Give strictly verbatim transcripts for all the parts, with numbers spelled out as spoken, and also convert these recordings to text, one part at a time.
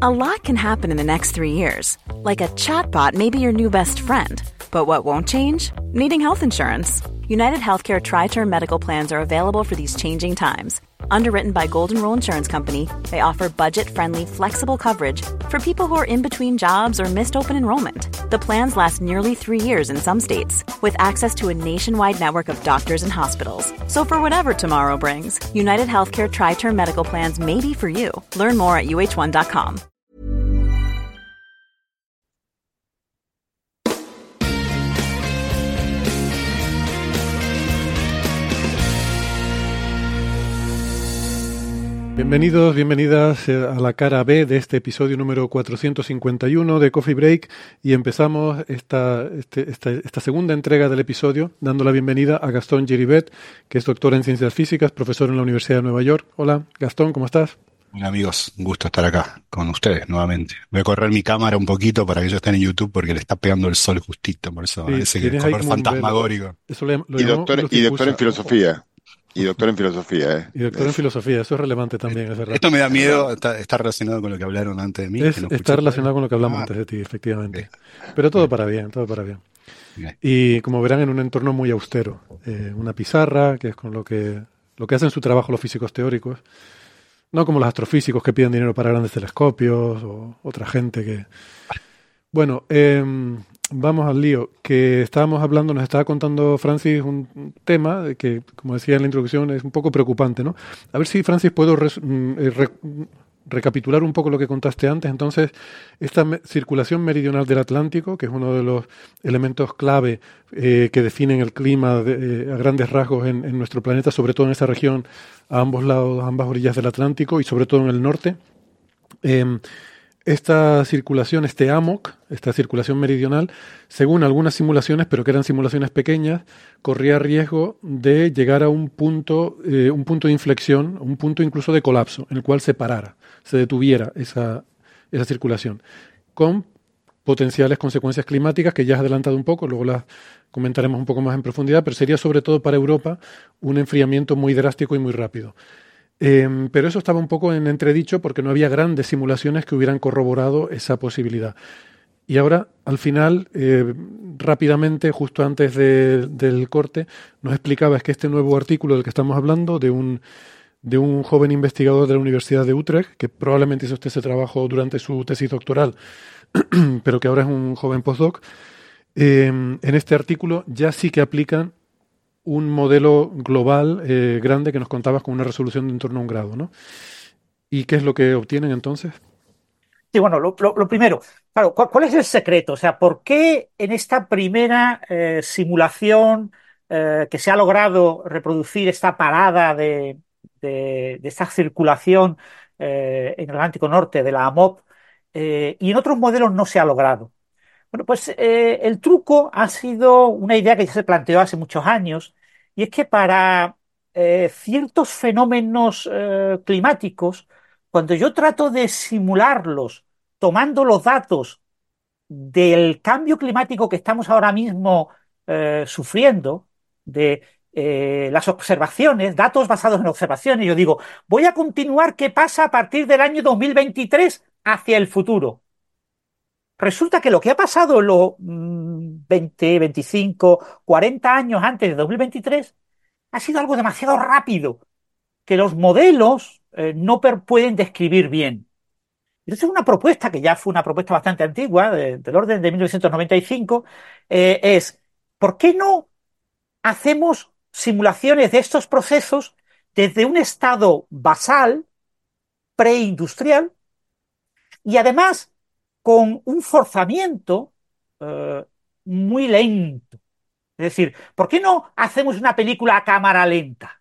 A lot can happen in the next three years. Like a chatbot may be your new best friend. But what won't change? Needing health insurance. United Healthcare Tri-Term Medical Plans are available for these changing times. Underwritten by Golden Rule Insurance Company, they offer budget-friendly, flexible coverage for people who are in between jobs or missed open enrollment. The plans last nearly three years in some states, with access to a nationwide network of doctors and hospitals. So for whatever tomorrow brings, United Healthcare Tri-Term Medical Plans may be for you. Learn more at U H one dot com. Bienvenidos, bienvenidas a la cara B de este episodio número cuatrocientos cincuenta y uno de Coffee Break y empezamos esta, este, esta, esta segunda entrega del episodio dando la bienvenida a Gastón Giribet, que es doctor en Ciencias Físicas, profesor en la Universidad de Nueva York. Hola, Gastón, ¿cómo estás? Hola amigos, un gusto estar acá con ustedes nuevamente. Voy a correr mi cámara un poquito para que ellos estén en YouTube porque le está pegando el sol justito, por eso Sí, ese tienes ahí color como un fantasmagórico. Eso le- lo Y llamamos doctor, luz y doctor difusa. en filosofía. Y doctor en filosofía, ¿eh? Y doctor en filosofía, eso es relevante también. Es verdad. Esto me da miedo, está, está relacionado con lo que hablaron antes de mí. Es- que no está escuché. relacionado con lo que hablamos Ah, antes de ti, efectivamente. ok. Pero todo Bien, para bien, todo para bien. bien. Y como verán, en un entorno muy austero. Eh, una pizarra, que es con lo que, lo que hacen su trabajo los físicos teóricos. No como los astrofísicos que piden dinero para grandes telescopios o otra gente que... Bueno, em, vamos al lío. Que estábamos hablando, nos estaba contando Francis un un tema de que, como decía en la introducción, es un poco preocupante, ¿no? A ver si, Francis, puedo res- mm, eh, re- mm, recapitular un poco lo que contaste antes. Entonces, esta me- circulación meridional del Atlántico, que es uno de los elementos clave eh, que definen el clima de- eh, a grandes rasgos en, en nuestro planeta, sobre todo en esa región, a ambos lados, a ambas orillas del Atlántico y sobre todo en el norte. Em, esta circulación, este A M O C, esta circulación meridional, según algunas simulaciones, pero que eran simulaciones pequeñas, corría riesgo de llegar a un punto, eh, un punto de inflexión, un punto incluso de colapso, en el cual se parara, se detuviera esa, esa circulación, con potenciales consecuencias climáticas que ya has adelantado un poco, luego las comentaremos un poco más en profundidad, pero sería sobre todo para Europa un enfriamiento muy drástico y muy rápido. Eh, pero eso estaba un poco en entredicho porque no había grandes simulaciones que hubieran corroborado esa posibilidad. Y ahora, al final, eh, rápidamente, justo antes de- del corte, nos explicabas que este nuevo artículo del que estamos hablando, de un, de un joven investigador de la Universidad de Utrecht, que probablemente hizo usted ese trabajo durante su tesis doctoral, pero que ahora es un joven postdoc, eh, en este artículo ya sí que aplican un modelo global eh, grande que nos contabas con una resolución de en torno a un grado, ¿no? ¿Y qué es lo que obtienen entonces? Sí, bueno, lo, lo- lo primero, claro, ¿cuál, cuál es el secreto? O sea, ¿por qué en esta primera eh, simulación eh, que se ha logrado reproducir esta parada de, de- de esta circulación eh, en el Atlántico Norte de la A M O P eh, y en otros modelos no se ha logrado? Bueno, pues eh, el truco ha sido una idea que ya se planteó hace muchos años, y es que para eh, ciertos fenómenos eh, climáticos, cuando yo trato de simularlos tomando los datos del cambio climático que estamos ahora mismo eh, sufriendo, de eh, las observaciones, datos basados en observaciones, yo digo, voy a continuar qué pasa a partir del año dos mil veintitrés hacia el futuro. Resulta que lo que ha pasado en los mm, veinte, veinticinco, cuarenta años antes de dos mil veintitrés ha sido algo demasiado rápido que los modelos eh, no per- pueden describir bien. Entonces, una propuesta que ya fue una propuesta bastante antigua, de- del orden de mil novecientos noventa y cinco, eh, es, ¿por qué no hacemos simulaciones de estos procesos desde un estado basal, preindustrial, y además con un forzamiento eh, muy lento? Es decir, ¿por qué no hacemos una película a cámara lenta?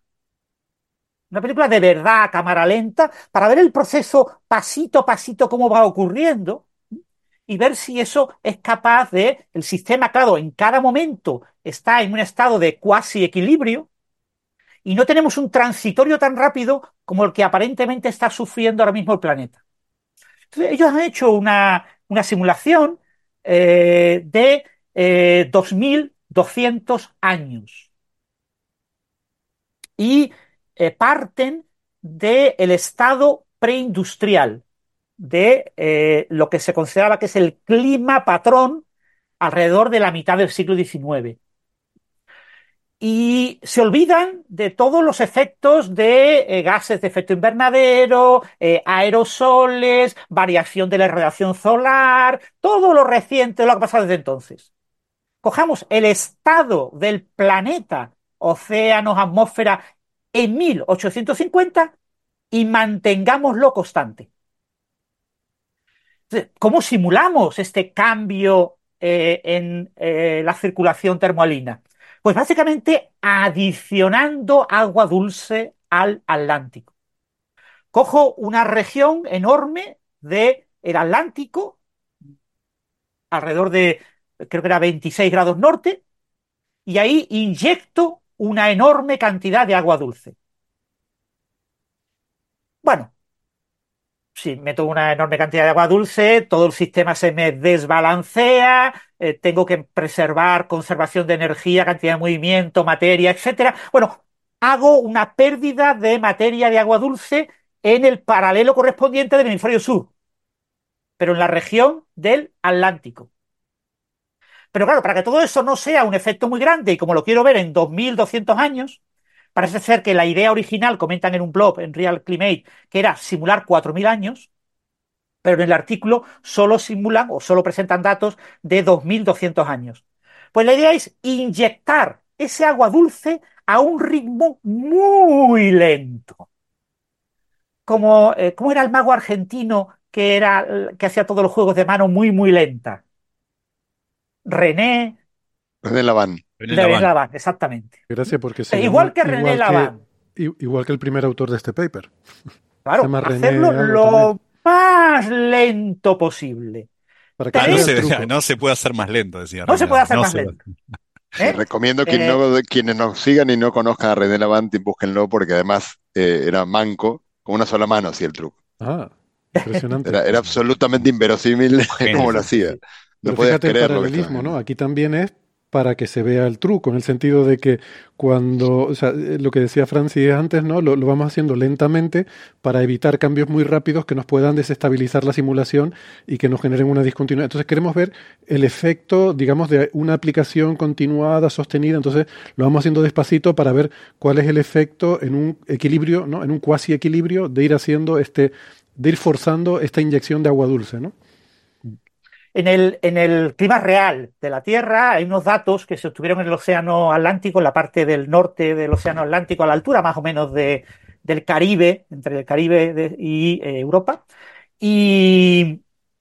Una película de verdad a cámara lenta para ver el proceso pasito a pasito cómo va ocurriendo y ver si eso es capaz de... El sistema, claro, en cada momento está en un estado de cuasi equilibrio y no tenemos un transitorio tan rápido como el que aparentemente está sufriendo ahora mismo el planeta. Entonces, ellos han hecho una, una simulación eh, de eh, dos mil doscientos años y eh, parten del estado preindustrial, de eh, lo que se consideraba que es el clima patrón alrededor de la mitad del siglo diecinueve. Y se olvidan de todos los efectos de eh, gases de efecto invernadero, eh, aerosoles, variación de la radiación solar, todo lo reciente, lo que ha pasado desde entonces. Cojamos el estado del planeta, océanos, atmósfera, en mil ochocientos cincuenta y mantengámoslo constante. ¿Cómo simulamos este cambio eh, en eh, la circulación termoalina? Pues básicamente adicionando agua dulce al Atlántico. Cojo una región enorme del Atlántico, alrededor de, creo que era veintiséis grados norte, y ahí inyecto una enorme cantidad de agua dulce. Bueno, si meto una enorme cantidad de agua dulce, todo el sistema se me desbalancea, eh, tengo que preservar conservación de energía, cantidad de movimiento, materia, etcétera. Bueno, hago una pérdida de materia de agua dulce en el paralelo correspondiente del hemisferio sur, pero en la región del Atlántico. Pero claro, para que todo eso no sea un efecto muy grande y como lo quiero ver en dos mil doscientos años, parece ser que la idea original, comentan en un blog, en Real Climate, que era simular cuatro mil años, pero en el artículo solo simulan o solo presentan datos de dos mil doscientos años. Pues la idea es inyectar ese agua dulce a un ritmo muy lento. Como, eh, ¿cómo era el mago argentino que, era, que hacía todos los juegos de mano muy, muy lenta? René, René Laván. René René Laván. Laván, exactamente. Gracias porque se Eh, llama igual que René igual que, Laván. i- igual que el primer autor de este paper. Se Claro, llama René hacerlo algo también. lo más lento posible. Para que Ah, se no vea Tres, el se, truco. no se puede hacer más lento, decía no René se puede Laván. hacer No más se lento. Sí, ¿eh? recomiendo que Eh, no, quienes nos sigan y no conozcan a René Laván, búsquenlo porque además eh, era manco, con una sola mano hacía el truco. Ah, impresionante. Era, era absolutamente inverosímil genio. cómo lo sí, sí, hacía. sí. No Pero podías fíjate el creer lo que estaba paralelismo, ¿no? viendo. Aquí también es para que se vea el truco, en el sentido de que cuando, o sea, eh, lo que decía Francis antes, ¿no? Lo, lo vamos haciendo lentamente para evitar cambios muy rápidos que nos puedan desestabilizar la simulación y que nos generen una discontinuidad. Entonces queremos ver el efecto, digamos, de una aplicación continuada, sostenida. Entonces lo vamos haciendo despacito para ver cuál es el efecto en un equilibrio, ¿no? En un cuasi equilibrio de ir haciendo este, de ir forzando esta inyección de agua dulce, ¿no? En el, en el clima real de la Tierra hay unos datos que se obtuvieron en el Océano Atlántico, en la parte del norte del Océano Atlántico, a la altura más o menos de, del Caribe, entre el Caribe de- y eh, Europa. Y,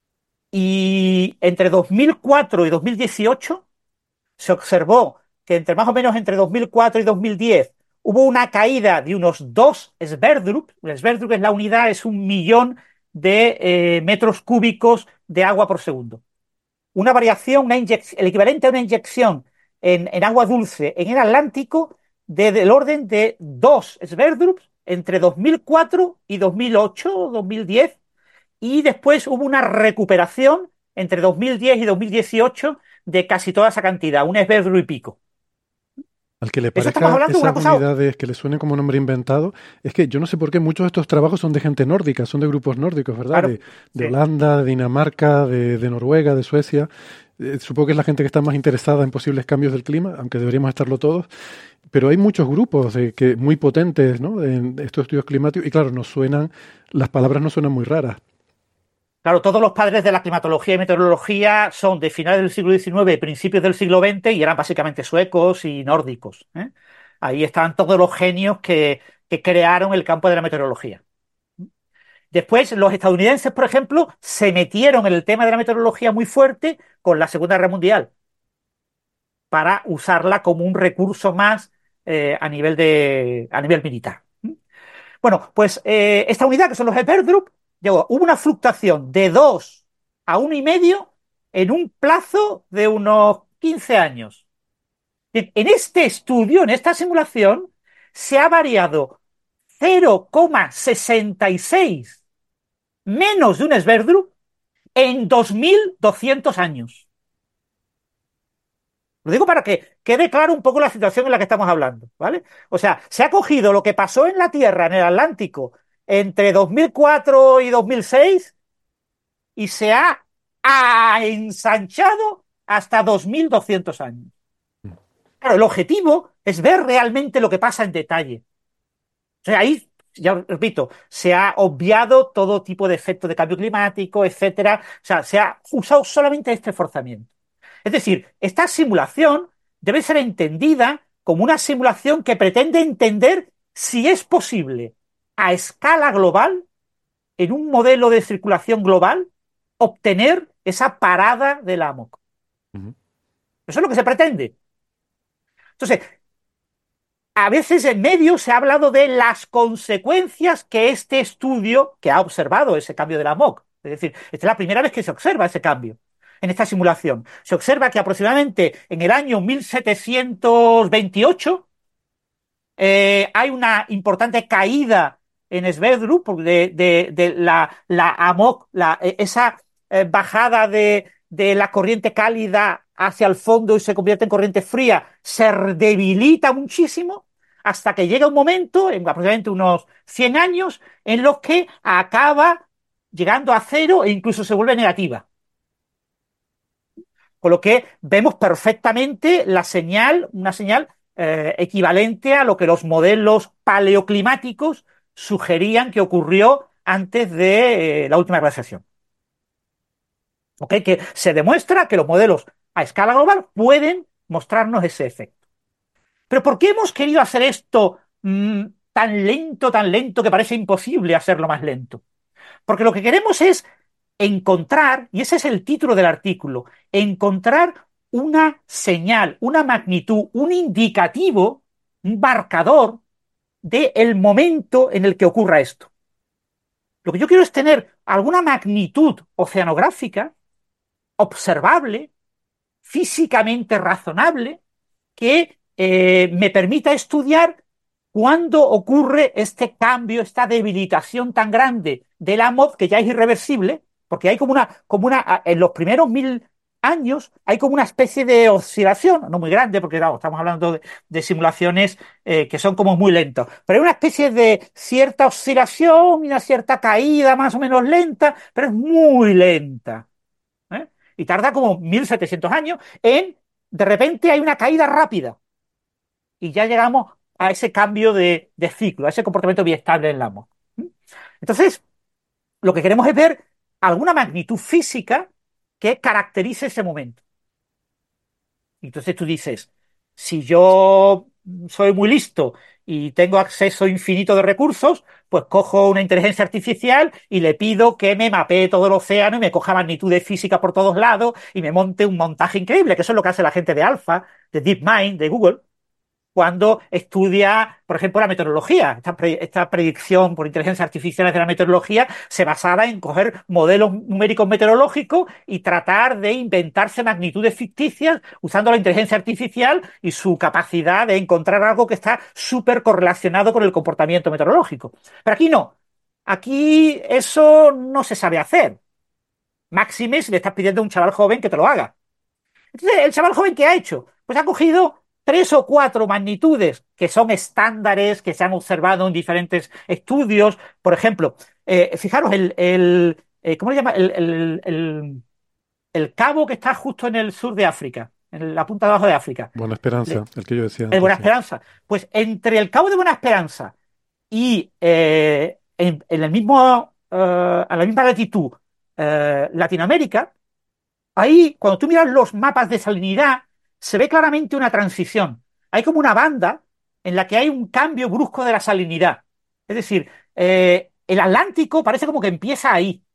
y entre dos mil cuatro y dos mil dieciocho se observó que entre más o menos entre dos mil cuatro y dos mil diez hubo una caída de unos dos Sverdrup. El Sverdrup es la unidad, es un millón de eh, metros cúbicos de agua por segundo. Una variación, una inyec- el equivalente a una inyección en, en agua dulce en el Atlántico de- del orden de dos Sverdrups entre dos mil cuatro y dos mil ocho o dos mil diez, y después hubo una recuperación entre dos mil diez y dos mil dieciocho de casi toda esa cantidad, un Sverdrup y pico. Al que le Eso estamos parezca hablando de una esas cosa. unidades que le suenen como nombre inventado, es que yo no sé por qué muchos de estos trabajos son de gente nórdica, son de grupos nórdicos, ¿verdad? Claro, De, de sí. Holanda, de Dinamarca, de, de Noruega, de Suecia. Eh, supongo que es la gente que está más interesada en posibles cambios del clima, aunque deberíamos estarlo todos. Pero hay muchos grupos de, que, muy potentes, ¿no? En estos estudios climáticos. Y claro, nos suenan, las palabras no suenan muy raras. Claro, todos los padres de la climatología y meteorología son de finales del siglo diecinueve y principios del siglo veinte y eran básicamente suecos y nórdicos, ¿eh? Ahí están todos los genios que, que crearon el campo de la meteorología. Después, los estadounidenses, por ejemplo, se metieron en el tema de la meteorología muy fuerte con la Segunda Guerra Mundial para usarla como un recurso más eh, a nivel de, a nivel militar. Bueno, pues eh, esta unidad, que son los Sverdrup, llegó, hubo una fluctuación de dos a uno y medio en un plazo de unos quince años. Bien, en este estudio, en esta simulación, se ha variado cero coma sesenta y seis menos de un Sverdrup en dos mil doscientos años. Lo digo para que quede claro un poco la situación en la que estamos hablando, ¿vale? O sea, se ha cogido lo que pasó en la Tierra, en el Atlántico, entre dos mil cuatro y dos mil seis, y se ha, ha ensanchado hasta dos mil doscientos años. Claro, el objetivo es ver realmente lo que pasa en detalle. O sea, ahí, ya repito, se ha obviado todo tipo de efectos de cambio climático, etcétera. O sea, se ha usado solamente este forzamiento. Es decir, esta simulación debe ser entendida como una simulación que pretende entender si es posible, a escala global, en un modelo de circulación global, obtener esa parada del A M O C. Ujú. Eso es lo que se pretende. Entonces, a veces en medios se ha hablado de las consecuencias que este estudio, que ha observado ese cambio de la M O C, es decir, esta es la primera vez que se observa ese cambio en esta simulación. Se observa que aproximadamente en el año mil setecientos veintiocho eh, hay una importante caída en Sverdrup de, de, de la, la A M O C, la, esa eh, bajada de, de la corriente cálida hacia el fondo y se convierte en corriente fría, se debilita muchísimo hasta que llega un momento, en aproximadamente unos cien años, en los que acaba llegando a cero e incluso se vuelve negativa. Con lo que vemos perfectamente la señal, una señal eh, equivalente a lo que los modelos paleoclimáticos sugerían que ocurrió antes de eh, la última glaciación. ¿Okay? Que se demuestra que los modelos a escala global pueden mostrarnos ese efecto. Pero ¿por qué hemos querido hacer esto mmm, tan lento, tan lento, que parece imposible hacerlo más lento? Porque lo que queremos es encontrar, y ese es el título del artículo, encontrar una señal, una magnitud, un indicativo, un marcador del momento en el que ocurra esto. Lo que yo quiero es tener alguna magnitud oceanográfica observable, físicamente razonable, que eh, me permita estudiar cuándo ocurre este cambio, esta debilitación tan grande de la M O D, que ya es irreversible, porque hay como una, como una, en los primeros mil años hay como una especie de oscilación, no muy grande, porque claro, estamos hablando de, de simulaciones eh, que son como muy lentos, pero hay una especie de cierta oscilación y una cierta caída más o menos lenta, pero es muy lenta, ¿eh? Y tarda como mil setecientos años en, de repente hay una caída rápida y ya llegamos a ese cambio de, de ciclo, a ese comportamiento biestable en la M O C. Entonces, lo que queremos es ver alguna magnitud física que caracterice ese momento. Entonces tú dices, si yo soy muy listo y tengo acceso infinito de recursos, pues cojo una inteligencia artificial y le pido que me mapee todo el océano y me coja magnitudes físicas por todos lados y me monte un montaje increíble, que eso es lo que hace la gente de Alpha, de DeepMind, de Google, cuando estudia, por ejemplo, la meteorología. Esta, pre, esta predicción por inteligencia artificial de la meteorología se basaba en coger modelos numéricos meteorológicos y tratar de inventarse magnitudes ficticias usando la inteligencia artificial y su capacidad de encontrar algo que está súper correlacionado con el comportamiento meteorológico. Pero aquí no. Aquí eso no se sabe hacer. Máxime si le estás pidiendo a un chaval joven que te lo haga. Entonces, ¿el chaval joven qué ha hecho? Pues ha cogido tres o cuatro magnitudes que son estándares, que se han observado en diferentes estudios. Por ejemplo, eh, fijaros, el, el eh, ¿cómo le llama? El, el, el, el cabo que está justo en el sur de África, en la punta de abajo de África. Buena Esperanza, Le, el que yo decía el antes, Buena sí. Esperanza. Pues entre el cabo de Buena Esperanza y eh, en, en, el mismo, eh, a la misma latitud eh, Latinoamérica, ahí, cuando tú miras los mapas de salinidad, se ve claramente una transición. Hay como una banda en la que hay un cambio brusco de la salinidad. Es decir, eh, el Atlántico parece como que empieza ahí.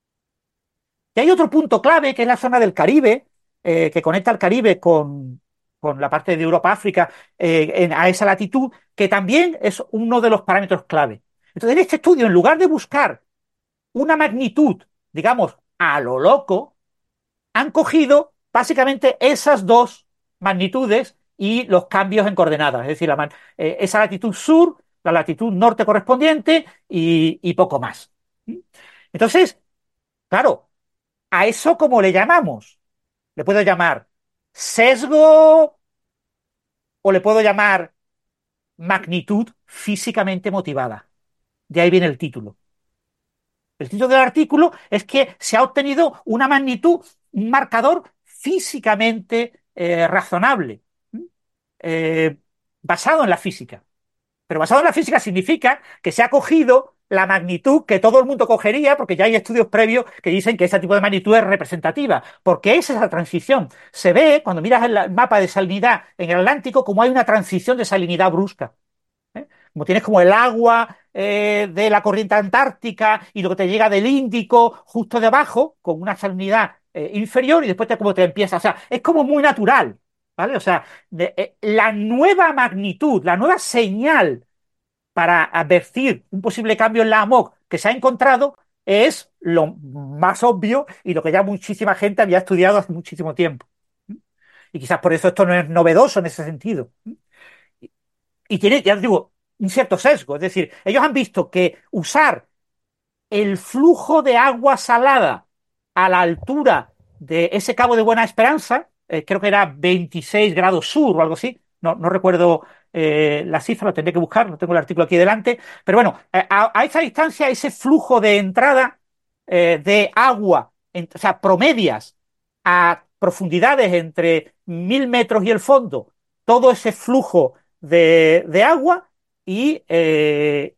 Y hay otro punto clave, que es la zona del Caribe, eh, que conecta el Caribe con, con la parte de Europa-África eh, en, a esa latitud, que también es uno de los parámetros clave. Entonces, en este estudio, en lugar de buscar una magnitud, digamos, a lo loco, han cogido básicamente esas dos magnitudes y los cambios en coordenadas, es decir, la, eh, esa latitud sur, la latitud norte correspondiente y, y poco más. Entonces, claro, ¿a eso cómo le llamamos? ¿Le puedo llamar sesgo o le puedo llamar magnitud físicamente motivada? De ahí viene el título. El título del artículo es que se ha obtenido una magnitud, un marcador físicamente eh, razonable, eh, basado en la física. Pero basado en la física significa que se ha cogido la magnitud que todo el mundo cogería, porque ya hay estudios previos que dicen que ese tipo de magnitud es representativa, porque es esa transición. Se ve, cuando miras el mapa de salinidad en el Atlántico, como hay una transición de salinidad brusca. ¿eh? Como tienes como el agua eh, de la corriente antártica y lo que te llega del Índico justo debajo, con una salinidad eh, inferior, y después te, como te empieza, o sea, es como muy natural, ¿vale? O sea, de, eh, la nueva magnitud, la nueva señal para advertir un posible cambio en la A M O C que se ha encontrado es lo más obvio y lo que ya muchísima gente había estudiado hace muchísimo tiempo. Y quizás por eso esto no es novedoso en ese sentido. Y tiene, ya os digo, un cierto sesgo. Es decir, ellos han visto que usar el flujo de agua salada a la altura de ese Cabo de Buena Esperanza, eh, creo que era veintiséis grados sur o algo así, no, no recuerdo eh, la cifra, lo tendré que buscar, no tengo el artículo aquí delante, pero bueno, eh, a, a esa distancia, ese flujo de entrada eh, de agua, en, o sea, promedias a profundidades entre mil metros y el fondo, todo ese flujo de, de agua y eh,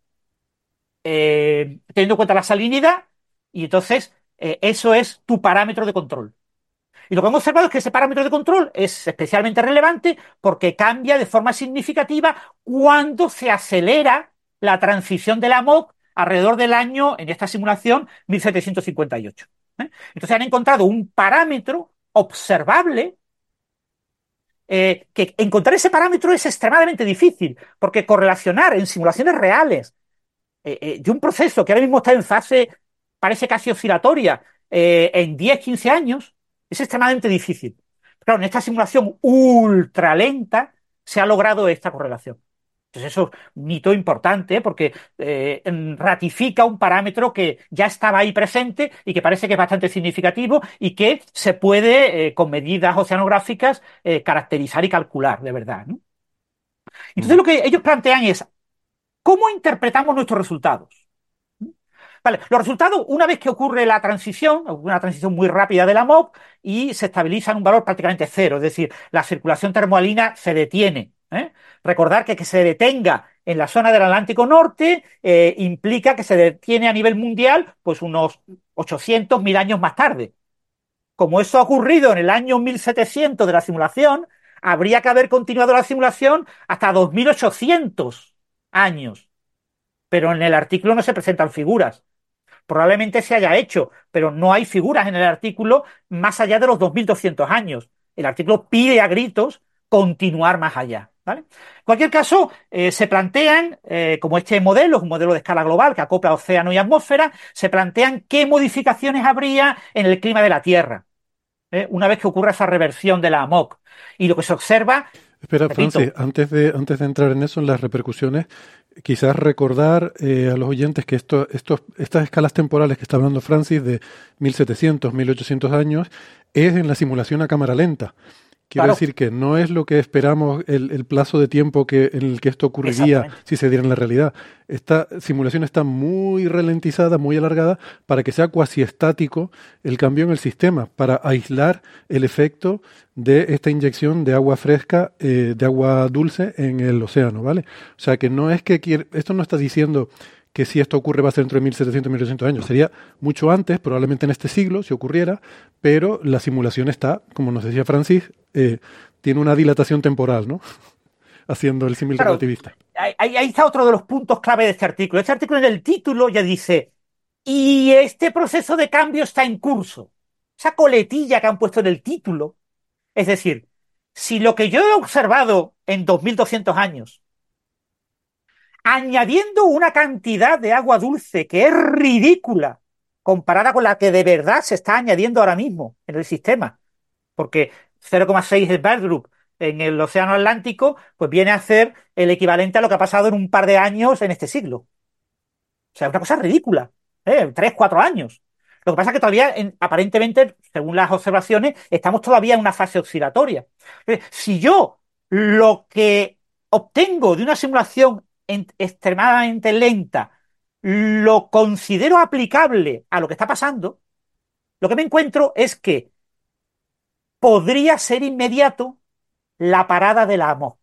eh, teniendo en cuenta la salinidad, y entonces eh, eso es tu parámetro de control. Y lo que hemos observado es que ese parámetro de control es especialmente relevante porque cambia de forma significativa cuando se acelera la transición de la M O C alrededor del año, en esta simulación, mil setecientos cincuenta y ocho. ¿eh? Entonces han encontrado un parámetro observable, eh, que encontrar ese parámetro es extremadamente difícil, porque correlacionar en simulaciones reales eh, eh, de un proceso que ahora mismo está en fase, parece casi oscilatoria, eh, en diez quince años, es extremadamente difícil. Claro, en esta simulación ultra lenta se ha logrado esta correlación. Entonces eso es un hito importante porque eh, ratifica un parámetro que ya estaba ahí presente y que parece que es bastante significativo y que se puede, eh, con medidas oceanográficas, eh, caracterizar y calcular de verdad, ¿no? Entonces Mm. lo que ellos plantean es, ¿cómo interpretamos nuestros resultados? Vale, los resultados, una vez que ocurre la transición, una transición muy rápida de la M O C y se estabiliza en un valor prácticamente cero, es decir, la circulación termoalina se detiene. ¿eh? Recordar que que se detenga en la zona del Atlántico Norte eh, implica que se detiene a nivel mundial pues unos ochocientos mil años más tarde. Como eso ha ocurrido en el año mil setecientos de la simulación, habría que haber continuado la simulación hasta dos mil ochocientos años. Pero en el artículo no se presentan figuras. Probablemente se haya hecho, pero no hay figuras en el artículo más allá de los dos mil doscientos años. El artículo pide a gritos continuar más allá. ¿vale? En cualquier caso, eh, se plantean, eh, como este modelo es un modelo de escala global que acopla océano y atmósfera, se plantean qué modificaciones habría en el clima de la Tierra, ¿eh? una vez que ocurra esa reversión de la A M O C. Y lo que se observa, Espera, repito, Francis, antes de, antes de entrar en eso, en las repercusiones, quizás recordar eh, a los oyentes que esto, estos, estas escalas temporales que está hablando Francis de mil setecientos, mil ochocientos años, es en la simulación a cámara lenta. Quiero claro, decir que no es lo que esperamos el, el plazo de tiempo que, en el que esto ocurriría exactamente. si se diera en la realidad. Esta simulación está muy ralentizada, muy alargada, para que sea cuasi estático el cambio en el sistema, para aislar el efecto de esta inyección de agua fresca, eh, de agua dulce en el océano, ¿vale? O sea que no es que quiere, esto no está diciendo que si esto ocurre va a ser dentro de mil setecientos, mil ochocientos años. Sería mucho antes, probablemente en este siglo, si ocurriera, pero la simulación está, como nos decía Francis, eh, tiene una dilatación temporal, ¿no? Haciendo el símil Claro, relativista. ahí, ahí está otro de los puntos clave de este artículo. Este artículo en el título ya dice, y este proceso de cambio está en curso. Esa coletilla que han puesto en el título, es decir, si lo que yo he observado en dos mil doscientos años, añadiendo una cantidad de agua dulce que es ridícula comparada con la que de verdad se está añadiendo ahora mismo en el sistema, porque cero coma seis es Group en el Océano Atlántico, pues viene a ser el equivalente a lo que ha pasado en un par de años en este siglo. O sea, es una cosa ridícula, ¿eh? Tres, cuatro años. Lo que pasa es que todavía, en, aparentemente, según las observaciones, estamos todavía en una fase oscilatoria. Entonces, si yo lo que obtengo de una simulación en, extremadamente lenta lo considero aplicable a lo que está pasando, lo que me encuentro es que podría ser inmediato la parada de la AMOC,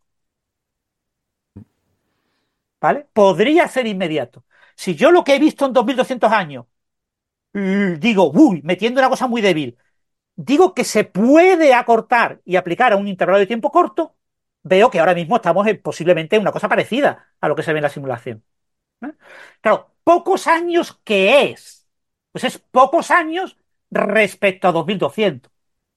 ¿vale? Podría ser inmediato. Si yo lo que he visto en dos mil doscientos años, digo, uy, metiendo una cosa muy débil, digo que se puede acortar y aplicar a un intervalo de tiempo corto, veo que ahora mismo estamos en posiblemente una cosa parecida a lo que se ve en la simulación. ¿Eh? Claro, pocos años, ¿qué es? Pues es pocos años respecto a dos mil doscientos.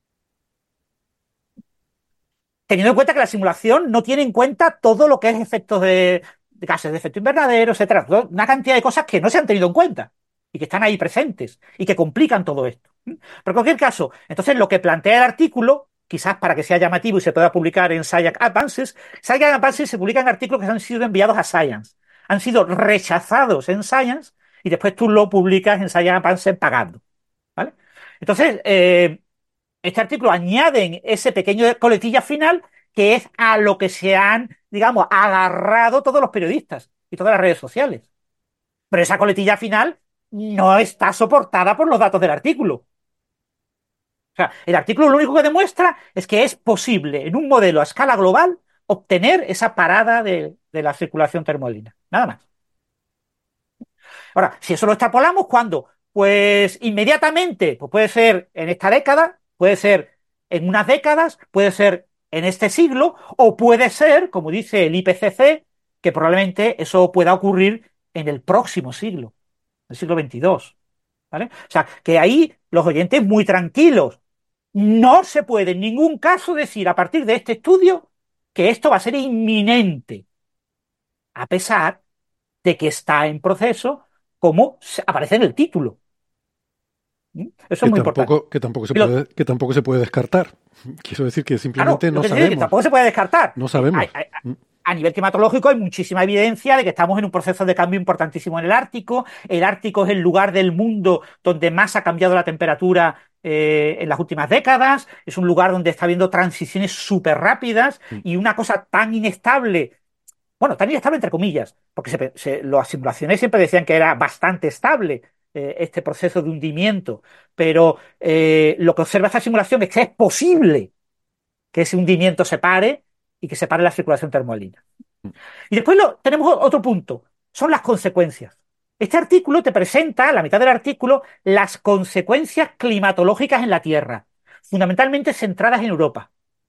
Teniendo en cuenta que la simulación no tiene en cuenta todo lo que es efectos de, de gases de efecto invernadero, etcétera. Una cantidad de cosas que no se han tenido en cuenta y que están ahí presentes y que complican todo esto. Pero en cualquier caso, entonces lo que plantea el artículo, quizás para que sea llamativo y se pueda publicar en Science Advances, Science Advances se publican artículos que han sido enviados a Science, han sido rechazados en Science y después tú lo publicas en Science Advances pagando, ¿vale? Entonces, eh, este artículo añade ese pequeño coletilla final que es a lo que se han, digamos, agarrado todos los periodistas y todas las redes sociales. Pero esa coletilla final no está soportada por los datos del artículo. O sea, el artículo lo único que demuestra es que es posible en un modelo a escala global obtener esa parada de, de la circulación termolina. Nada más. Ahora, si eso lo extrapolamos, ¿cuándo? Pues inmediatamente, pues puede ser en esta década, puede ser en unas décadas, puede ser en este siglo, o puede ser, como dice el I P C C, que probablemente eso pueda ocurrir en el próximo siglo, el siglo veintidós. ¿Vale? O sea, que ahí los oyentes muy tranquilos. No se puede en ningún caso decir a partir de este estudio que esto va a ser inminente, a pesar de que está en proceso, como aparece en el título. ¿Mm? Eso Que es muy importante. tampoco, que tampoco se Lo, puede, que tampoco se puede descartar. Quiero decir que claro, simplemente lo no que, que sabemos. tampoco se puede descartar. No sabemos. Hay, hay, a nivel climatológico hay muchísima evidencia de que estamos en un proceso de cambio importantísimo en el Ártico. El Ártico es el lugar del mundo donde más ha cambiado la temperatura eh, en las últimas décadas. Es un lugar donde está habiendo transiciones súper rápidas y una cosa tan inestable. Bueno, tan inestable entre comillas, porque se, se, las simulaciones siempre decían que era bastante estable eh, este proceso de hundimiento, pero eh, lo que observa esta simulación es que es posible que ese hundimiento se pare y que se pare la circulación termoalina. Y después lo, tenemos otro punto, son las consecuencias. Este artículo te presenta, a la mitad del artículo, las consecuencias climatológicas en la Tierra, fundamentalmente centradas en Europa.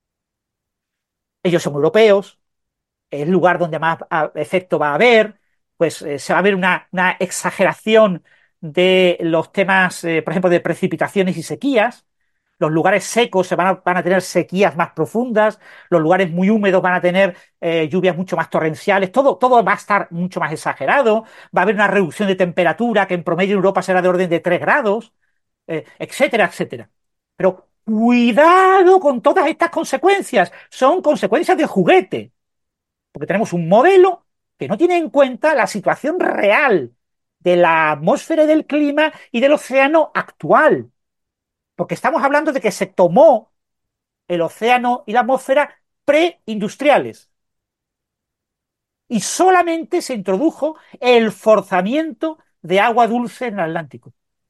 Ellos son europeos, el lugar donde más efecto va a haber, pues eh, se va a ver una, una exageración de los temas, eh, por ejemplo, de precipitaciones y sequías. Los lugares secos se van a, van a tener sequías más profundas, los lugares muy húmedos van a tener eh, lluvias mucho más torrenciales, todo, todo va a estar mucho más exagerado, va a haber una reducción de temperatura que en promedio en Europa será de orden de tres grados, eh, etcétera, etcétera. Pero cuidado con todas estas consecuencias, son consecuencias de juguete, porque tenemos un modelo que no tiene en cuenta la situación real de la atmósfera y del clima y del océano actual. Porque estamos hablando de que se tomó el océano y la atmósfera preindustriales. Y solamente se introdujo el forzamiento de agua dulce en el Atlántico.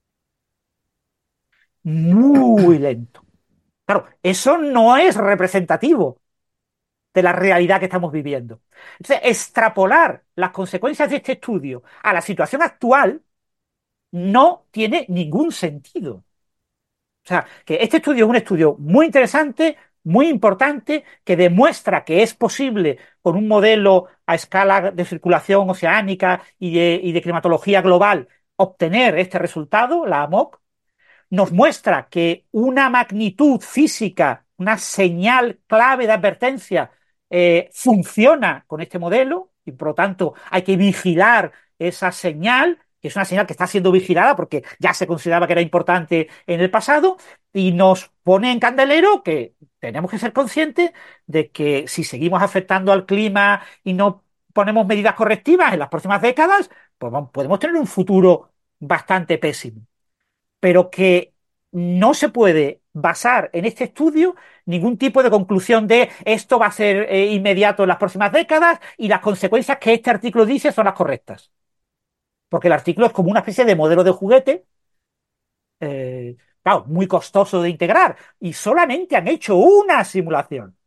Muy lento. Claro, eso no es representativo de la realidad que estamos viviendo. Entonces, extrapolar las consecuencias de este estudio a la situación actual no tiene ningún sentido. O sea, que este estudio es un estudio muy interesante, muy importante, que demuestra que es posible con un modelo a escala de circulación oceánica y de, y de climatología global obtener este resultado, la AMOC. Nos muestra que una magnitud física, una señal clave de advertencia, eh, funciona con este modelo y por lo tanto hay que vigilar esa señal, que es una señal que está siendo vigilada porque ya se consideraba que era importante en el pasado, y nos pone en candelero que tenemos que ser conscientes de que si seguimos afectando al clima y no ponemos medidas correctivas en las próximas décadas, pues vamos, podemos tener un futuro bastante pésimo. Pero que no se puede basar en este estudio ningún tipo de conclusión de esto va a ser eh, inmediato en las próximas décadas y las consecuencias que este artículo dice son las correctas. porque el artículo es como una especie de modelo de juguete, eh, claro, muy costoso de integrar, y solamente han hecho una simulación,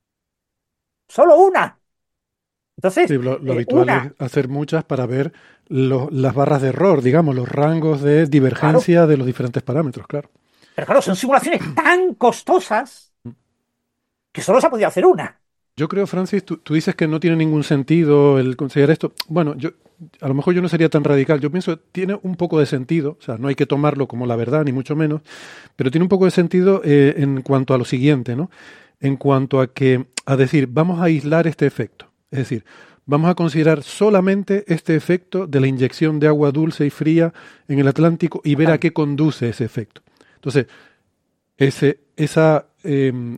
solo una. Entonces, Sí, lo, lo eh, habitual es una, hacer muchas para ver lo- las barras de error, digamos, los rangos de claro, divergencia de los diferentes parámetros, claro. pero claro, son simulaciones tan costosas que solo se ha podido hacer una. Yo creo, Francis, tú, tú dices que no tiene ningún sentido el considerar esto. Bueno, yo a lo mejor yo no sería tan radical. Yo pienso que tiene un poco de sentido, o sea, no hay que tomarlo como la verdad, ni mucho menos, pero tiene un poco de sentido eh, en cuanto a lo siguiente, ¿no? En cuanto a que, a decir, vamos a aislar este efecto. Es decir, vamos a considerar solamente este efecto de la inyección de agua dulce y fría en el Atlántico y ver a qué conduce ese efecto. Entonces, ese, esa, em,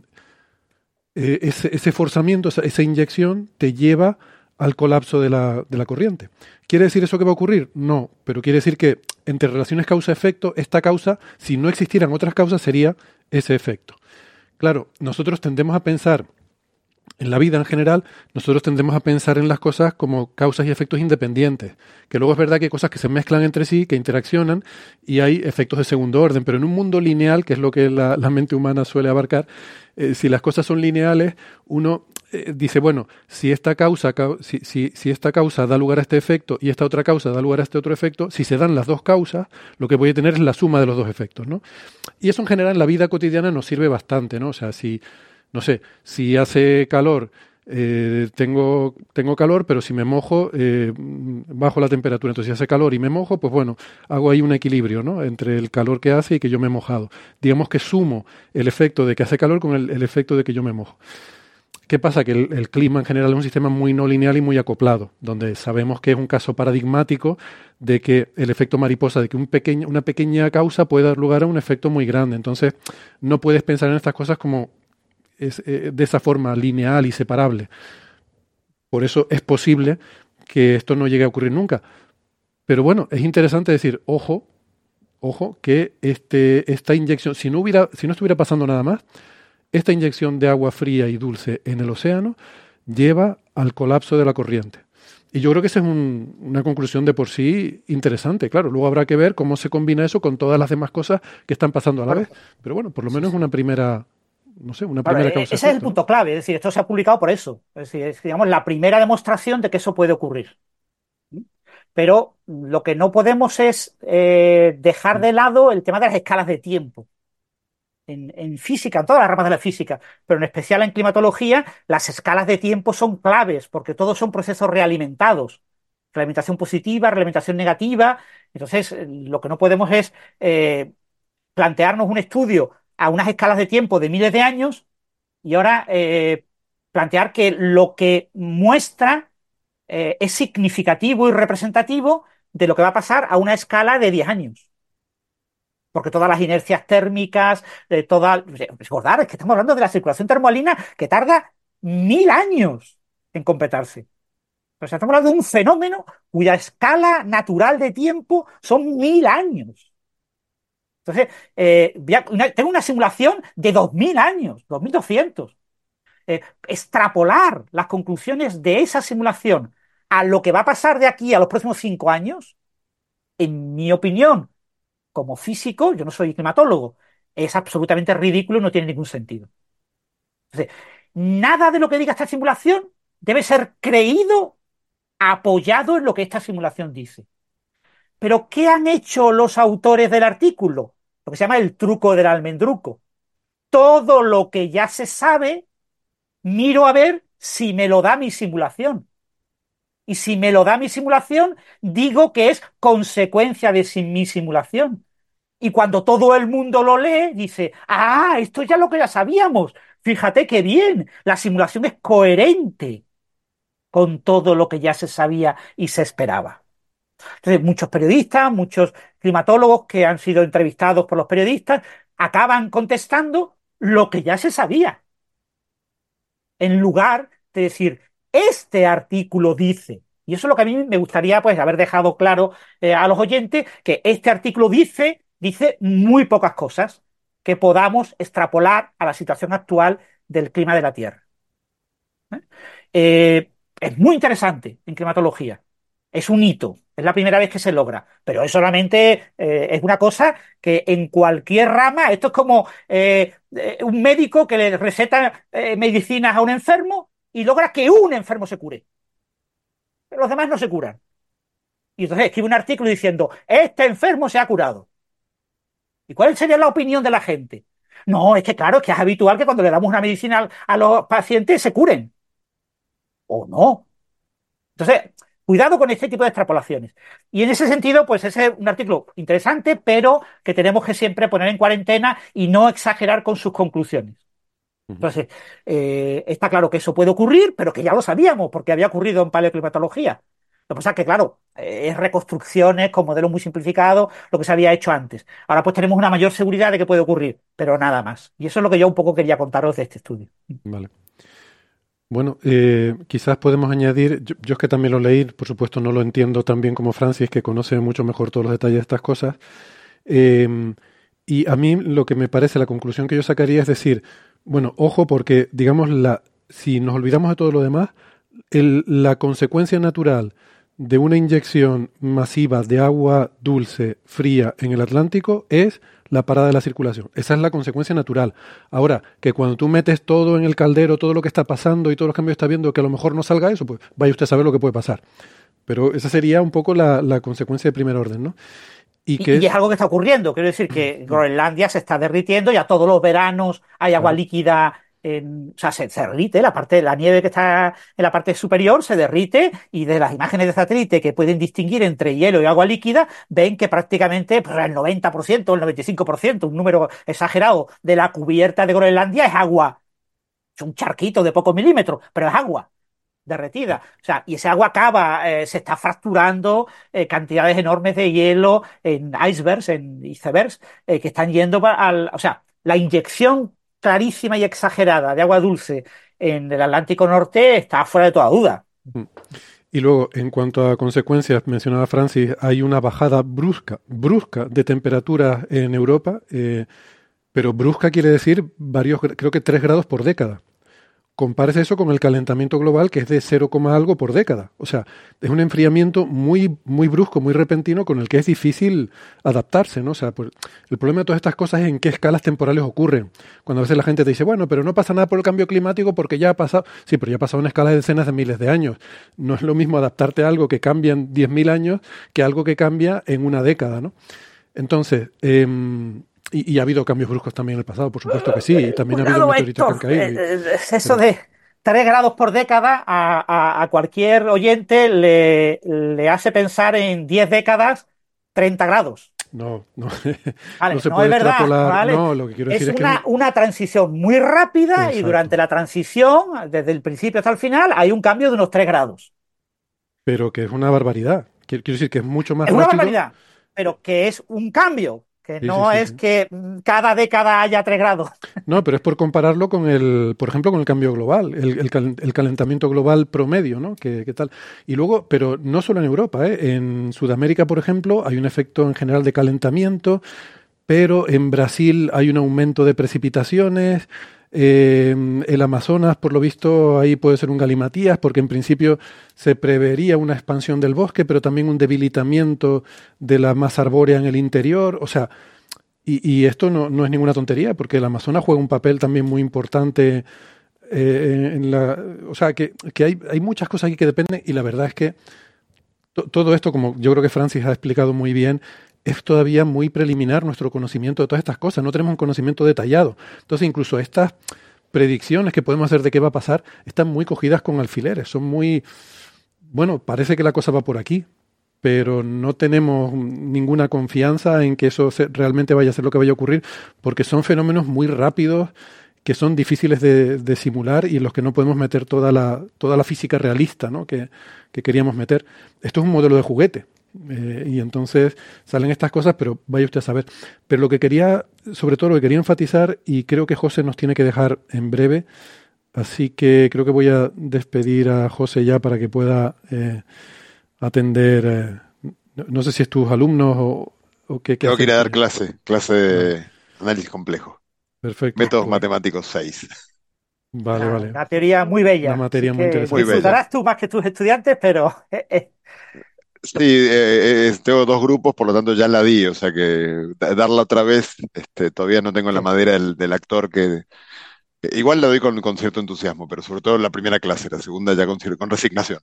eh, ese, ese forzamiento, esa, esa inyección te lleva al colapso de la, de la corriente. ¿Quiere decir eso que va a ocurrir? No, pero quiere decir que entre relaciones causa-efecto, esta causa, si no existieran otras causas, sería ese efecto. Claro, nosotros tendemos a pensar, en la vida en general, nosotros tendemos a pensar en las cosas como causas y efectos independientes, que luego es verdad que hay cosas que se mezclan entre sí, que interaccionan, y hay efectos de segundo orden, pero en un mundo lineal, que es lo que la, la mente humana suele abarcar, eh, si las cosas son lineales, uno eh, dice, bueno, si esta, causa, cau- si, si, si esta causa da lugar a este efecto y esta otra causa da lugar a este otro efecto, si se dan las dos causas, lo que voy a tener es la suma de los dos efectos, ¿no? Y eso en general en la vida cotidiana nos sirve bastante, ¿no? O sea, si no sé, si hace calor, eh, tengo, tengo calor, pero si me mojo, eh, bajo la temperatura. Entonces, si hace calor y me mojo, pues bueno, hago ahí un equilibrio, ¿no? Entre el calor que hace y que yo me he mojado. Digamos que sumo el efecto de que hace calor con el, el efecto de que yo me mojo. ¿Qué pasa? Que el, el clima en general es un sistema muy no lineal y muy acoplado, donde sabemos que es un caso paradigmático de que el efecto mariposa, de que un pequeño, una pequeña causa puede dar lugar a un efecto muy grande. Entonces, no puedes pensar en estas cosas como es, eh, de esa forma lineal y separable. Por eso es posible que esto no llegue a ocurrir nunca. Pero bueno, es interesante decir, ojo, ojo, que este, esta inyección, si no hubiera, si no estuviera pasando nada más, esta inyección de agua fría y dulce en el océano lleva al colapso de la corriente. Y yo creo que esa es un, una conclusión de por sí interesante. Claro, luego habrá que ver cómo se combina eso con todas las demás cosas que están pasando a la Claro, vez. Pero bueno, por lo sí, menos sí. una primera, no sé, una Claro, primera e- ese es el causa-efecto, ¿no? punto clave, es decir, esto se ha publicado por eso, es decir, es, digamos, la primera demostración de que eso puede ocurrir. Pero lo que no podemos es eh, dejar Mm. de lado el tema de las escalas de tiempo. En, en física, en todas las ramas de la física, pero en especial en climatología, las escalas de tiempo son claves, porque todos son procesos realimentados. Realimentación positiva, realimentación negativa. Entonces, eh, lo que no podemos es eh, plantearnos un estudio a unas escalas de tiempo de miles de años y ahora eh, plantear que lo que muestra eh, es significativo y representativo de lo que va a pasar a una escala de diez años. Porque todas las inercias térmicas, de toda. Recordar, es que estamos hablando de la circulación termoalina que tarda mil años en completarse. O sea, estamos hablando de un fenómeno cuya escala natural de tiempo son mil años. Entonces, eh, una, tengo una simulación de dos mil años, dos mil doscientos. Eh, extrapolar las conclusiones de esa simulación a lo que va a pasar de aquí a los próximos cinco años, en mi opinión, como físico, yo no soy climatólogo, es absolutamente ridículo y no tiene ningún sentido. Entonces, nada de lo que diga esta simulación debe ser creído, apoyado en lo que esta simulación dice. Pero, ¿qué han hecho los autores del artículo? Lo que se llama el truco del almendruco. Todo lo que ya se sabe, miro a ver si me lo da mi simulación. Y si me lo da mi simulación, digo que es consecuencia de mi simulación. Y cuando todo el mundo lo lee, dice, ah, esto ya es lo que ya sabíamos. Fíjate qué bien, la simulación es coherente con todo lo que ya se sabía y se esperaba. Entonces, muchos periodistas, muchos climatólogos que han sido entrevistados por los periodistas, acaban contestando lo que ya se sabía, en lugar de decir, este artículo dice. Y eso es lo que a mí me gustaría pues haber dejado claro eh, a los oyentes, que este artículo dice, dice muy pocas cosas que podamos extrapolar a la situación actual del clima de la Tierra. ¿eh? Eh, es muy interesante en climatología. Es un hito. Es la primera vez que se logra, pero es solamente eh, es una cosa que en cualquier rama, esto es como eh, eh, un médico que le receta eh, medicinas a un enfermo y logra que un enfermo se cure, pero los demás no se curan. Y entonces escribe un artículo diciendo, este enfermo se ha curado. ¿Y cuál sería la opinión de la gente? No, es que claro, es que es habitual que cuando le damos una medicina a los pacientes se curen. ¿O no? Entonces, cuidado con este tipo de extrapolaciones. Y en ese sentido, pues ese es un artículo interesante, pero que tenemos que siempre poner en cuarentena y no exagerar con sus conclusiones. Ujú. Entonces, eh, está claro que eso puede ocurrir, pero que ya lo sabíamos, porque había ocurrido en paleoclimatología. Lo que pasa es que, claro, eh, es reconstrucciones con modelos muy simplificados, lo que se había hecho antes. Ahora pues tenemos una mayor seguridad de que puede ocurrir, pero nada más. Y eso es lo que yo un poco quería contaros de este estudio. Vale. Bueno, eh, quizás podemos añadir, yo, yo es que también lo leí, por supuesto no lo entiendo tan bien como Francis, que conoce mucho mejor todos los detalles de estas cosas. Eh, y a mí lo que me parece, la conclusión que yo sacaría es decir, bueno, ojo porque, digamos, la, si nos olvidamos de todo lo demás, el- la consecuencia natural de una inyección masiva de agua dulce, fría en el Atlántico es la parada de la circulación. Esa es la consecuencia natural. Ahora, que cuando tú metes todo en el caldero, todo lo que está pasando y todos los cambios que está viendo, que a lo mejor no salga eso, pues vaya usted a saber lo que puede pasar. Pero esa sería un poco la, la consecuencia de primer orden, ¿no? Y que Y, y es es... algo que está ocurriendo. Quiero decir que Groenlandia se está derritiendo, ya todos los veranos hay agua Claro. líquida, en- o sea, se, se derrite, la parte, la nieve que está en la parte superior se derrite y de las imágenes de satélite que pueden distinguir entre hielo y agua líquida, ven que prácticamente pues, el noventa por ciento, el noventa y cinco por ciento, un número exagerado de la cubierta de Groenlandia es agua. Es un charquito de pocos milímetros, pero es agua derretida. O sea, y ese agua acaba, eh, se está fracturando eh, cantidades enormes de hielo en icebergs, en icebergs, eh, que están yendo pa- al. O sea, la inyección clarísima y exagerada de agua dulce en el Atlántico Norte está fuera de toda duda. Mm. Y luego, en cuanto a consecuencias, mencionaba Francis, hay una bajada brusca, brusca de temperatura en Europa, eh, pero brusca quiere decir varios, gra- creo que tres grados por década. Compares eso con el calentamiento global, que es de cero, algo por década. O sea, es un enfriamiento muy, muy brusco, muy repentino, con el que es difícil adaptarse, ¿no? O sea, pues, el problema de todas estas cosas es en qué escalas temporales ocurren. Cuando a veces la gente te dice, bueno, pero no pasa nada por el cambio climático porque ya ha pasado. Sí, pero ya ha pasado en escalas de decenas de miles de años. No es lo mismo adaptarte a algo que cambia en diez mil años que algo que cambia en una década, ¿no? Entonces, em, y, y ha habido cambios bruscos también en el pasado, por supuesto que sí, y también ha habido Cuidado, meteoritos que Héctor. han caído. Eh, y- eh, es eso pero, de tres grados por década a, a- a cualquier oyente le, le hace pensar en diez décadas, treinta grados. No, no, no Vale, se no es puede verdad, extrapolar. ¿vale? No, lo que quiero decir Es es que es una, un... una transición muy rápida y durante Exacto. la transición, desde el principio hasta el final, hay un cambio de unos tres grados. Pero que es una barbaridad. Quiero, quiero decir que es mucho más Es una rápido. barbaridad, pero que es un cambio, que Sí, sí, no sí, es sí. que mm, cada década haya tres grados. No, pero es por compararlo con el, por ejemplo, con el cambio global, el, el cal- el calentamiento global promedio, ¿no? ¿Qué, qué tal? Y luego, pero no solo en Europa, ¿eh? En Sudamérica, por ejemplo, hay un efecto en general de calentamiento, pero en Brasil hay un aumento de precipitaciones. Eh, el Amazonas, por lo visto, ahí puede ser un galimatías, porque en principio se prevería una expansión del bosque, pero también un debilitamiento de la masa arbórea en el interior. O sea, y, y esto no, no es ninguna tontería, porque el Amazonas juega un papel también muy importante eh, en la. O sea, que, que hay, hay muchas cosas aquí que dependen, y la verdad es que to- todo esto, como yo creo que Francis ha explicado muy bien, es todavía muy preliminar nuestro conocimiento de todas estas cosas. No tenemos un conocimiento detallado. Entonces, incluso estas predicciones que podemos hacer de qué va a pasar están muy cogidas con alfileres. Son muy, bueno, parece que la cosa va por aquí, pero no tenemos ninguna confianza en que eso se- realmente vaya a ser lo que vaya a ocurrir, porque son fenómenos muy rápidos que son difíciles de, de simular y en los que no podemos meter toda la, toda la física realista, ¿no? que, que queríamos meter. Esto es un modelo de juguete. Eh, y entonces salen estas cosas, pero vaya usted a saber. Pero lo que quería, sobre todo lo que quería enfatizar, y creo que José nos tiene que dejar en breve, así que creo que voy a despedir a José ya para que pueda eh, atender, eh, no, no sé si es tus alumnos o, o qué, qué Tengo que ir hacéis a con dar ellos. clase, clase Vale, de análisis complejo. perfecto. Métodos Pues matemáticos seis. vale, Una, vale. una teoría muy Una bella. Así materia muy que Muy interesante, sí. bella. disfrutarás tú más que tus estudiantes, pero eh, eh, Sí, eh, eh, tengo dos grupos, por lo tanto ya la di, o sea que da- darla otra vez, este, todavía no tengo la Bien. madera del, del actor que, que igual la doy con, con cierto entusiasmo, pero sobre todo la primera clase, la segunda ya con, cier- con resignación.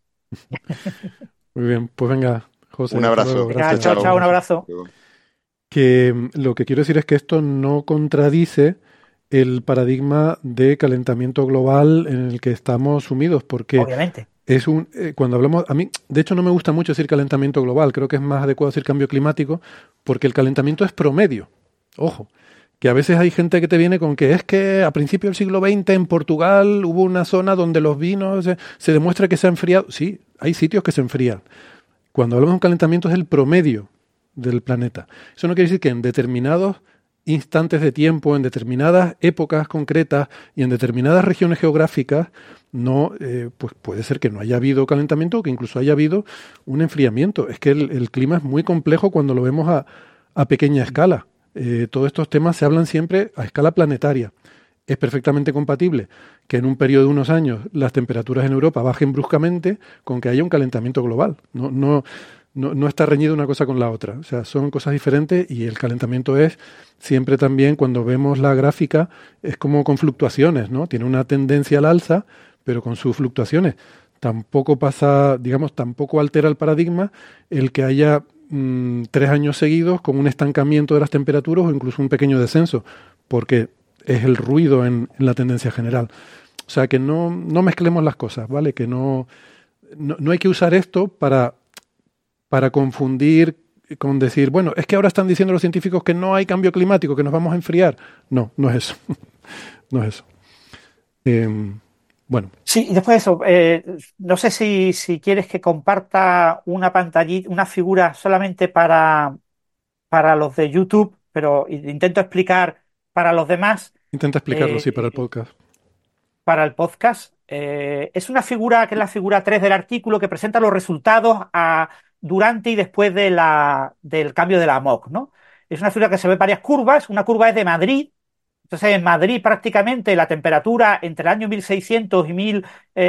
Muy bien, pues venga, José, Un hasta luego. abrazo, Venga, chao, Gracias. chao, Un chao. chao, un abrazo. abrazo. Que mm, lo que quiero decir es que esto no contradice el paradigma de calentamiento global en el que estamos sumidos, porque Obviamente. es un, eh, cuando hablamos, a mí, de hecho no me gusta mucho decir calentamiento global, creo que es más adecuado decir cambio climático, porque el calentamiento es promedio. Ojo, que a veces hay gente que te viene con que es que a principios del siglo veinte en Portugal hubo una zona donde los vinos se, se demuestra que se ha enfriado. Sí, hay sitios que se enfrían. Cuando hablamos de un calentamiento es el promedio del planeta. Eso no quiere decir que en determinados instantes de tiempo, en determinadas épocas concretas y en determinadas regiones geográficas, no, eh, pues puede ser que no haya habido calentamiento o que incluso haya habido un enfriamiento. Es que el, el clima es muy complejo cuando lo vemos a, a pequeña escala. Eh, todos estos temas se hablan siempre a escala planetaria. Es perfectamente compatible que en un periodo de unos años las temperaturas en Europa bajen bruscamente con que haya un calentamiento global. No, no, no, no está reñido una cosa con la otra. O sea, son cosas diferentes y el calentamiento es siempre también, cuando vemos la gráfica, es como con fluctuaciones, ¿no? Tiene una tendencia al alza, pero con sus fluctuaciones. Tampoco pasa, digamos, tampoco altera el paradigma el que haya mmm, tres años seguidos con un estancamiento de las temperaturas o incluso un pequeño descenso, porque es el ruido en, en la tendencia general. O sea, que no, no mezclemos las cosas, ¿vale? Que no, no, no hay que usar esto para, para confundir con decir, bueno, es que ahora están diciendo los científicos que no hay cambio climático, que nos vamos a enfriar. No, no es eso. No es eso. Eh, bueno, Sí, y después de eso, eh, no sé si, si quieres que comparta una pantallita, una figura solamente para, para los de YouTube, pero intento explicar para los demás, intenta explicarlo, sí, para el eh, podcast. para el podcast. Eh, es una figura que es la figura tres del artículo que presenta los resultados a, durante y después de la, del cambio de la M O C, ¿no? Es una figura que se ve varias curvas. Una curva es de Madrid. Entonces, en Madrid prácticamente la temperatura entre el año mil seiscientos y mil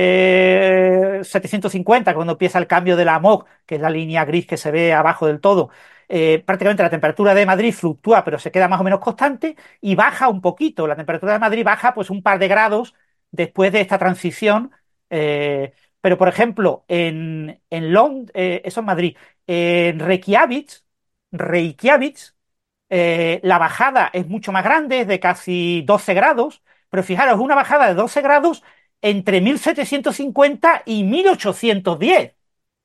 setecientos cincuenta, cuando empieza el cambio de la M O C, que es la línea gris que se ve abajo del todo, eh, prácticamente la temperatura de Madrid fluctúa, pero se queda más o menos constante y baja un poquito. La temperatura de Madrid baja pues un par de grados después de esta transición. Eh, pero, por ejemplo, en, en Lond eh, eso es Madrid, en Reykjavik, Reykjavik, eh, la bajada es mucho más grande, es de casi doce grados, pero fijaros, una bajada de doce grados entre mil setecientos cincuenta y mil ochocientos diez,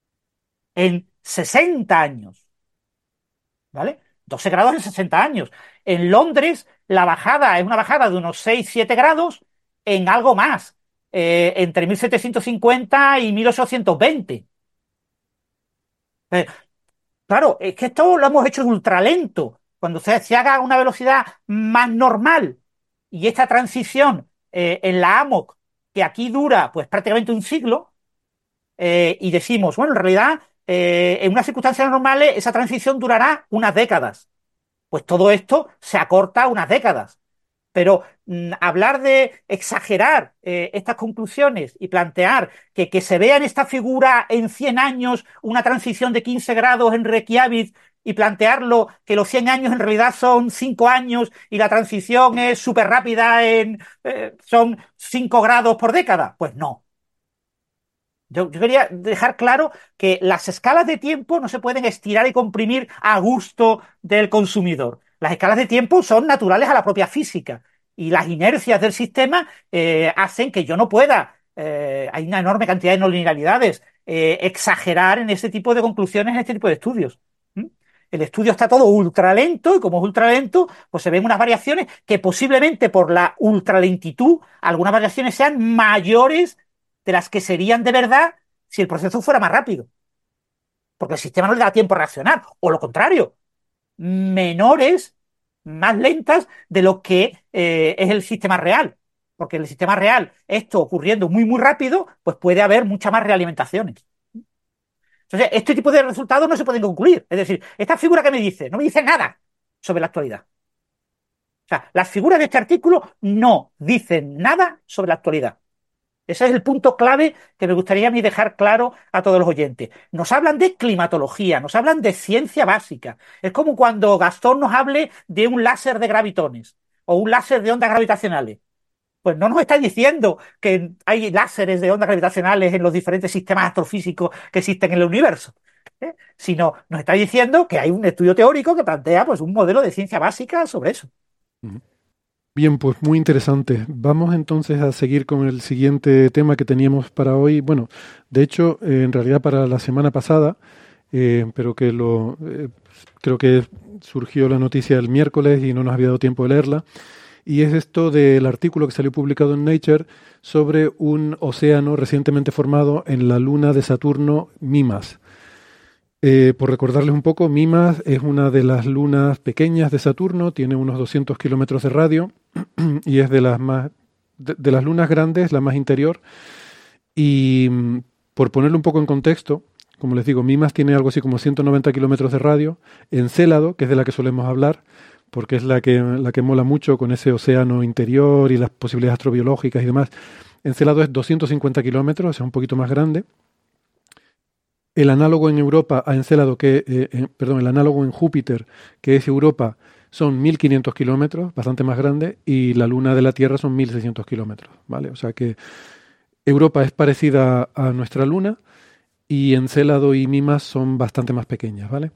en sesenta años, ¿vale? doce grados en sesenta años. En Londres, la bajada es una bajada de unos seis siete grados en algo más, eh, entre mil setecientos cincuenta y mil ochocientos veinte. Eh, Claro, es que esto lo hemos hecho en ultralento. Cuando se, se haga a una velocidad más normal y esta transición eh, en la A M O C, que aquí dura pues prácticamente un siglo, eh, y decimos, bueno, en realidad eh, en unas circunstancias normales esa transición durará unas décadas. Pues todo esto se acorta a unas décadas. Pero mmm, hablar de exagerar eh, estas conclusiones y plantear que, que se vea en esta figura en cien años una transición de quince grados en Reykjavik y plantearlo que los cien años en realidad son cinco años y la transición es súper rápida, en, eh, son cinco grados por década, pues no. Yo, yo, quería dejar claro que las escalas de tiempo no se pueden estirar y comprimir a gusto del consumidor. Las escalas de tiempo son naturales a la propia física y las inercias del sistema eh, hacen que yo no pueda, eh, hay una enorme cantidad de no linealidades, eh, exagerar en este tipo de conclusiones, en este tipo de estudios. ¿Mm? El estudio está todo ultralento y como es ultralento, pues se ven unas variaciones que posiblemente por la ultralentitud, algunas variaciones sean mayores de las que serían de verdad si el proceso fuera más rápido. Porque el sistema no le da tiempo a reaccionar. O lo contrario, menores, más lentas de lo que eh, es el sistema real. Porque en el sistema real, esto ocurriendo muy, muy rápido, pues puede haber muchas más realimentaciones. Entonces, este tipo de resultados no se pueden concluir. Es decir, esta figura que me dice, no me dice nada sobre la actualidad. O sea, las figuras de este artículo no dicen nada sobre la actualidad. Ese es el punto clave que me gustaría a mí dejar claro a todos los oyentes. Nos hablan de climatología, nos hablan de ciencia básica. Es como cuando Gastón nos hable de un láser de gravitones o un láser de ondas gravitacionales. Pues no nos está diciendo que hay láseres de ondas gravitacionales en los diferentes sistemas astrofísicos que existen en el universo, ¿eh? Sino nos está diciendo que hay un estudio teórico que plantea pues, un modelo de ciencia básica sobre eso. Bien, pues muy interesante. Vamos entonces a seguir con el siguiente tema que teníamos para hoy. Bueno, de hecho, eh, en realidad para la semana pasada, eh, pero que lo eh, creo que surgió la noticia el miércoles y no nos había dado tiempo de leerla. Y es esto del artículo que salió publicado en Nature sobre un océano recientemente formado en la luna de Saturno, Mimas. Eh, por recordarles un poco, Mimas es una de las lunas pequeñas de Saturno, tiene unos doscientos kilómetros de radio y es de las más de, de las lunas grandes, la más interior. Y por ponerlo un poco en contexto, como les digo, Mimas tiene algo así como ciento noventa kilómetros de radio. Encélado, que es de la que solemos hablar, porque es la que, la que mola mucho con ese océano interior y las posibilidades astrobiológicas y demás. Encélado es doscientos cincuenta kilómetros, o sea, un poquito más grande. El análogo en Europa a Encélado, que, eh, eh, perdón, el análogo en Júpiter, que es Europa, son mil quinientos kilómetros, bastante más grande, y la luna de la Tierra son mil seiscientos kilómetros, ¿vale? O sea que Europa es parecida a nuestra luna y Encélado y Mimas son bastante más pequeñas, ¿vale?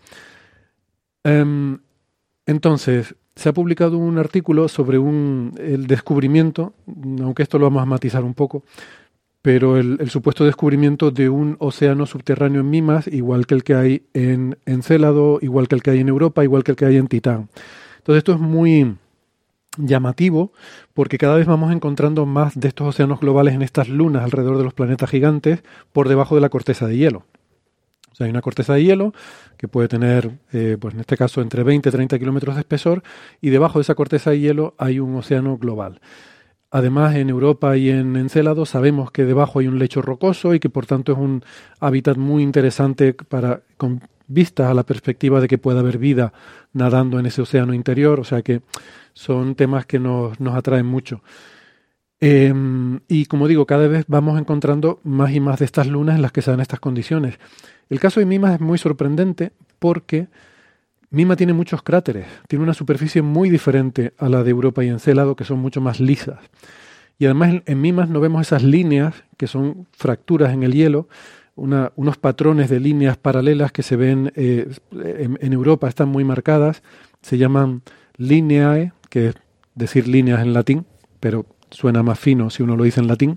Um, Entonces, se ha publicado un artículo sobre un, el descubrimiento, aunque esto lo vamos a matizar un poco, pero el, el supuesto descubrimiento de un océano subterráneo en Mimas, igual que el que hay en Encélado, igual que el que hay en Europa, igual que el que hay en Titán. Entonces esto es muy llamativo porque cada vez vamos encontrando más de estos océanos globales en estas lunas alrededor de los planetas gigantes por debajo de la corteza de hielo. O sea, hay una corteza de hielo que puede tener, eh, pues en este caso, entre veinte y treinta kilómetros de espesor, y debajo de esa corteza de hielo hay un océano global. Además, en Europa y en Encélado sabemos que debajo hay un lecho rocoso y que por tanto es un hábitat muy interesante para, con vistas a la perspectiva de que pueda haber vida nadando en ese océano interior. O sea que son temas que nos, nos atraen mucho. Eh, y como digo, cada vez vamos encontrando más y más de estas lunas en las que se dan estas condiciones. El caso de Mimas es muy sorprendente porque Mima tiene muchos cráteres, tiene una superficie muy diferente a la de Europa y Encélado, que son mucho más lisas. Y además en, en Mimas no vemos esas líneas, que son fracturas en el hielo, una, unos patrones de líneas paralelas que se ven eh, en, en Europa, están muy marcadas, se llaman lineae, que es decir líneas en latín, pero suena más fino si uno lo dice en latín.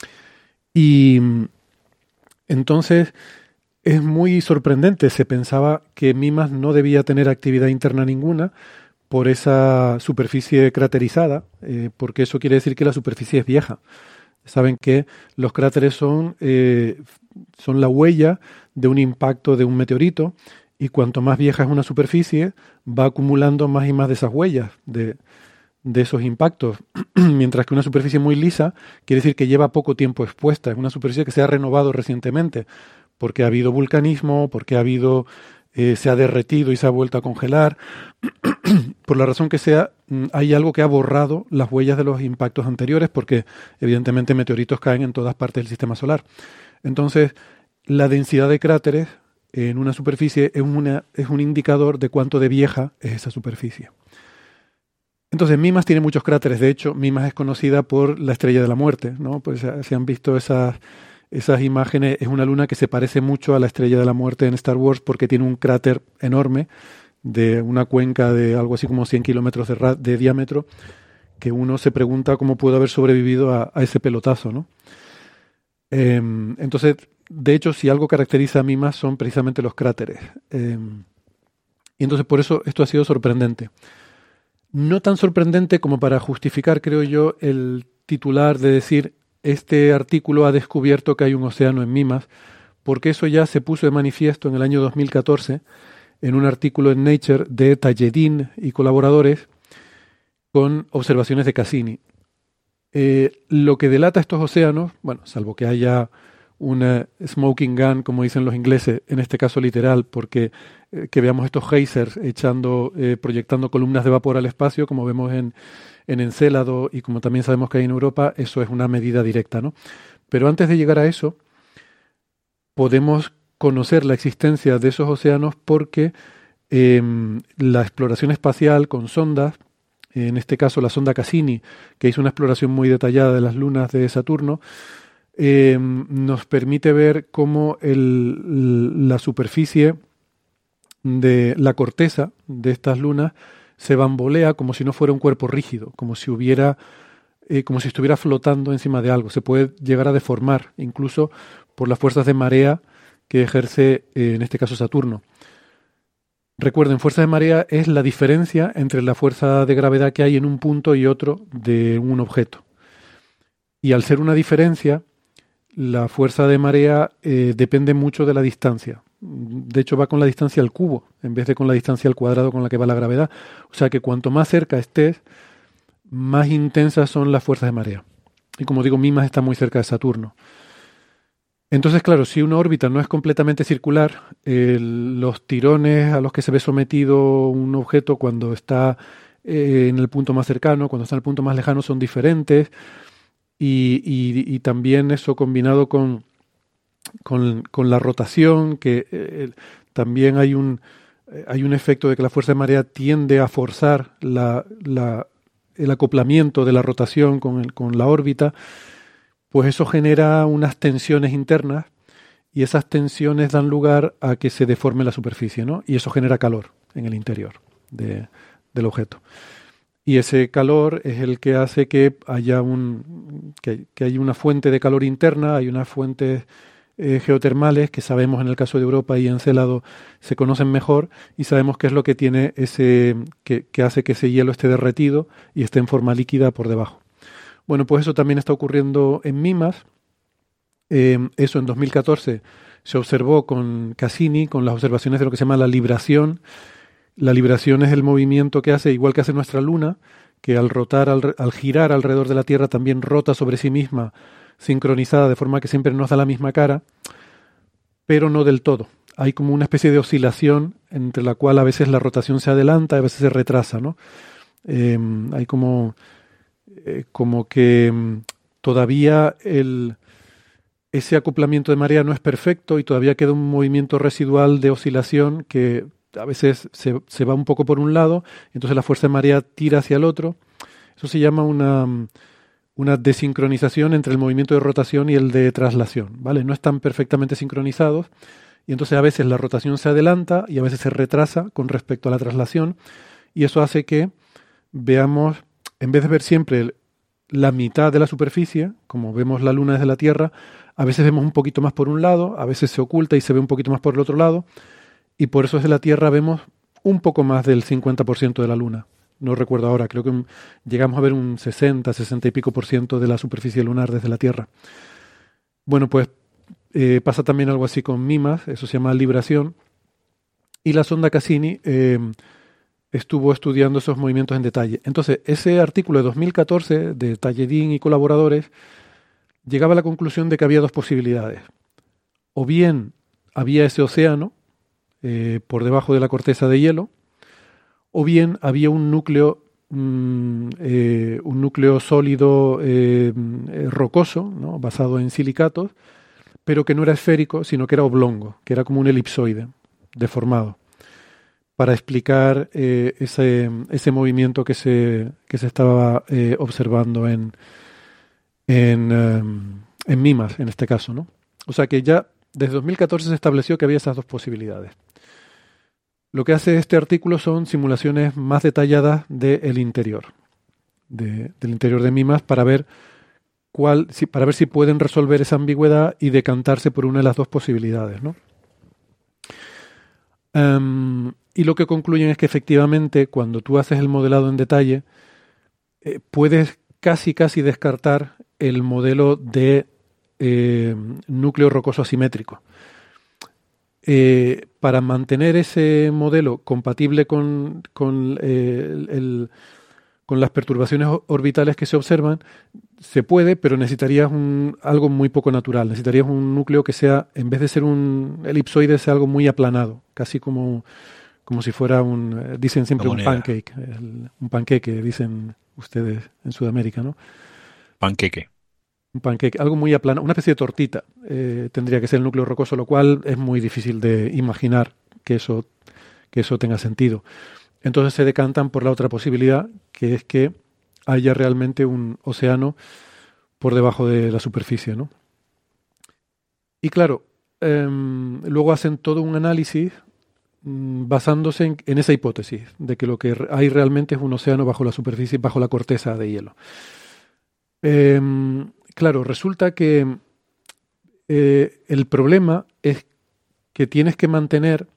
Y entonces es muy sorprendente. Se pensaba que Mimas no debía tener actividad interna ninguna por esa superficie craterizada, eh, porque eso quiere decir que la superficie es vieja. Saben que los cráteres son, eh, son la huella de un impacto de un meteorito, y cuanto más vieja es una superficie, va acumulando más y más de esas huellas de, de esos impactos. Mientras que una superficie muy lisa quiere decir que lleva poco tiempo expuesta. Es una superficie que se ha renovado recientemente, porque ha habido vulcanismo, porque ha habido, eh, se ha derretido y se ha vuelto a congelar. Por la razón que sea, hay algo que ha borrado las huellas de los impactos anteriores, porque evidentemente meteoritos caen en todas partes del sistema solar. Entonces, la densidad de cráteres en una superficie es, una, es un indicador de cuánto de vieja es esa superficie. Entonces, Mimas tiene muchos cráteres. De hecho, Mimas es conocida por la estrella de la muerte, ¿no? Pues se han visto esas... Esas imágenes. Es una luna que se parece mucho a la estrella de la muerte en Star Wars porque tiene un cráter enorme de una cuenca de algo así como cien kilómetros de, ra- de diámetro, que uno se pregunta cómo pudo haber sobrevivido a, a ese pelotazo, ¿no? Eh, entonces, de hecho, si algo caracteriza a Mimas son precisamente los cráteres. Eh, y entonces por eso esto ha sido sorprendente. No tan sorprendente como para justificar, creo yo, el titular de decir este artículo ha descubierto que hay un océano en Mimas, porque eso ya se puso de manifiesto en el año dos mil catorce en un artículo en Nature de Tajedin y colaboradores con observaciones de Cassini. Eh, lo que delata estos océanos, bueno, salvo que haya una smoking gun, como dicen los ingleses, en este caso literal, porque eh, que veamos estos geysers echando, eh, proyectando columnas de vapor al espacio, como vemos en, en Encélado y como también sabemos que hay en Europa, eso es una medida directa, ¿no? Pero antes de llegar a eso, podemos conocer la existencia de esos océanos porque eh, la exploración espacial con sondas, en este caso la sonda Cassini, que hizo una exploración muy detallada de las lunas de Saturno, eh, nos permite ver cómo el, la superficie de la corteza de estas lunas se bambolea como si no fuera un cuerpo rígido, como si hubiera, eh, como si estuviera flotando encima de algo. Se puede llegar a deformar, incluso por las fuerzas de marea que ejerce, eh, en este caso, Saturno. Recuerden, fuerza de marea es la diferencia entre la fuerza de gravedad que hay en un punto y otro de un objeto. Y al ser una diferencia, la fuerza de marea eh, depende mucho de la distancia. De hecho, va con la distancia al cubo, en vez de con la distancia al cuadrado con la que va la gravedad. O sea que cuanto más cerca estés, más intensas son las fuerzas de marea. Y como digo, Mimas está muy cerca de Saturno. Entonces, claro, si una órbita no es completamente circular, eh, los tirones a los que se ve sometido un objeto cuando está eh, en el punto más cercano, cuando está en el punto más lejano, son diferentes. Y, y, y también eso combinado con, con, con la rotación, que eh, también hay un, eh, hay un efecto de que la fuerza de marea tiende a forzar la, la, el acoplamiento de la rotación con, el, con la órbita, pues eso genera unas tensiones internas y esas tensiones dan lugar a que se deforme la superficie, ¿no? Y eso genera calor en el interior de, del objeto. Y ese calor es el que hace que haya un que, que haya una fuente de calor interna, hay unas fuentes eh, geotermales que sabemos en el caso de Europa y Encélado se conocen mejor y sabemos qué es lo que tiene ese que, que hace que ese hielo esté derretido y esté en forma líquida por debajo. Bueno, pues eso también está ocurriendo en Mimas. Eh, eso en dos mil catorce se observó con Cassini, con las observaciones de lo que se llama la libración. La libración es el movimiento que hace, igual que hace nuestra Luna, que al rotar, al, al girar alrededor de la Tierra también rota sobre sí misma, sincronizada, de forma que siempre nos da la misma cara, pero no del todo. Hay como una especie de oscilación entre la cual a veces la rotación se adelanta, a veces se retrasa, ¿no? Eh, hay como, eh, como que mm, todavía el, ese acoplamiento de marea no es perfecto y todavía queda un movimiento residual de oscilación que a veces se, se va un poco por un lado, entonces la fuerza de marea tira hacia el otro. Eso se llama una, una desincronización entre el movimiento de rotación y el de traslación, ¿vale? No están perfectamente sincronizados y entonces a veces la rotación se adelanta y a veces se retrasa con respecto a la traslación y eso hace que veamos, en vez de ver siempre la mitad de la superficie, como vemos la Luna desde la Tierra, a veces vemos un poquito más por un lado, a veces se oculta y se ve un poquito más por el otro lado. Y por eso desde la Tierra vemos un poco más del cincuenta por ciento de la Luna. No recuerdo ahora, creo que llegamos a ver un sesenta, sesenta y pico por ciento de la superficie lunar desde la Tierra. Bueno, pues eh, pasa también algo así con Mimas, eso se llama libración. Y la sonda Cassini eh, estuvo estudiando esos movimientos en detalle. Entonces, ese artículo de dos mil catorce de Talledín y colaboradores llegaba a la conclusión de que había dos posibilidades. O bien había ese océano Eh, por debajo de la corteza de hielo, o bien había un núcleo, mm, eh, un núcleo sólido eh, rocoso, ¿no? Basado en silicatos, pero que no era esférico, sino que era oblongo, que era como un elipsoide deformado, para explicar eh, ese, ese movimiento que se, que se estaba eh, observando en, en, um, en Mimas, en este caso, ¿no? O sea que ya desde dos mil catorce se estableció que había esas dos posibilidades. Lo que hace este artículo son simulaciones más detalladas del interior, de, del interior de Mimas, para ver cuál, si, para ver si pueden resolver esa ambigüedad y decantarse por una de las dos posibilidades, ¿no? Um, y lo que concluyen es que efectivamente, cuando tú haces el modelado en detalle, eh, puedes casi casi descartar el modelo de eh, núcleo rocoso asimétrico. Eh, para mantener ese modelo compatible con, con, eh, el, con las perturbaciones orbitales que se observan, se puede, pero necesitarías un, algo muy poco natural. Necesitarías un núcleo que sea, en vez de ser un elipsoide, sea algo muy aplanado, casi como, como si fuera un, dicen siempre un pancake, el, un panqueque, dicen ustedes en Sudamérica, ¿no? Panqueque. Un panqueque, algo muy aplanado, una especie de tortita, eh, tendría que ser el núcleo rocoso, lo cual es muy difícil de imaginar que eso, que eso tenga sentido. Entonces se decantan por la otra posibilidad, que es que haya realmente un océano por debajo de la superficie, ¿no? Y claro, eh, luego hacen todo un análisis mmm, basándose en, en esa hipótesis, de que lo que hay realmente es un océano bajo la superficie, bajo la corteza de hielo. Eh, claro, resulta que eh, el problema es que tienes que mantener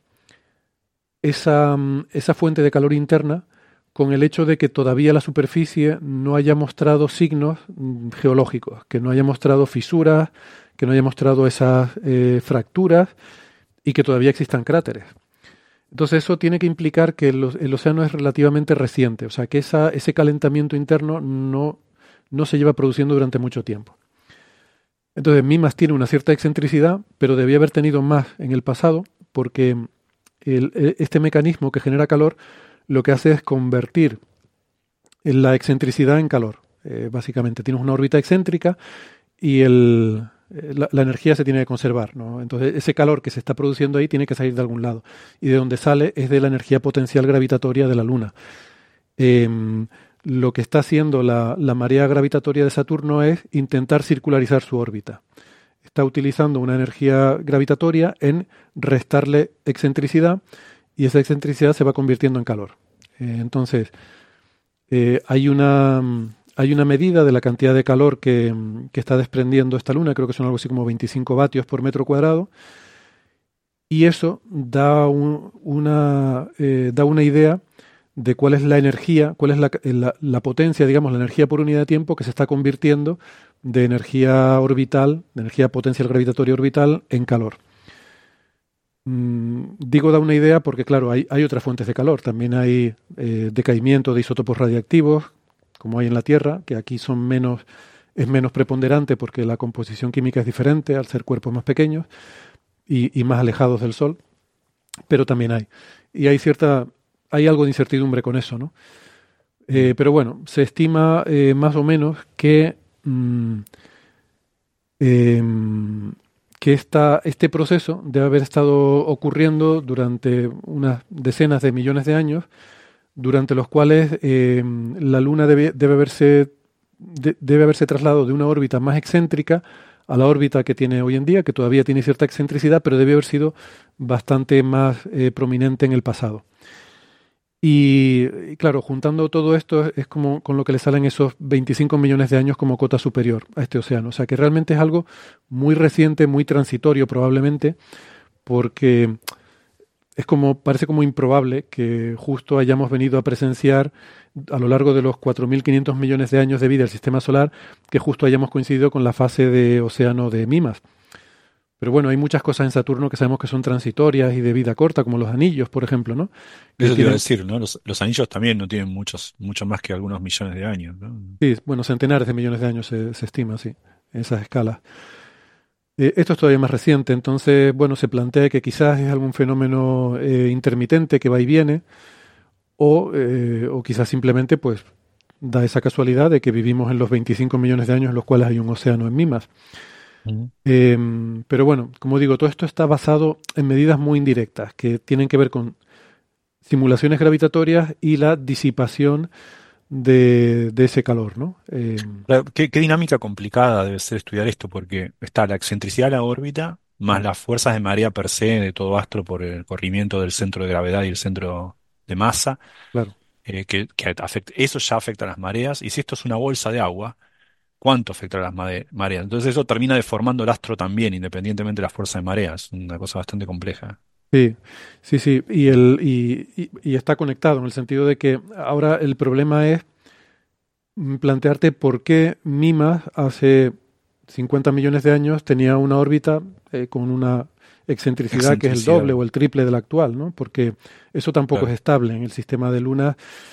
esa, esa fuente de calor interna con el hecho de que todavía la superficie no haya mostrado signos geológicos, que no haya mostrado fisuras, que no haya mostrado esas eh, fracturas y que todavía existan cráteres. Entonces eso tiene que implicar que el, el océano es relativamente reciente, o sea que esa, ese calentamiento interno no, no se lleva produciendo durante mucho tiempo. Entonces Mimas tiene una cierta excentricidad, pero debía haber tenido más en el pasado porque el, este mecanismo que genera calor lo que hace es convertir la excentricidad en calor. Eh, básicamente tienes una órbita excéntrica y el, la, la energía se tiene que conservar, ¿no? Entonces ese calor que se está produciendo ahí tiene que salir de algún lado. Y de donde sale es de la energía potencial gravitatoria de la Luna. Eh, lo que está haciendo la, la marea gravitatoria de Saturno es intentar circularizar su órbita. Está utilizando una energía gravitatoria en restarle excentricidad y esa excentricidad se va convirtiendo en calor. Eh, entonces, eh, hay una hay una medida de la cantidad de calor que, que está desprendiendo esta luna, creo que son algo así como veinticinco vatios por metro cuadrado, y eso da, un, una, eh, da una idea de cuál es la energía, cuál es la, la, la potencia, digamos, la energía por unidad de tiempo que se está convirtiendo de energía orbital, de energía potencial gravitatoria orbital en calor. Mm, digo da una idea porque, claro, hay, hay otras fuentes de calor. También hay eh, decaimiento de isótopos radiactivos, como hay en la Tierra, que aquí son menos, es menos preponderante porque la composición química es diferente al ser cuerpos más pequeños y, y más alejados del Sol, pero también hay. Y hay cierta, hay algo de incertidumbre con eso, ¿no? Eh, pero bueno, se estima eh, más o menos que Mm, eh, que esta, este proceso debe haber estado ocurriendo durante unas decenas de millones de años, durante los cuales eh, la Luna debe, debe, haberse, de, debe haberse trasladado de una órbita más excéntrica a la órbita que tiene hoy en día, que todavía tiene cierta excentricidad, pero debe haber sido bastante más eh, prominente en el pasado. Y, y claro, juntando todo esto es como con lo que le salen esos veinticinco millones de años como cota superior a este océano. O sea que realmente es algo muy reciente, muy transitorio probablemente, porque es como, parece como improbable que justo hayamos venido a presenciar a lo largo de los cuatro mil quinientos millones de años de vida del Sistema Solar, que justo hayamos coincidido con la fase de océano de Mimas. Pero bueno, hay muchas cosas en Saturno que sabemos que son transitorias y de vida corta, como los anillos, por ejemplo, ¿no? Que Eso te iba tienen, a decir, ¿no? Los, los anillos también no tienen muchos, mucho más que algunos millones de años, ¿no? sí, bueno, centenares de millones de años se, se estima, sí, en esas escalas. Eh, esto es todavía más reciente, entonces, bueno, se plantea que quizás es algún fenómeno eh, intermitente que va y viene, o, eh, o quizás simplemente, pues, da esa casualidad de que vivimos en los veinticinco millones de años en los cuales hay un océano en Mimas. Uh-huh. Eh, pero bueno, como digo, todo esto está basado en medidas muy indirectas que tienen que ver con simulaciones gravitatorias y la disipación de, de ese calor, ¿no? Eh, ¿Qué, qué dinámica complicada debe ser estudiar esto, porque está la excentricidad de la órbita más las fuerzas de marea per se de todo astro por el corrimiento del centro de gravedad y el centro de masa, claro. eh, que, que afecta, eso ya afecta a las mareas, y si esto es una bolsa de agua, ¿cuánto afecta a las mareas? Entonces eso termina deformando el astro también, independientemente de la fuerza de mareas. Una cosa bastante compleja. Sí, sí, sí. Y, el, y, y, y está conectado en el sentido de que ahora el problema es plantearte por qué Mimas hace cincuenta millones de años tenía una órbita eh, con una excentricidad, excentricidad que es el doble o el triple de la actual, ¿no? Porque eso tampoco claro. es estable en el sistema de lunas.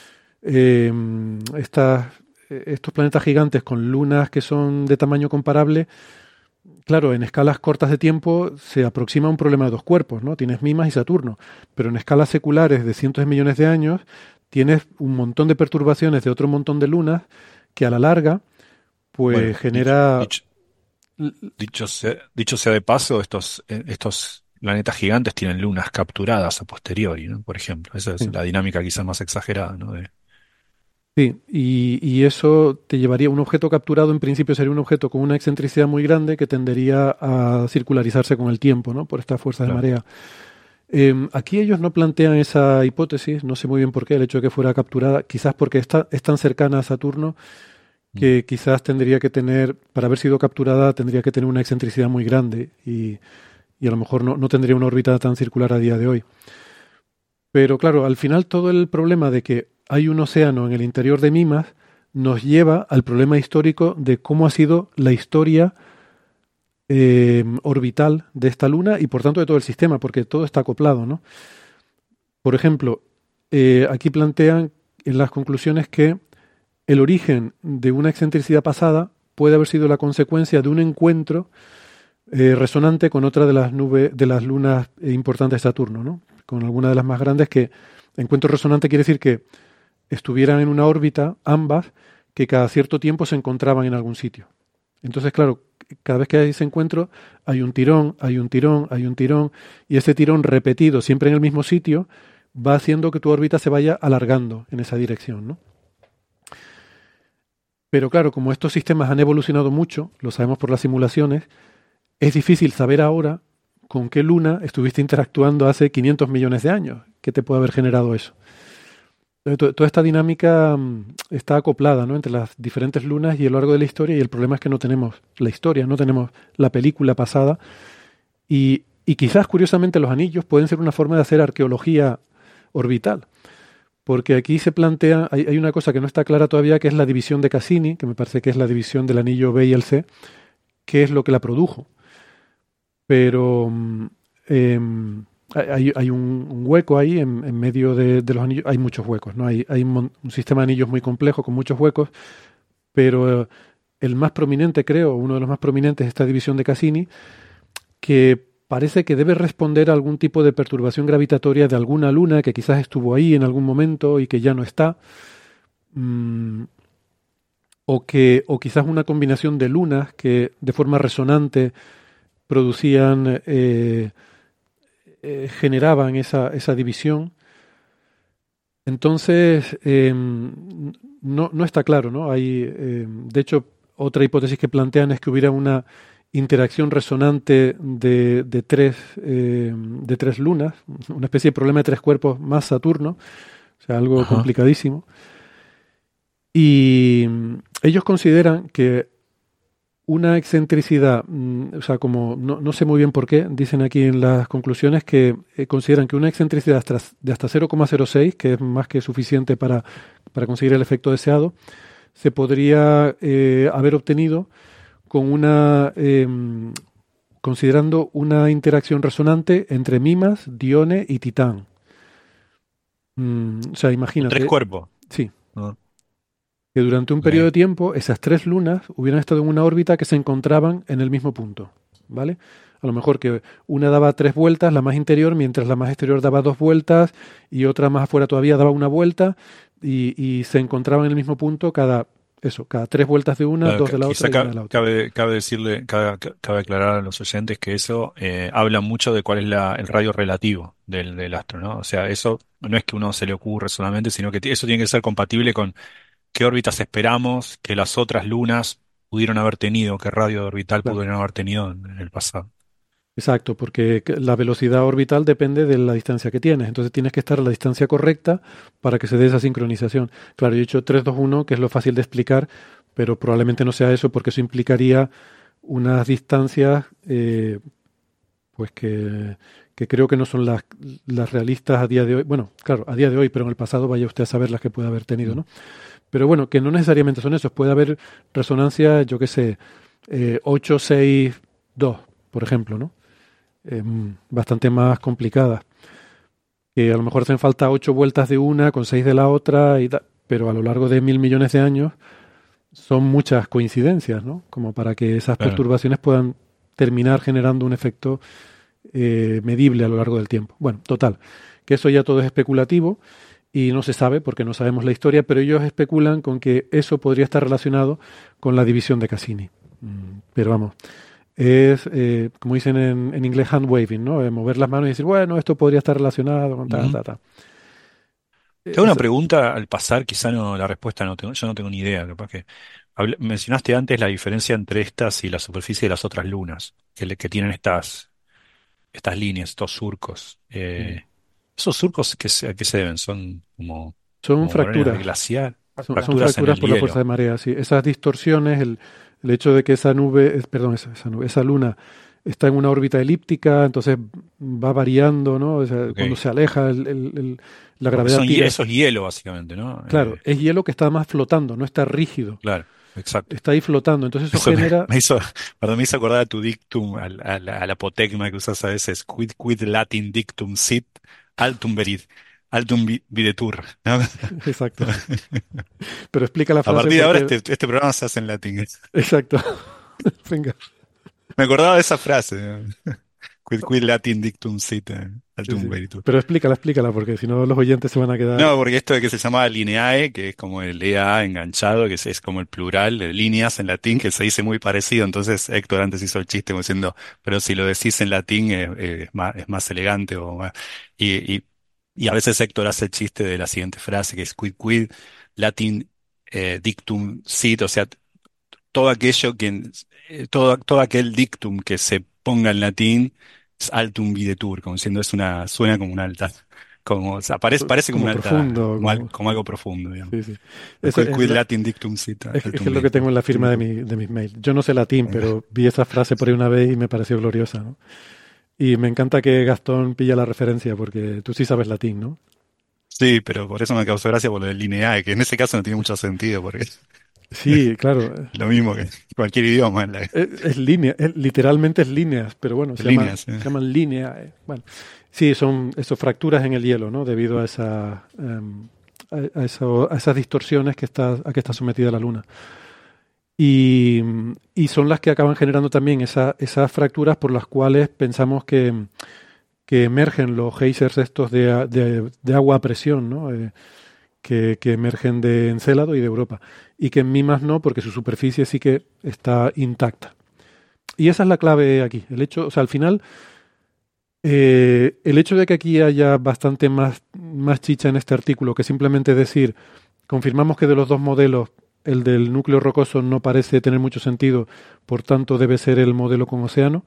eh, estas, estos planetas gigantes con lunas que son de tamaño comparable, claro, en escalas cortas de tiempo se aproxima un problema de dos cuerpos, ¿no? Tienes Mimas y Saturno, pero en escalas seculares de cientos de millones de años tienes un montón de perturbaciones de otro montón de lunas que a la larga pues Bueno, genera... dicho, dicho, dicho sea, dicho sea de paso, estos, eh, estos planetas gigantes tienen lunas capturadas a posteriori, ¿no? Por ejemplo, esa es Sí, la dinámica quizás más exagerada, ¿no? De- sí, y, y eso te llevaría, un objeto capturado en principio sería un objeto con una excentricidad muy grande que tendería a circularizarse con el tiempo, ¿no? Por estas fuerzas de claro. marea. Eh, aquí ellos no plantean esa hipótesis, no sé muy bien por qué, el hecho de que fuera capturada, quizás porque está, es tan cercana a Saturno Mm. que quizás tendría que tener, para haber sido capturada, tendría que tener una excentricidad muy grande y, y a lo mejor no, no tendría una órbita tan circular a día de hoy. Pero claro, al final todo el problema de que hay un océano en el interior de Mimas nos lleva al problema histórico de cómo ha sido la historia eh, orbital de esta luna y por tanto de todo el sistema, porque todo está acoplado, ¿no? Por ejemplo, eh, aquí plantean en las conclusiones que el origen de una excentricidad pasada puede haber sido la consecuencia de un encuentro eh, resonante con otra de las nubes, de las lunas eh, importantes de Saturno, ¿no? Con alguna de las más grandes, que encuentro resonante quiere decir que estuvieran en una órbita ambas que cada cierto tiempo se encontraban en algún sitio. Entonces, claro, cada vez que hay ese encuentro hay un tirón, hay un tirón, hay un tirón, y ese tirón repetido siempre en el mismo sitio va haciendo que tu órbita se vaya alargando en esa dirección, ¿no? Pero claro, como estos sistemas han evolucionado mucho, lo sabemos por las simulaciones, es difícil saber ahora con qué luna estuviste interactuando hace quinientos millones de años. ¿Qué te puede haber generado eso? Entonces, to- toda esta dinámica mm, está acoplada, ¿no?, entre las diferentes lunas y a lo largo de la historia, y el problema es que no tenemos la historia, no tenemos la película pasada, y, y quizás curiosamente los anillos pueden ser una forma de hacer arqueología orbital. Porque aquí se plantea, hay, hay una cosa que no está clara todavía, que es la división de Cassini, que me parece que es la división del anillo B y el C, que es lo que la produjo. Pero mm, em, hay, hay un, un hueco ahí en, en medio de, de los anillos, hay muchos huecos, ¿no? Hay, hay un, mon- un sistema de anillos muy complejo con muchos huecos, pero eh, el más prominente, creo, uno de los más prominentes es esta división de Cassini, que parece que debe responder a algún tipo de perturbación gravitatoria de alguna luna que quizás estuvo ahí en algún momento y que ya no está, mm, o que o quizás una combinación de lunas que de forma resonante producían, eh, eh, generaban esa, esa división. Entonces, eh, no, no está claro, ¿no? Hay, eh, de hecho, otra hipótesis que plantean es que hubiera una interacción resonante de, de tres, eh, de tres lunas, una especie de problema de tres cuerpos más Saturno, o sea, algo Ajá. complicadísimo. Y mm, ellos consideran que una excentricidad, mm, o sea, como no, no sé muy bien por qué, dicen aquí en las conclusiones que eh, consideran que una excentricidad hasta- de hasta cero coma cero seis, que es más que suficiente para, para conseguir el efecto deseado, se podría eh, haber obtenido con una, em, considerando una interacción resonante entre Mimas, Dione y Titán. Mm, o sea, Con tres imagínate, cuerpos. sí, Ah, que durante un periodo ok. de tiempo esas tres lunas hubieran estado en una órbita que se encontraban en el mismo punto, ¿vale? A lo mejor que una daba tres vueltas, la más interior, mientras la más exterior daba dos vueltas y otra más afuera todavía daba una vuelta y, y se encontraban en el mismo punto cada, eso, cada tres vueltas de una, Claro, dos de ca- la quizá otra y una ca- de la otra. cabe, cabe decirle, cabe, ca- cabe aclarar a los oyentes que eso eh, habla mucho de cuál es la, el radio relativo del, del astro, ¿no? O sea, eso no es que uno se le ocurre solamente, sino que ti- eso tiene que ser compatible con qué órbitas esperamos que las otras lunas pudieron haber tenido, qué radio orbital Claro. pudieron haber tenido en, en el pasado. Exacto, porque que- la velocidad orbital depende de la distancia que tienes. Entonces tienes que estar a la distancia correcta para que se dé esa sincronización. Claro, yo he dicho tres, dos, uno, que es lo fácil de explicar, pero probablemente no sea eso porque eso implicaría unas distancias eh, pues que, que creo que no son las, las realistas a día de hoy. Bueno, claro, a día de hoy, pero en el pasado vaya usted a saber las que puede haber tenido, Mm. ¿no? Pero bueno, que no necesariamente son esos. Puede haber resonancia, yo qué sé, eh, ocho, seis, dos, por ejemplo, ¿no? Eh, bastante más complicadas. Que a lo mejor hacen falta ocho vueltas de una con seis de la otra y da- pero a lo largo de mil millones de años son muchas coincidencias, ¿no? Como para que esas Claro. perturbaciones puedan terminar generando un efecto eh, medible a lo largo del tiempo. Bueno, total, que eso ya todo es especulativo y no se sabe porque no sabemos la historia, pero ellos especulan con que eso podría estar relacionado con la división de Cassini. Mm, Pero vamos, es, eh, como dicen en, en inglés, hand waving, ¿no? Eh, mover las manos y decir, bueno, esto podría estar relacionado con ta, Ujú. ta, ta. Te hago una Eso, pregunta al pasar, quizá no, la respuesta no tengo, yo no tengo ni idea, capaz que habl- mencionaste antes la diferencia entre estas y la superficie de las otras lunas, que, le- que tienen estas, estas líneas, estos surcos. mm, Eh, ¿esos surcos qué se- a qué se deben? ¿Son como, son como morenas de fracturas. glaciar? Son, son Fracturas. Fracturas en fracturas el por la fuerza de hielo. marea, sí. Esas distorsiones, el, el hecho de que esa nube, es- perdón, esa, esa nube, esa luna está en una órbita elíptica, entonces va variando, ¿no? O sea, Ok. cuando se aleja, el- el- el- la Porque gravedad son, hie- tira. eso es hielo, básicamente, ¿no? Claro, Eh, es hielo que está más flotando, no está rígido, claro, exacto. está ahí flotando. Entonces eso Eso me, genera, me hizo, perdón, me hizo acordar a tu dictum, al, al, al apotegma que usas a veces, quid, quid Latin dictum sit, altum verid, altum vi- videtur, ¿no? exacto, pero explica la A frase partir de ahora porque, este, este programa se hace en latín. exacto, venga, Me acordaba de esa frase, ¿no? Quid, quid Latin dictum sit, eh, sí, altum sí. veritur. Pero explícala, explícala, porque si no los oyentes se van a quedar, No, porque esto de que se llamaba lineae, que es como el E A enganchado, que es, es como el plural de líneas en latín, que se dice muy parecido. Entonces Héctor antes hizo el chiste como diciendo, pero si lo decís en latín eh, eh, es más, es más elegante. O más- y, y, y a veces Héctor hace el chiste de la siguiente frase, que es quid quid Latin eh, dictum sit, o sea, todo aquello que, eh, todo, todo aquel dictum que se ponga en latín es altum videtur, como diciendo es una, suena como una alta, como, o sea, parece, parece como como una alta, profundo, como, al- como, como algo profundo, digamos. sí, sí. Esa Quid, es quid la, Latin dictum sit, Es, es que altum es lo que tengo videtur. en la firma de, mi, de mis mails. Yo no sé latín, pero vi esa frase por ahí una vez y me pareció gloriosa, ¿no? Y me encanta que Gastón pilla la referencia, porque tú sí sabes latín, ¿no? Sí, pero por eso me causó gracia por lo del lineae, que en ese caso no tiene mucho sentido, porque es Sí, claro. lo mismo que cualquier idioma, en la- Es, es línea, es- literalmente es líneas, pero bueno, se llama, líneas. eh. se llaman línea. eh, Bueno, sí, son esas fracturas en el hielo, ¿no? Debido a esa, em, a, a eso- a esas distorsiones que está, a que está sometida la Luna. Y, y son las que acaban generando también esa- esas fracturas por las cuales pensamos que, que emergen los geysers estos de, a- de- de agua a presión, ¿no? Eh, que, que emergen de Encélado y de Europa. Y que en Mimas no, porque su superficie sí que está intacta. Y esa es la clave aquí. El hecho, o sea, al final, eh, el hecho de que aquí haya bastante más, más chicha en este artículo que simplemente decir, confirmamos que de los dos modelos, el del núcleo rocoso no parece tener mucho sentido, por tanto debe ser el modelo con océano,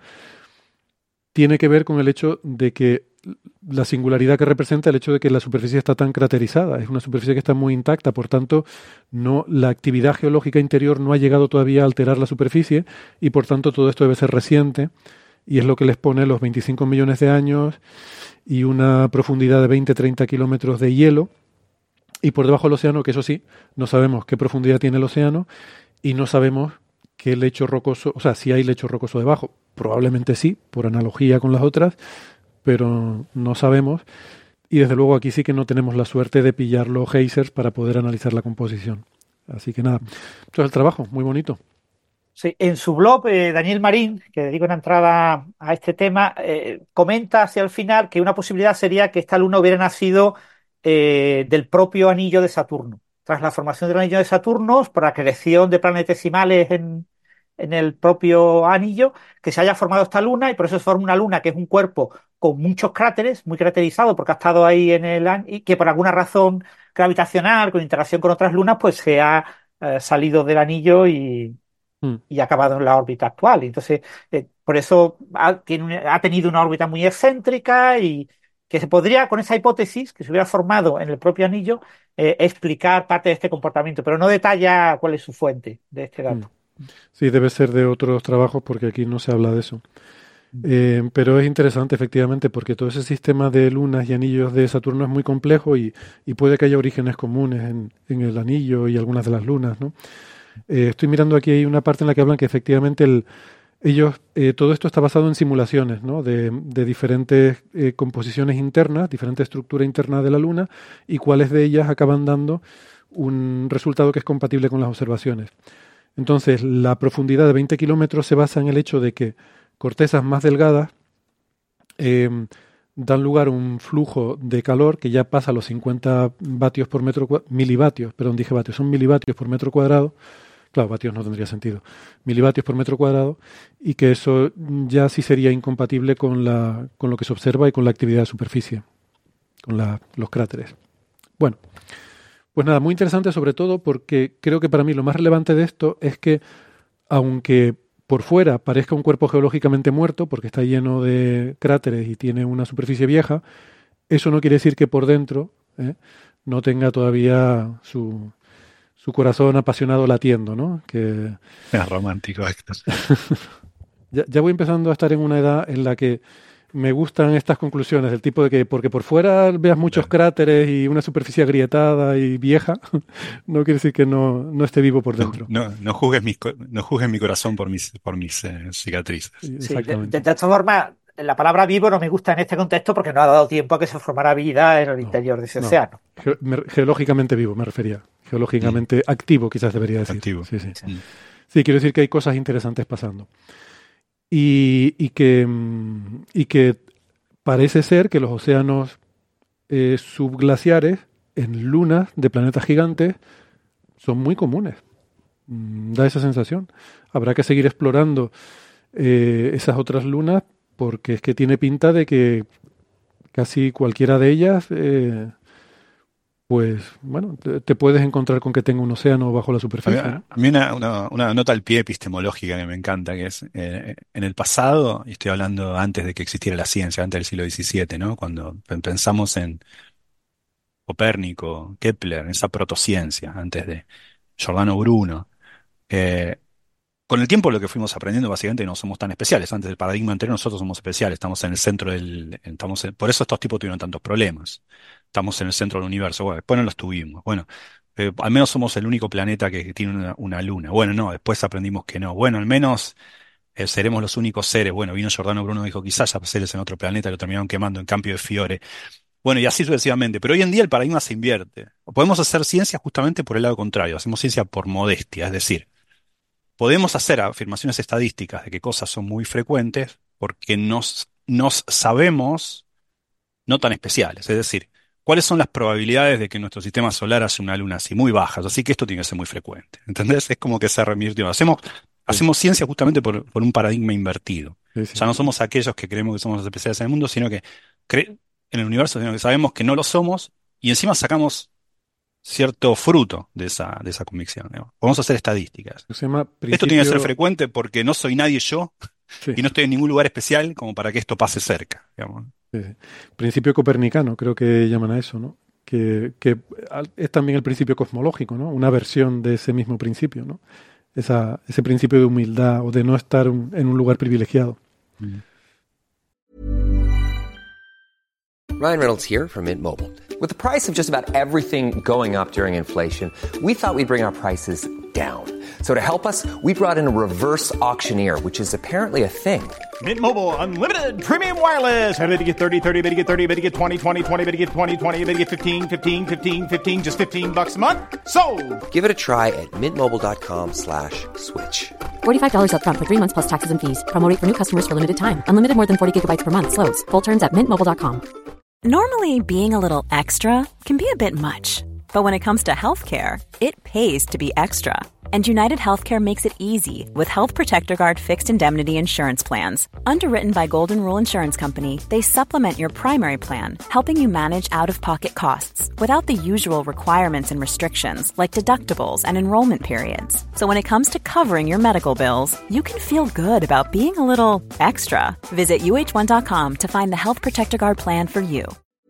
tiene que ver con el hecho de que la singularidad que representa el hecho de que la superficie está tan craterizada. Es una superficie que está muy intacta, por tanto, no, la actividad geológica interior no ha llegado todavía a alterar la superficie y por tanto todo esto debe ser reciente y es lo que les pone los veinticinco millones de años y una profundidad de veinte a treinta kilómetros de hielo y por debajo del océano, que eso sí, no sabemos qué profundidad tiene el océano y no sabemos qué lecho rocoso, o sea, si hay lecho rocoso debajo. Probablemente sí, por analogía con las otras, pero no sabemos. Y desde luego aquí sí que no tenemos la suerte de pillar los geysers para poder analizar la composición. Así que nada, esto es el trabajo, muy bonito. Sí, en su blog, eh, Daniel Marín, que dedica una entrada a este tema, eh, comenta hacia el final que una posibilidad sería que esta luna hubiera nacido eh, del propio anillo de Saturno. Tras la formación del anillo de Saturno, por la creación de planetesimales en, en el propio anillo, que se haya formado esta luna y por eso se forma una luna que es un cuerpo con muchos cráteres, muy caracterizado porque ha estado ahí en el año y que por alguna razón gravitacional, con interacción con otras lunas, pues se ha eh, salido del anillo y Mm, y ha acabado en la órbita actual. Entonces, eh, por eso ha, tiene una- ha tenido una órbita muy excéntrica y que se podría, con esa hipótesis, que se hubiera formado en el propio anillo, eh, explicar parte de este comportamiento, pero no detalla cuál es su fuente de este mm. dato. Sí, debe ser de otros trabajos porque aquí no se habla de eso. Eh, pero es interesante efectivamente porque todo ese sistema de lunas y anillos de Saturno es muy complejo y, y puede que haya orígenes comunes en, en el anillo y algunas de las lunas, ¿no? Eh, estoy mirando aquí, hay una parte en la que hablan que efectivamente el, ellos, eh, todo esto está basado en simulaciones, ¿no? de, de diferentes eh, composiciones internas, diferente estructura interna de la Luna y cuáles de ellas acaban dando un resultado que es compatible con las observaciones. Entonces, la profundidad de veinte kilómetros se basa en el hecho de que cortezas más delgadas eh, dan lugar a un flujo de calor que ya pasa a los cincuenta vatios por metro cua- milivatios, perdón, dije vatios, son milivatios por metro cuadrado. Claro, vatios no tendría sentido. Milivatios por metro cuadrado, y que eso ya sí sería incompatible con la con lo que se observa y con la actividad de superficie, con la, los cráteres. Bueno, pues nada, muy interesante, sobre todo porque creo que para mí lo más relevante de esto es que, aunque por fuera parezca un cuerpo geológicamente muerto, porque está lleno de cráteres y tiene una superficie vieja, eso no quiere decir que por dentro ¿eh? no tenga todavía su, su corazón apasionado latiendo, ¿no? Que Es romántico esto. ya, ya voy empezando a estar en una edad en la que me gustan estas conclusiones, del tipo de que porque por fuera veas muchos Claro. cráteres y una superficie agrietada y vieja, no quiere decir que no, no esté vivo por No, dentro. no, no juzgues mi, co- no juzgues mi corazón por mis, por mis eh, cicatrices. Sí, Sí, de, de, exactamente. de esta forma, la palabra vivo no me gusta en este contexto porque no ha dado tiempo a que se formara vida en el No, interior de ese no. océano. Ge- me- geológicamente vivo, me refería. Mm, Geológicamente activo, quizás debería decir. activo. Sí, sí. Sí. Mm. Sí, quiero decir que hay cosas interesantes pasando. Y, y que, mm, y que parece ser que los océanos eh, subglaciares en lunas de planetas gigantes son muy comunes. Mm, Da esa sensación. Habrá que seguir explorando eh, esas otras lunas, porque es que tiene pinta de que casi cualquiera de ellas, eh, pues bueno, te, te puedes encontrar con que tenga un océano bajo la A mí, superficie, ¿no? a mí una, una, una nota al pie epistemológica que me encanta, que es eh, en el pasado, y estoy hablando antes de que existiera la ciencia, antes del siglo diecisiete, ¿no? Cuando pen- pensamos en Copérnico, Kepler, en esa protociencia, antes de Giordano Bruno. eh, Con el tiempo lo que fuimos aprendiendo básicamente no somos tan especiales. Antes del paradigma anterior nosotros somos especiales, estamos en el centro del... Estamos en- por eso estos tipos tuvieron tantos problemas. Estamos en el centro del universo. Bueno, después no los tuvimos. Bueno, eh, al menos somos el único planeta que, que tiene una, una luna. Bueno, no, después aprendimos que no. Bueno, al menos eh, seremos los únicos seres. Bueno, vino Giordano Bruno y dijo quizás haya seres en otro planeta, lo terminaron quemando en Campio de Fiore. Bueno, y así sucesivamente. Pero hoy en día el paradigma se invierte. Podemos hacer ciencia justamente por el lado contrario. Hacemos ciencia por modestia, es decir, podemos hacer afirmaciones estadísticas de que cosas son muy frecuentes porque nos, nos sabemos no tan especiales. Es decir, ¿cuáles son las probabilidades de que nuestro sistema solar haya una luna así? Muy bajas. Así que esto tiene que ser muy frecuente. ¿Entendés? Es como que se revirtió. Hacemos, Sí, hacemos ciencia justamente por, por un paradigma invertido. sí, sí. Ya no somos aquellos que creemos que somos los especiales en el mundo, sino que cre- en el universo, sino que sabemos que no lo somos y encima sacamos cierto fruto de esa, de esa convicción, digamos. Podemos hacer estadísticas. Se llama Esto tiene que ser principio, frecuente porque no soy nadie yo sí, y no estoy en ningún lugar especial como para que esto pase cerca, digamos. sí, sí. Principio copernicano, creo que llaman a eso, ¿no? Que, que al- es también el principio cosmológico, ¿no? Una versión de ese mismo principio, ¿no? Esa, ese principio de humildad o de no estar un- en un lugar privilegiado. Mm. Ryan Reynolds here from Mint Mobile. With the price of just about everything going up during inflation, we thought we'd bring our prices down. So to help us, we brought in a reverse auctioneer, which is apparently a thing. Mint Mobile Unlimited Premium Wireless. How to get thirty, thirty, how to get thirty, how to get twenty, twenty, twenty, how to get twenty, twenty, how to get fifteen, fifteen, fifteen, fifteen, just fifteen bucks a month? Sold! Give it a try at mintmobile.com slash switch. forty-five dollars up front for three months plus taxes and fees. Promo rate for new customers for limited time. Unlimited more than forty gigabytes per month. Slows full terms at mint mobile dot com. Normally, being a little extra can be a bit much, but when it comes to healthcare, it pays to be extra. And United Healthcare makes it easy with Health Protector Guard fixed indemnity insurance plans. Underwritten by Golden Rule Insurance Company, they supplement your primary plan, helping you manage out-of-pocket costs without the usual requirements and restrictions like deductibles and enrollment periods. So when it comes to covering your medical bills, you can feel good about being a little extra. Visit U H one dot com to find the Health Protector Guard plan for you.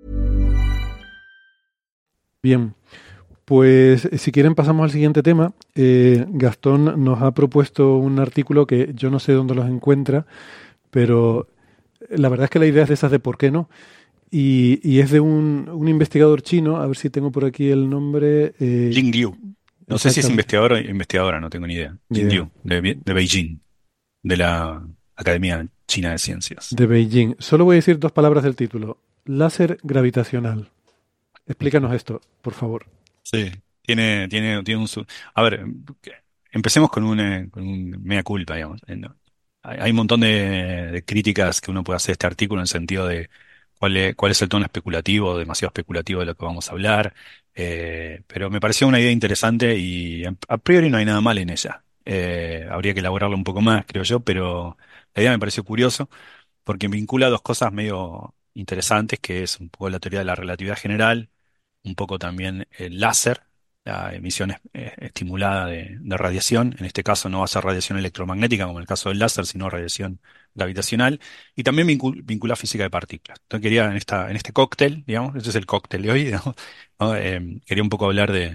Bien, pues si quieren pasamos al siguiente tema. Eh, Gastón nos ha propuesto un artículo que yo no sé dónde los encuentra, pero la verdad es que la idea es de esas de por qué no. Y, y es de un, un investigador chino, a ver si tengo por aquí el nombre. Eh, Jing Liu. No sé si es exactamente. investigador o investigadora, no tengo ni idea. Ni Jing idea. Liu, de, Be- de Beijing, de la Academia China de Ciencias. De Beijing. Solo voy a decir dos palabras del título. Láser gravitacional. Explícanos esto, por favor. Sí. Tiene, tiene, tiene un... su- A ver, empecemos con un, eh, con un mea culpa, digamos. Eh, no. Hay, hay un montón de, de críticas que uno puede hacer a este artículo en el sentido de cuál es, cuál es el tono especulativo, demasiado especulativo de lo que vamos a hablar. Eh, pero me pareció una idea interesante y a, a priori no hay nada mal en ella. Eh, habría que elaborarlo un poco más, creo yo, pero la idea me pareció curioso porque vincula dos cosas medio interesantes, que es un poco la teoría de la relatividad general, un poco también el láser, la emisión es- eh, estimulada de, de radiación. En este caso no va a ser radiación electromagnética como en el caso del láser, sino radiación gravitacional, y también vincul- vincula física de partículas. Entonces quería en esta, en este cóctel, digamos, ese es el cóctel de hoy, digamos, ¿no? Eh, quería un poco hablar de,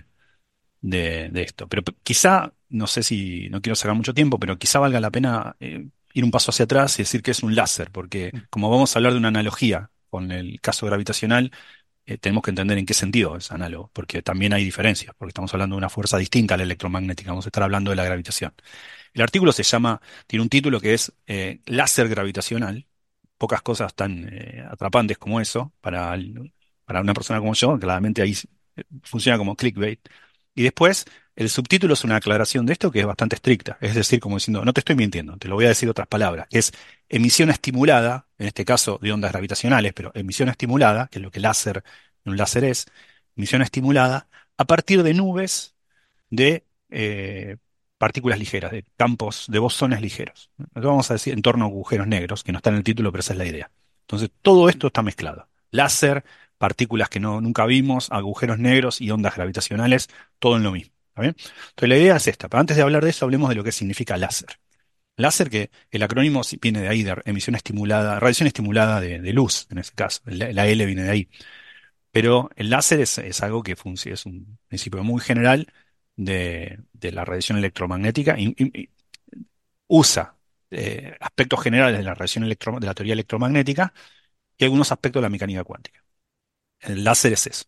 de, de esto. Pero p- quizá, no sé si, no quiero sacar mucho tiempo, pero quizá valga la pena eh, ir un paso hacia atrás y decir que es un láser, porque como vamos a hablar de una analogía con el caso gravitacional, eh, tenemos que entender en qué sentido es análogo, porque también hay diferencias, porque estamos hablando de una fuerza distinta a la electromagnética, vamos a estar hablando de la gravitación. El artículo se llama, tiene un título que es eh, Láser gravitacional. Pocas cosas tan eh, atrapantes como eso para, el- para una persona como yo, claramente ahí eh, funciona como clickbait. Y después, el subtítulo es una aclaración de esto que es bastante estricta, es decir, como diciendo, no te estoy mintiendo, te lo voy a decir de otras palabras, que es emisión estimulada, en este caso de ondas gravitacionales, pero emisión estimulada, que es lo que láser, un láser es, emisión estimulada a partir de nubes de eh, partículas ligeras, de campos, de bosones ligeros. Lo vamos a decir en torno a agujeros negros, que no está en el título, pero esa es la idea. Entonces, todo esto está mezclado. Láser, partículas que no, nunca vimos, agujeros negros y ondas gravitacionales, todo en lo mismo. ¿Está bien? Entonces, la idea es esta. Pero antes de hablar de eso, hablemos de lo que significa láser. Láser, que el acrónimo sí viene de ahí, de emisión estimulada, radiación estimulada de, de luz, en este caso. La, la L viene de ahí. Pero el láser es, es algo que funciona, es un principio muy general de, de la radiación electromagnética y, y- y usa eh, aspectos generales de la radiación electro- de la teoría electromagnética y algunos aspectos de la mecánica cuántica. El láser es eso.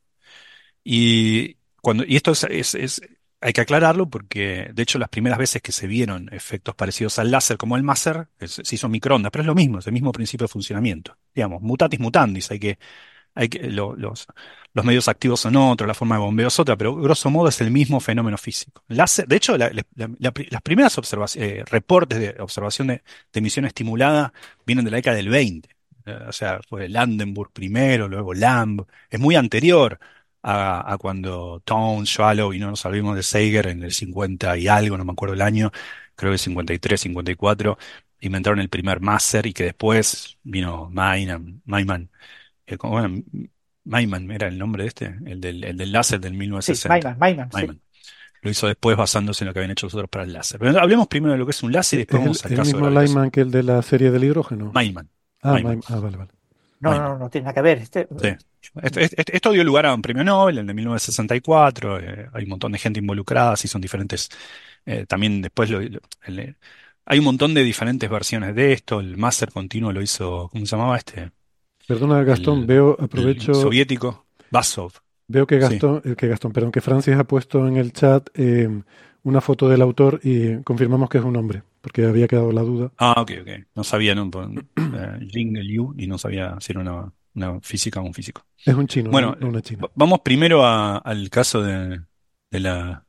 Y, cuando, y esto es, es- es- hay que aclararlo porque, de hecho, las primeras veces que se vieron efectos parecidos al láser como el máser, es- se hizo microondas, pero es lo mismo, es el mismo principio de funcionamiento. Digamos, mutatis mutandis, hay que hay que, lo- los, los medios activos son otros, la forma de bombeo es otra, pero grosso modo es el mismo fenómeno físico. Láser- de hecho, la- la- la- la pri- las primeras observaciones, eh, reportes de observación de, de emisión estimulada vienen de la década del veinte. Eh, o sea, fue Landenburg primero, luego Lamb. Es muy anterior a, a cuando Tone, Swallow y no nos olvidemos de Sager en el cincuenta y algo, no me acuerdo el año, creo que cincuenta y tres, cincuenta y cuatro, inventaron el primer máser y que después vino Maynard, eh, como, bueno, Maiman era el nombre de este, el del, el del láser del Sí, mil novecientos sesenta. Maiman, Maiman, sí. Maiman. Lo hizo después basándose en lo que habían hecho los otros para el láser. Pero hablemos primero de lo que es un láser y ¿Es después el, vamos al el caso de mismo gravitación. Lyman que el de la serie del hidrógeno? Maiman. Ah, Maiman. Maim- ah, vale, vale. No, no, Maiman. no, no tiene nada que ver. Este, Sí. Esto, esto- esto dio lugar a un premio Nobel, el de mil novecientos sesenta y cuatro. Eh, hay un montón de gente involucrada, sí son diferentes. Eh, también después lo- lo- el, eh, hay un montón de diferentes versiones de esto. El máster continuo lo hizo, ¿cómo se llamaba este? Perdona, Gastón, El, veo, el aprovecho, soviético, Basov. veo que Sí. Gastón, eh, que Gastón, perdón, que Francis ha puesto en el chat eh, una foto del autor y confirmamos que es un hombre, porque había quedado la duda. Ah, ok, ok. No sabía, ¿no? Por, eh, Jing Liu, y no sabía si era una, una física o un físico. Es un chino, no, Bueno, no eh, una china. va- vamos primero a- al caso de, de la,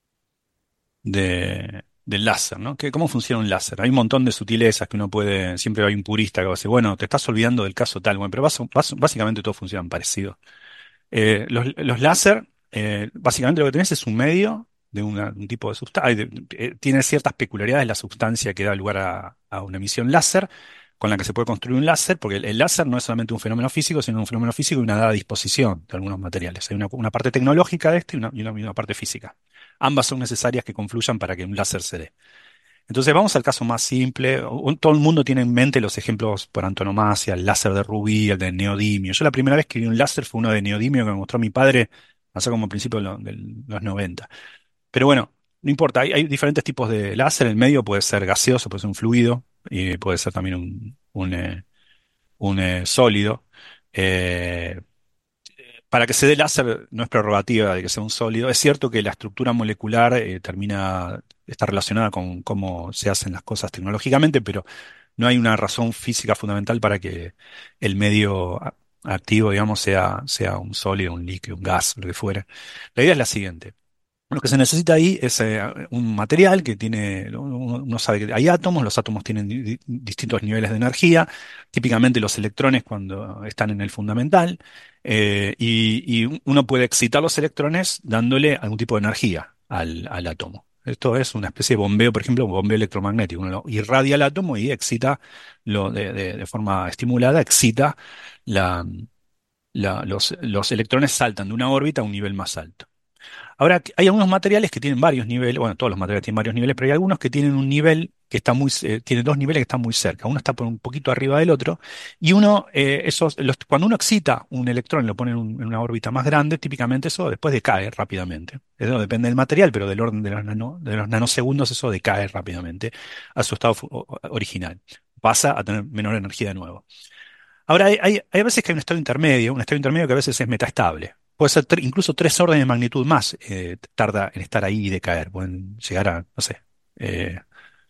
de, del láser, ¿no? Que, ¿cómo funciona un láser? Hay un montón de sutilezas que uno puede, siempre hay un purista que va a decir, bueno, te estás olvidando del caso tal, bueno, pero bas- bas- básicamente todos funcionan parecido. Eh, los, los láser, eh, básicamente lo que tenés es un medio de una- un tipo de sustancia, tiene ciertas peculiaridades la sustancia que da lugar a, a una emisión láser, con la que se puede construir un láser, porque el, el láser no es solamente un fenómeno físico, sino un fenómeno físico y una dada disposición de algunos materiales. Hay una, una parte tecnológica de esto y una, y una- y una parte física. Ambas son necesarias que confluyan para que un láser se dé. Entonces vamos al caso más simple. Un- Todo el mundo tiene en mente los ejemplos por antonomasia, el láser de rubí, el de neodimio. Yo la primera vez que vi un láser fue uno de neodimio que me mostró mi padre, hace como a principios de, lo- de los noventa. Pero bueno, no importa, hay, hay diferentes tipos de láser. El medio puede ser gaseoso, puede ser un fluido, y puede ser también un, un, eh, un, eh, sólido. Eh, para que se dé láser no es prerrogativa de que sea un sólido. Es cierto que la estructura molecular eh, termina, está relacionada con cómo se hacen las cosas tecnológicamente, pero no hay una razón física fundamental para que el medio a- activo, digamos, sea, sea un sólido, un líquido, un gas, lo que fuera. La idea es la siguiente. Lo que se necesita ahí es eh, un material que tiene, uno, uno sabe que hay átomos, los átomos tienen di- di- distintos niveles de energía, típicamente los electrones cuando están en el fundamental, eh, y, y uno puede excitar los electrones dándole algún tipo de energía al, al átomo. Esto es una especie de bombeo, por ejemplo, un bombeo electromagnético. Uno lo irradia el átomo y excita lo de, de- de forma estimulada, excita la, la- los, los electrones saltan de una órbita a un nivel más alto. Ahora, hay algunos materiales que tienen varios niveles, bueno, todos los materiales tienen varios niveles, pero hay algunos que tienen un nivel que está muy, eh, tiene dos niveles que están muy cerca. Uno está por un poquito arriba del otro, y uno, eh, esos, los- cuando uno excita un electrón y lo pone en, un- en una órbita más grande, típicamente eso después decae rápidamente. Eso depende del material, pero del orden de los, nano- de los nanosegundos eso decae rápidamente a su estado fu- o- original. Pasa a tener menor energía de nuevo. Ahora, hay, hay, hay veces que hay un estado intermedio, un estado intermedio que a veces es metaestable. Puede ser tre- incluso tres órdenes de magnitud más, eh, tarda en estar ahí y decaer. Pueden llegar a, no sé, eh,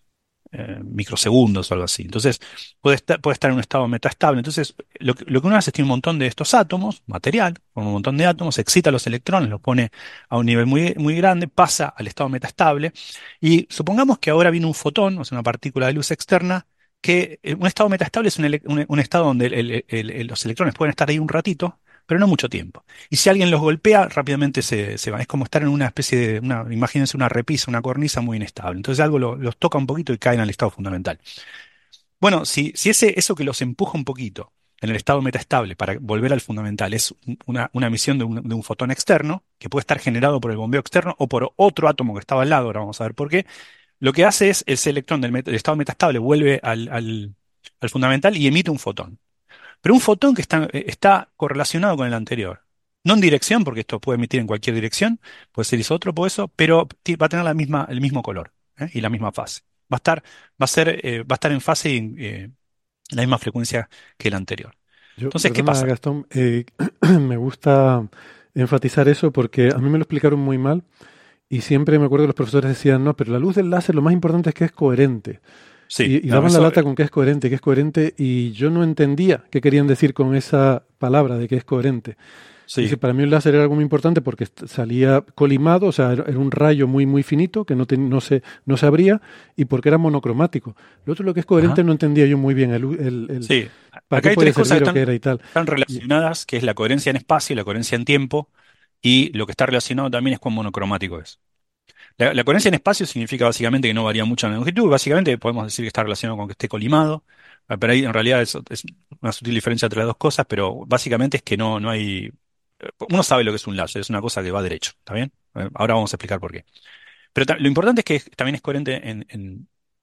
eh, microsegundos o algo así. Entonces, puede estar, puede estar en un estado metaestable. Entonces, lo que, lo que uno hace es tiene un montón de estos átomos, material, con un montón de átomos, excita los electrones, los pone a un nivel muy, muy grande, pasa al estado metaestable. Y supongamos que ahora viene un fotón, o sea, una partícula de luz externa, que eh, un estado metaestable es un, ele- un- un estado donde el- el- el- el- los electrones pueden estar ahí un ratito, pero no mucho tiempo. Y si alguien los golpea, rápidamente se, se van. Es como estar en una especie de, una, imagínense una repisa, una cornisa muy inestable. Entonces algo lo- los toca un poquito y caen al estado fundamental. Bueno, si, si ese, eso que los empuja un poquito en el estado metaestable para volver al fundamental es un- una, una emisión de un, de un fotón externo, que puede estar generado por el bombeo externo o por otro átomo que estaba al lado, ahora vamos a ver por qué, lo que hace es ese electrón del, met- del estado metastable vuelve al, al al fundamental y emite un fotón. Pero un fotón que está, eh, está correlacionado con el anterior. No en dirección, porque esto puede emitir en cualquier dirección, puede ser isótropo eso, pero ti- va a tener la misma, el mismo color, ¿eh? Y la misma fase. Va a estar, va a ser, eh, va a estar en fase y en eh, la misma frecuencia que el anterior. Yo, Entonces, ¿qué perdona, pasa? Gastón, eh, me gusta enfatizar eso porque a mí me lo explicaron muy mal y siempre me acuerdo que los profesores decían, no, pero la luz del láser lo más importante es que es coherente. Sí, Y, y no, daban la eso, lata con que es coherente, que es coherente, y yo no entendía qué querían decir con esa palabra de que es coherente. sí. Dice, para mí el láser era algo muy importante porque est- salía colimado, o sea, era era un rayo muy, muy finito que no, te- no, se, no se abría y porque era monocromático. Lo otro, lo que es coherente, Ajá. no entendía yo muy bien el, u- el, el Sí. para Acá qué hay puede tres cosas que servir o qué están, era y tal. están Y- relacionadas, que es la coherencia en espacio y la coherencia en tiempo, y lo que está relacionado también es cuán monocromático es. La, la coherencia en espacio significa básicamente que no varía mucho en la longitud. Básicamente podemos decir que está relacionado con que esté colimado, eh, pero ahí en realidad es, es una sutil diferencia entre las dos cosas, pero básicamente es que no, no hay... eh, Uno sabe lo que es un láser, es una cosa que va derecho, ¿está bien? Eh, Ahora vamos a explicar por qué. Pero ta- lo importante es que es- también es coherente en, en-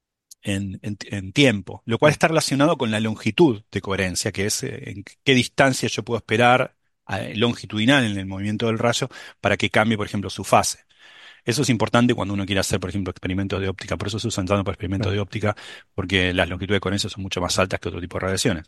en- en- en tiempo, lo cual está relacionado con la longitud de coherencia, que es eh, en qué distancia yo puedo esperar eh, longitudinal en el movimiento del rayo para que cambie, por ejemplo, su fase. Eso es importante cuando uno quiere hacer, por ejemplo, experimentos de óptica. Por eso se usan tanto para experimentos claro. de óptica, porque las longitudes de coherencia son mucho más altas que otro tipo de radiaciones.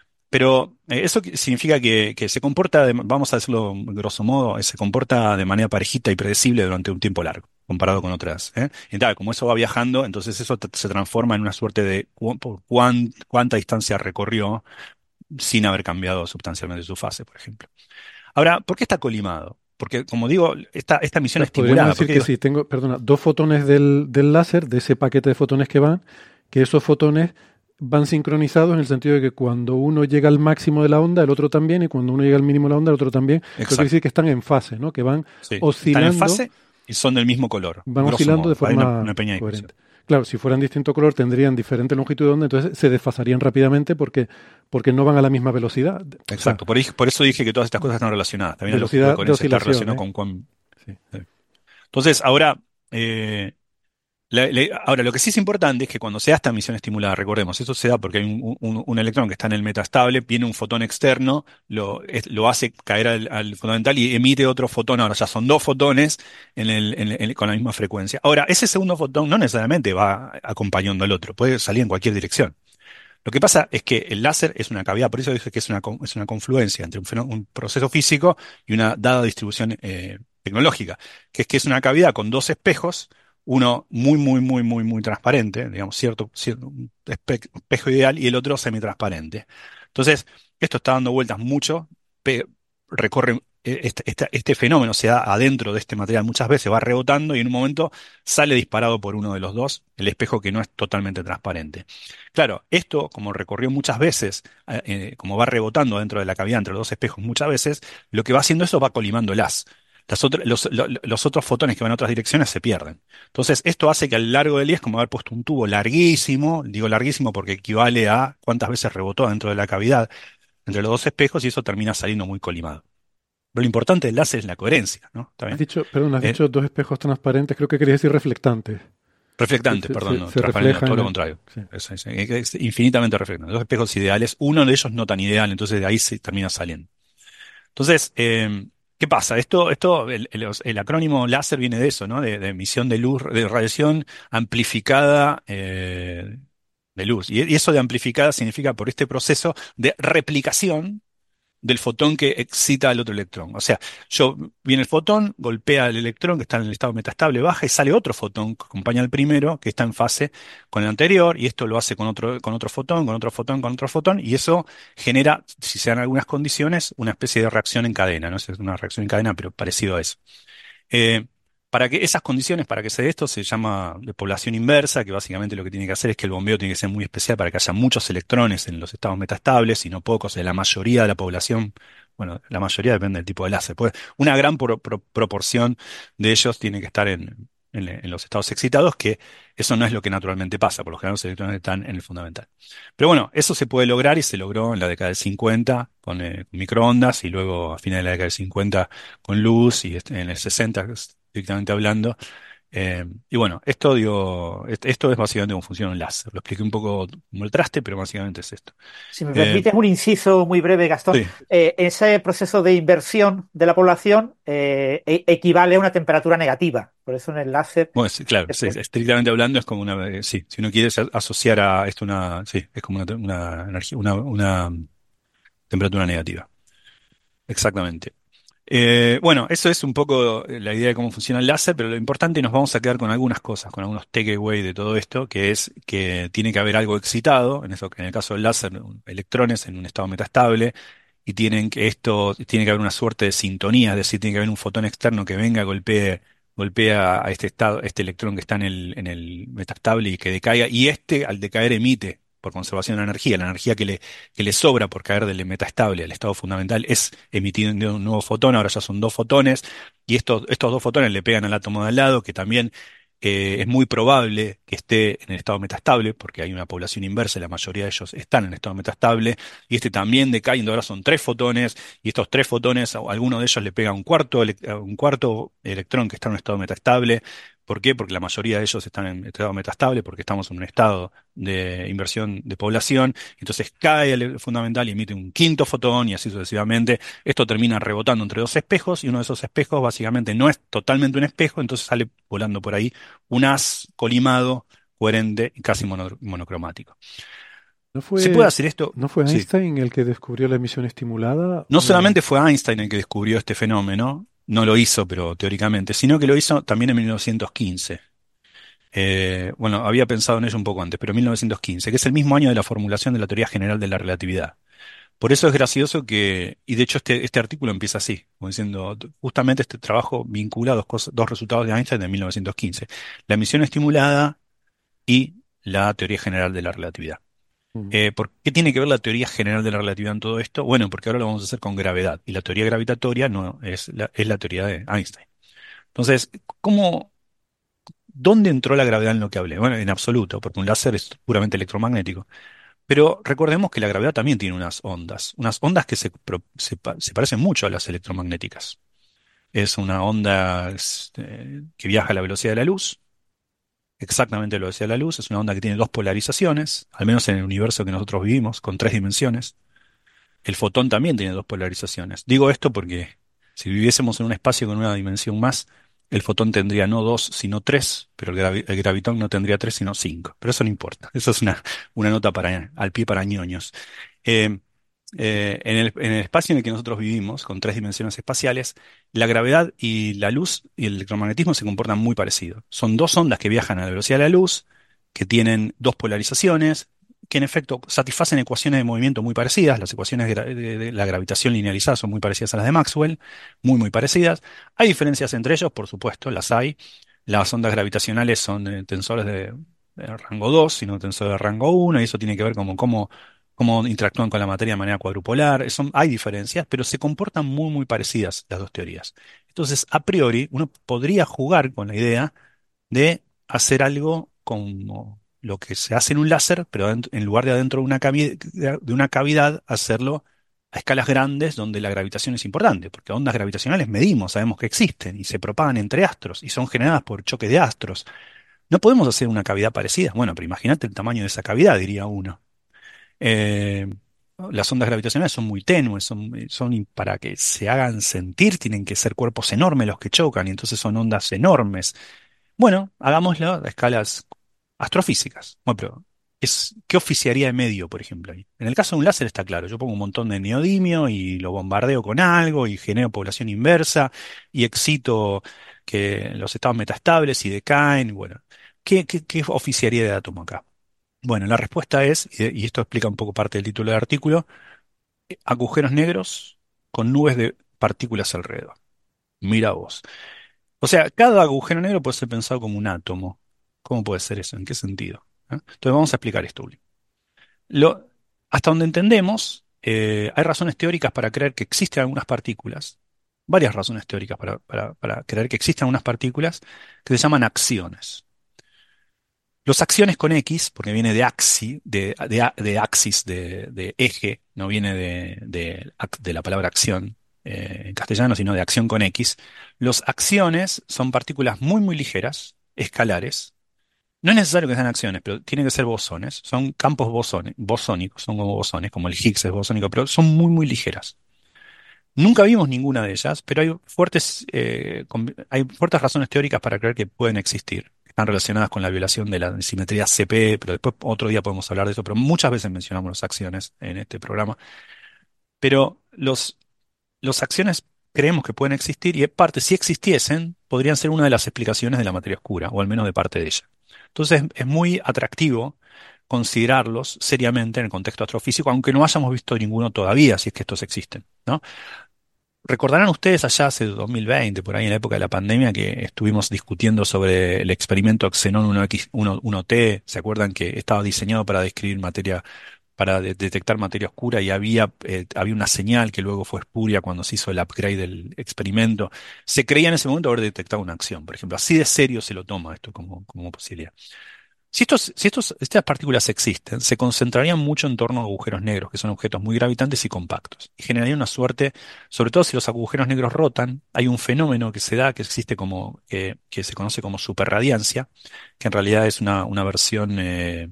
Pero eh, eso qui- significa que, que se comporta, de- vamos a decirlo grosso modo, eh, se comporta de manera parejita y predecible durante un tiempo largo, comparado con otras. ¿eh? Y tal, como eso va viajando, entonces eso t- se transforma en una suerte de cu- por cuán- cuánta distancia recorrió sin haber cambiado sustancialmente su fase, por ejemplo. Ahora, ¿por qué está colimado? Porque, como digo, esta, esta O emisión sea, podríamos estimulada, ¿por decir qué que digo? si tengo, perdona, dos fotones del, del láser, de ese paquete de fotones que van, que esos fotones van sincronizados en el sentido de que cuando uno llega al máximo de la onda, el otro también, y cuando uno llega al mínimo de la onda, el otro también. Eso quiere decir Exacto. que están en fase, ¿no? Que van Sí, están en oscilando, fase y son del mismo color, van grosso oscilando de modo. Hay una, forma una pequeña discusión. coherente. Claro, si fueran distinto color tendrían diferente longitud de onda, entonces se desfasarían rápidamente porque, porque no van a la misma velocidad. O sea, Exacto. Por, ahí- por eso dije que todas estas cosas están relacionadas. También la longitud de velocidad de coherencia está oscilación, relacionada ¿eh? con cuán... Sí. eh. Entonces, ahora, eh, la- la- ahora, lo que sí es importante es que cuando se da esta emisión estimulada, recordemos, eso se da porque hay un, un- un electrón que está en el metastable, viene un fotón externo, lo, es- lo hace caer al, al fundamental y emite otro fotón. Ahora ya son dos fotones en el- en el- en- con la misma frecuencia. Ahora, ese segundo fotón no necesariamente va acompañando al otro, puede salir en cualquier dirección. Lo que pasa es que el láser es una cavidad, por eso dije que es una, con- es una confluencia entre un, fenó- un proceso físico y una dada distribución eh, tecnológica, que es que es una cavidad con dos espejos, uno muy, muy, muy, muy, muy transparente, digamos, cierto, cierto un espe- espejo ideal y el otro semitransparente. Entonces, esto está dando vueltas mucho, pe- recorre este, este, este fenómeno se da adentro de este material muchas veces, va rebotando y en un momento sale disparado por uno de los dos, el espejo que no es totalmente transparente. Claro, esto, como recorrió muchas veces, eh, eh, como va rebotando dentro de la cavidad entre los dos espejos muchas veces, lo que va haciendo eso va colimando el haz. Las otra- los, lo- los otros fotones que van a otras direcciones se pierden. Entonces, esto hace que a lo largo del día es como haber puesto un tubo larguísimo, digo larguísimo porque equivale a cuántas veces rebotó dentro de la cavidad entre los dos espejos y eso termina saliendo muy colimado. Pero lo importante del láser es la coherencia, ¿no? ¿Está Has bien? dicho, perdón, has Eh, dicho dos espejos transparentes, creo que querías decir reflectantes. Se, reflectante, se- perdón, se- no, se transparente, no, refleja todo en lo el... contrario. Sí. Es, es- es infinitamente reflectante. Dos espejos ideales, uno de ellos no tan ideal, entonces de ahí se termina saliendo. Entonces, eh, ¿qué pasa? Esto, esto, el, el- el acrónimo láser viene de eso, ¿no? De, de emisión de luz, de radiación amplificada eh, de luz. Y, y eso de amplificada significa por este proceso de replicación del fotón que excita al otro electrón. O sea, yo viene el fotón, golpea al electrón que está en el estado metastable, baja y sale otro fotón que acompaña al primero que está en fase con el anterior y esto lo hace con otro, con otro fotón, con otro fotón, con otro fotón y eso genera, si se dan algunas condiciones, una especie de reacción en cadena, ¿no? Es una reacción en cadena, pero parecido a eso. Eh, para que esas condiciones, para que se dé esto, se llama de población inversa, que básicamente lo que tiene que hacer es que el bombeo tiene que ser muy especial para que haya muchos electrones en los estados metaestables y no pocos, de la mayoría de la población. Bueno, la mayoría depende del tipo de láser. Pues una gran pro- pro- proporción de ellos tiene que estar en, en- en los estados excitados, que eso no es lo que naturalmente pasa. Por lo general los electrones están en el fundamental. Pero bueno, eso se puede lograr y se logró en la década del cincuenta con eh, microondas y luego a finales de la década del cincuenta con luz y este, en el sesenta estrictamente hablando. Eh, y bueno, esto digo, est- esto es básicamente cómo funciona un láser. Lo expliqué un poco como el traste, pero básicamente es esto. Si me Eh, permites un inciso muy breve, Gastón, sí, eh, ese proceso de inversión de la población eh, e- equivale a una temperatura negativa. Por eso en el láser, bueno, sí, claro, sí, después, estrictamente hablando es como una, eh, sí, si uno quiere as- asociar a esto una, sí, es como una, una energía, una, una temperatura negativa. Exactamente. Eh, bueno, eso es un poco la idea de cómo funciona el láser, pero lo importante nos vamos a quedar con algunas cosas, con algunos takeaway de todo esto, que es que tiene que haber algo excitado, en eso, en el caso del láser, electrones en un estado metastable, y tienen que esto, tiene que haber una suerte de sintonía, es decir, tiene que haber un fotón externo que venga, golpee, golpea a este estado, este electrón que está en el, en el metastable y que decaiga, y este al decaer emite por conservación de energía, la energía que le, que le sobra por caer del metaestable al estado fundamental es emitiendo un nuevo fotón, ahora ya son dos fotones, y estos, estos dos fotones le pegan al átomo de al lado, que también eh, es muy probable que esté en el estado metastable, porque hay una población inversa, y la mayoría de ellos están en el estado metastable, y este también decae, y ahora son tres fotones, y estos tres fotones, a alguno de ellos le pega un cuarto, ele- a un cuarto electrón que está en un estado metastable. ¿Por qué? Porque la mayoría de ellos están en estado metastable, porque estamos en un estado de inversión de población, entonces cae el fundamental y emite un quinto fotón y así sucesivamente. Esto termina rebotando entre dos espejos y uno de esos espejos básicamente no es totalmente un espejo, entonces sale volando por ahí un haz colimado, coherente y casi mono- monocromático. ¿No ¿Se puede fue, hacer esto? no fue Sí. Einstein el que descubrió la emisión estimulada? No O... solamente fue Einstein el que descubrió este fenómeno, no lo hizo, pero teóricamente, sino que lo hizo también en mil novecientos quince. Eh, bueno, había pensado en ello un poco antes, pero mil novecientos quince, que es el mismo año de la formulación de la teoría general de la relatividad. Por eso es gracioso que, y de hecho este, este artículo empieza así, como diciendo, justamente este trabajo vincula dos cosas, dos resultados de Einstein de mil novecientos quince, la emisión estimulada y la teoría general de la relatividad. Mm. Eh, ¿por qué tiene que ver la teoría general de la relatividad en todo esto? Bueno, porque ahora lo vamos a hacer con gravedad, y la teoría gravitatoria no es la, es la teoría de Einstein. Entonces, ¿cómo, dónde entró la gravedad en lo que hablé? Bueno, en absoluto, porque un láser es puramente electromagnético. Pero recordemos que la gravedad también tiene unas ondas, unas ondas que se, pro- se pa- se parecen mucho a las electromagnéticas. Es una onda este, que viaja a la velocidad de la luz, exactamente a la velocidad de la luz, es una onda que tiene dos polarizaciones, al menos en el universo que nosotros vivimos, con tres dimensiones. El fotón también tiene dos polarizaciones. Digo esto porque si viviésemos en un espacio con una dimensión más, el fotón tendría no dos, sino tres, pero el, gravi- el gravitón no tendría tres, sino cinco. Pero eso no importa. Eso es una, una nota para, al pie para ñoños. Eh, eh, en el, en el espacio en el que nosotros vivimos, con tres dimensiones espaciales, la gravedad y la luz y el electromagnetismo se comportan muy parecidos. Son dos ondas que viajan a la velocidad de la luz, que tienen dos polarizaciones, que en efecto satisfacen ecuaciones de movimiento muy parecidas. Las ecuaciones de, gra- de- de la gravitación linealizada son muy parecidas a las de Maxwell, muy, muy parecidas. Hay diferencias entre ellos, por supuesto, las hay. Las ondas gravitacionales son eh, tensores de, de rango dos, sino tensores de rango uno, y eso tiene que ver con cómo, cómo interactúan con la materia de manera cuadrupolar. Son, hay diferencias, pero se comportan muy, muy parecidas las dos teorías. Entonces, a priori, uno podría jugar con la idea de hacer algo como lo que se hace en un láser, pero adent- en lugar de adentro de una cavi- de una cavidad, hacerlo a escalas grandes donde la gravitación es importante, porque ondas gravitacionales medimos, sabemos que existen y se propagan entre astros y son generadas por choque de astros. No podemos hacer una cavidad parecida. Bueno, pero imagínate el tamaño de esa cavidad, diría uno. Eh, las ondas gravitacionales son muy tenues, son, son y para que se hagan sentir tienen que ser cuerpos enormes los que chocan, y entonces son ondas enormes. Bueno, hagámoslo a escalas astrofísicas. Bueno, pero es, ¿qué oficiaría de medio, por ejemplo, ahí? En el caso de un láser está claro. Yo pongo un montón de neodimio y lo bombardeo con algo y genero población inversa y excito que los estados metaestables y decaen. Bueno, ¿qué, qué, qué oficiaría de átomo acá? Bueno, la respuesta es, y y esto explica un poco parte del título del artículo, agujeros negros con nubes de partículas alrededor. Mira vos. O sea, cada agujero negro puede ser pensado como un átomo. ¿Cómo puede ser eso? ¿En qué sentido? ¿Eh? Entonces vamos a explicar esto, Uli. Lo- hasta donde entendemos, eh, hay razones teóricas para creer que existen algunas partículas, varias razones teóricas para, para- para creer que existen algunas partículas que se llaman acciones. Los acciones con X, porque viene de axi, de, de, a- de axis, de, de eje, no viene de, de, ac- de la palabra acción eh, en castellano, sino de acción con X. Los acciones son partículas muy, muy ligeras, escalares. No es necesario que sean acciones, pero tienen que ser bosones. Son campos bosones, bosónicos, son como bosones, como el Higgs es bosónico, pero son muy, muy ligeras. Nunca vimos ninguna de ellas, pero hay fuertes, eh, con- hay fuertes razones teóricas para creer que pueden existir. Están relacionadas con la violación de la simetría C P, pero después otro día podemos hablar de eso, pero muchas veces mencionamos las acciones en este programa. Pero los, los acciones creemos que pueden existir y en parte, si existiesen, podrían ser una de las explicaciones de la materia oscura, o al menos de parte de ella. Entonces es muy atractivo considerarlos seriamente en el contexto astrofísico, aunque no hayamos visto ninguno todavía, si es que estos existen, ¿no? Recordarán ustedes allá hace dos mil veinte, por ahí en la época de la pandemia, que estuvimos discutiendo sobre el experimento Xenon uno X, uno, uno T. ¿Se acuerdan que estaba diseñado para describir materia, para de- detectar materia oscura y había, eh, había una señal que luego fue espuria cuando se hizo el upgrade del experimento? Se creía en ese momento haber detectado una acción, por ejemplo. Así de serio se lo toma esto como, como posibilidad. Si estos, si estos, estas partículas existen, se concentrarían mucho en torno a agujeros negros, que son objetos muy gravitantes y compactos, y generarían una suerte, sobre todo si los agujeros negros rotan, hay un fenómeno que se da, que existe como, eh, que se conoce como superradiancia, que en realidad es una, una versión, eh,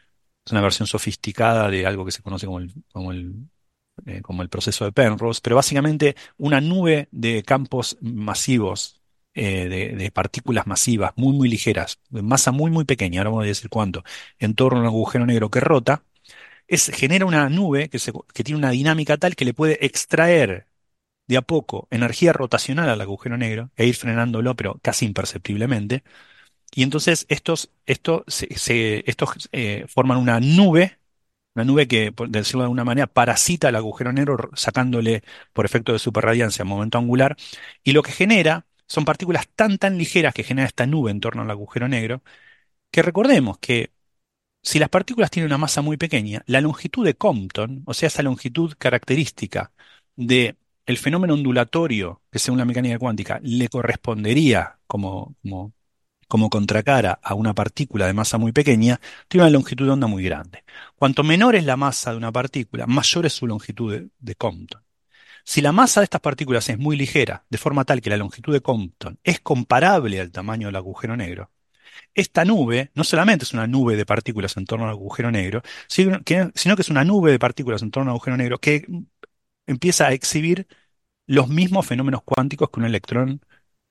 es una versión sofisticada de algo que se conoce como el, como el, eh, como el proceso de Penrose, pero básicamente una nube de campos masivos, eh, de, de partículas masivas, muy, muy ligeras, de masa muy, muy pequeña, ahora voy a decir cuánto, en torno a un agujero negro que rota, es, genera una nube que, se- que tiene una dinámica tal que le puede extraer de a poco energía rotacional al agujero negro e ir frenándolo, pero casi imperceptiblemente. Y entonces estos, estos, se- se- estos eh, forman una nube, una nube que, por decirlo de alguna manera, parasita al agujero negro, r- sacándole por efecto de superradiancia momento angular, y lo que genera son partículas tan tan ligeras que genera esta nube en torno al agujero negro, que recordemos que si las partículas tienen una masa muy pequeña, la longitud de Compton, o sea, esa longitud característica de el fenómeno ondulatorio que según la mecánica cuántica le correspondería como, como como contracara a una partícula de masa muy pequeña, tiene una longitud de onda muy grande. Cuanto menor es la masa de una partícula, mayor es su longitud de, de Compton. Si la masa de estas partículas es muy ligera, de forma tal que la longitud de Compton es comparable al tamaño del agujero negro, esta nube no solamente es una nube de partículas en torno al agujero negro, sino que, sino que es una nube de partículas en torno al agujero negro que empieza a exhibir los mismos fenómenos cuánticos que un electrón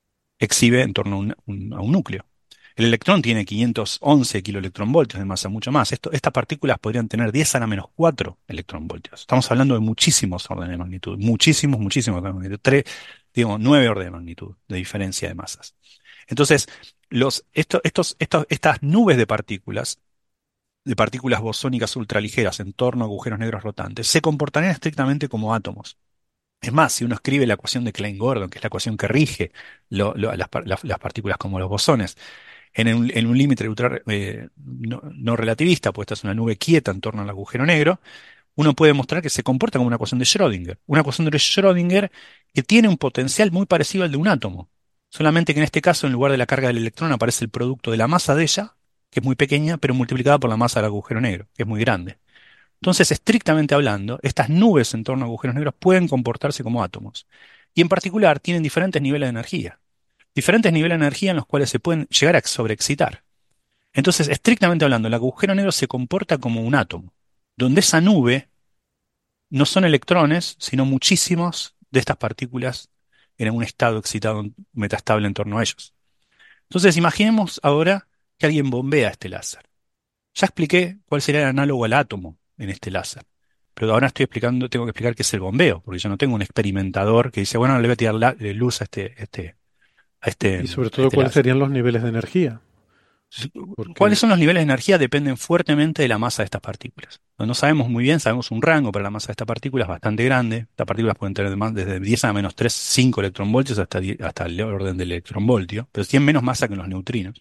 exhibe en torno a un, un- a un núcleo. El electrón tiene quinientos once kiloelectronvoltios de masa, mucho más. Esto- estas partículas podrían tener diez a la menos cuatro electronvoltios. Estamos hablando de muchísimos órdenes de magnitud, muchísimos, muchísimos órdenes de magnitud. Tres, digo, nueve órdenes de magnitud de diferencia de masas. Entonces, los, esto- estos, estos- estas nubes de partículas de partículas bosónicas ultraligeras en torno a agujeros negros rotantes se comportarían estrictamente como átomos. Es más, si uno escribe la ecuación de Klein-Gordon, que es la ecuación que rige lo- lo- las, par- las- las partículas como los bosones, en un, en un límite ultra, eh, no, no relativista, pues esta es una nube quieta en torno al agujero negro, uno puede mostrar que se comporta como una ecuación de Schrödinger. Una ecuación de Schrödinger que tiene un potencial muy parecido al de un átomo. Solamente que en este caso, en lugar de la carga del electrón, aparece el producto de la masa de ella, que es muy pequeña, pero multiplicada por la masa del agujero negro, que es muy grande. Entonces, estrictamente hablando, estas nubes en torno a agujeros negros pueden comportarse como átomos. Y en particular, tienen diferentes niveles de energía. Diferentes niveles de energía en los cuales se pueden llegar a sobreexcitar. Entonces, estrictamente hablando, el agujero negro se comporta como un átomo, donde esa nube no son electrones, sino muchísimos de estas partículas en un estado excitado metastable en torno a ellos. Entonces, imaginemos ahora que alguien bombea este láser. Ya expliqué cuál sería el análogo al átomo en este láser. Pero ahora estoy explicando, tengo que explicar qué es el bombeo, porque yo no tengo un experimentador que dice, bueno, le voy a tirar la- eh, luz a este, este, a este, Y sobre a todo, este ¿cuáles láser. serían los niveles de energía? ¿Cuáles Porque, son los niveles de energía? Dependen fuertemente de la masa de estas partículas. No no sabemos muy bien, sabemos un rango, pero la masa de esta partícula es bastante grande. Estas partículas pueden tener más- desde diez a la menos tres, cinco electronvoltios hasta, die- hasta el orden del electronvoltio, pero tienen menos masa que los neutrinos.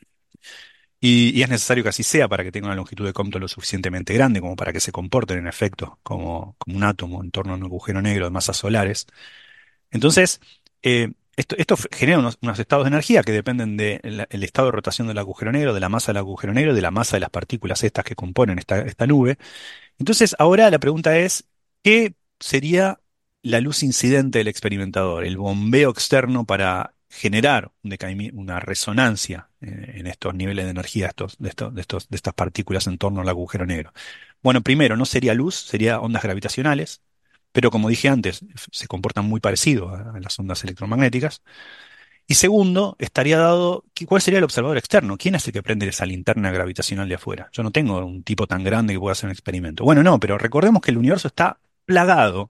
Y, y es necesario que así sea para que tengan una longitud de Compton lo suficientemente grande como para que se comporten en efecto como, como un átomo en torno a un agujero negro de masas solares. Entonces, eh, esto, esto f- genera unos, unos estados de energía que dependen del estado de rotación del agujero negro, de la masa del agujero negro, de la masa de las partículas estas que componen esta, esta nube. Entonces, ahora la pregunta es, ¿qué sería la luz incidente del experimentador? El bombeo externo para generar un decaimi- una resonancia eh, en estos niveles de energía estos, de, estos, de, estos, de estas partículas en torno al agujero negro. Bueno, primero, no sería luz, sería ondas gravitacionales, pero como dije antes, f- se comportan muy parecido a, a las ondas electromagnéticas. Y segundo, estaría dado, ¿qué- ¿cuál sería el observador externo? ¿Quién es el que prende esa linterna gravitacional de afuera? Yo no tengo un tipo tan grande que pueda hacer un experimento. Bueno, no, pero recordemos que el universo está plagado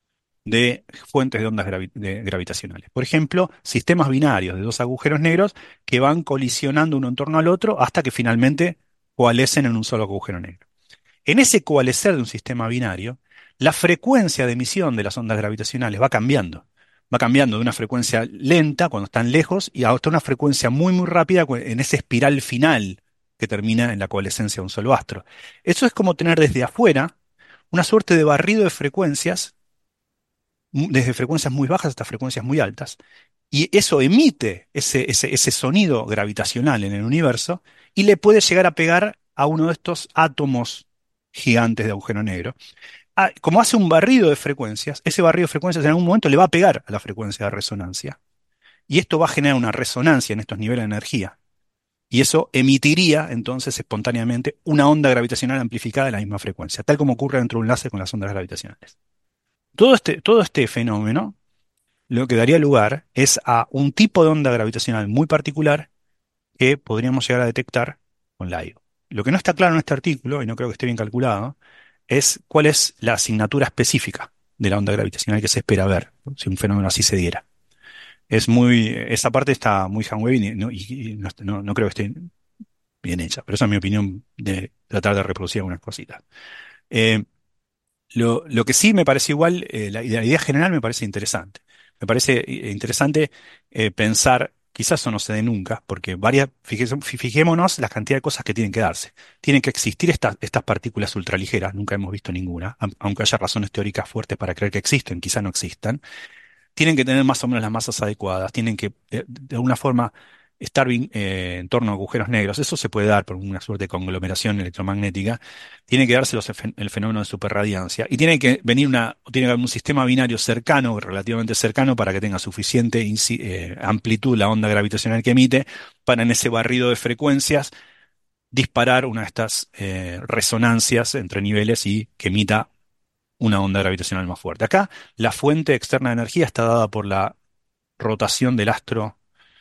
de fuentes de ondas gravi- de- gravitacionales. Por ejemplo, sistemas binarios de dos agujeros negros que van colisionando uno en torno al otro hasta que finalmente coalescen en un solo agujero negro. En ese coalescer de un sistema binario, la frecuencia de emisión de las ondas gravitacionales va cambiando. Va cambiando de una frecuencia lenta cuando están lejos y hasta una frecuencia muy muy rápida cu- en esa espiral final que termina en la coalescencia de un solo astro. Eso es como tener desde afuera una suerte de barrido de frecuencias, mu- desde frecuencias muy bajas hasta frecuencias muy altas. Y eso emite ese, ese, ese sonido gravitacional en el universo y le puede llegar a pegar a uno de estos átomos gigantes de agujero negro. Ah, como hace un barrido de frecuencias, ese barrido de frecuencias en algún momento le va a pegar a la frecuencia de resonancia. Y esto va a generar una resonancia en estos niveles de energía. Y eso emitiría entonces espontáneamente una onda gravitacional amplificada de la misma frecuencia, tal como ocurre dentro de un láser con las ondas gravitacionales. Todo este, todo este fenómeno lo que daría lugar es a un tipo de onda gravitacional muy particular que podríamos llegar a detectar con LIGO. Lo que no está claro en este artículo, y no creo que esté bien calculado, es cuál es la asignatura específica de la onda gravitacional que se espera ver, si un fenómeno así se diera. Es muy, esa parte está muy hand-wavy y, no, y- y no, no- no creo que esté bien hecha, pero esa es mi opinión de tratar de reproducir algunas cositas. Eh, lo, lo que sí me parece igual, eh, la, la idea general me parece interesante. Me parece eh, interesante eh, pensar, quizás eso no se dé nunca, porque varias, fijémonos, fijémonos la cantidad de cosas que tienen que darse. Tienen que existir estas, estas partículas ultraligeras, nunca hemos visto ninguna, am- aunque haya razones teóricas fuertes para creer que existen, quizás no existan. Tienen que tener más o menos las masas adecuadas, tienen que eh, de alguna forma estar vin- eh, en torno a agujeros negros. Eso se puede dar por una suerte de conglomeración electromagnética. Tiene que darse los efe- el fenómeno de superradiancia y tiene que venir una, tiene que haber un sistema binario cercano, relativamente cercano, para que tenga suficiente inci- eh, amplitud la onda gravitacional que emite para en ese barrido de frecuencias disparar una de estas eh, resonancias entre niveles y que emita una onda gravitacional más fuerte. Acá la fuente externa de energía está dada por la rotación del astro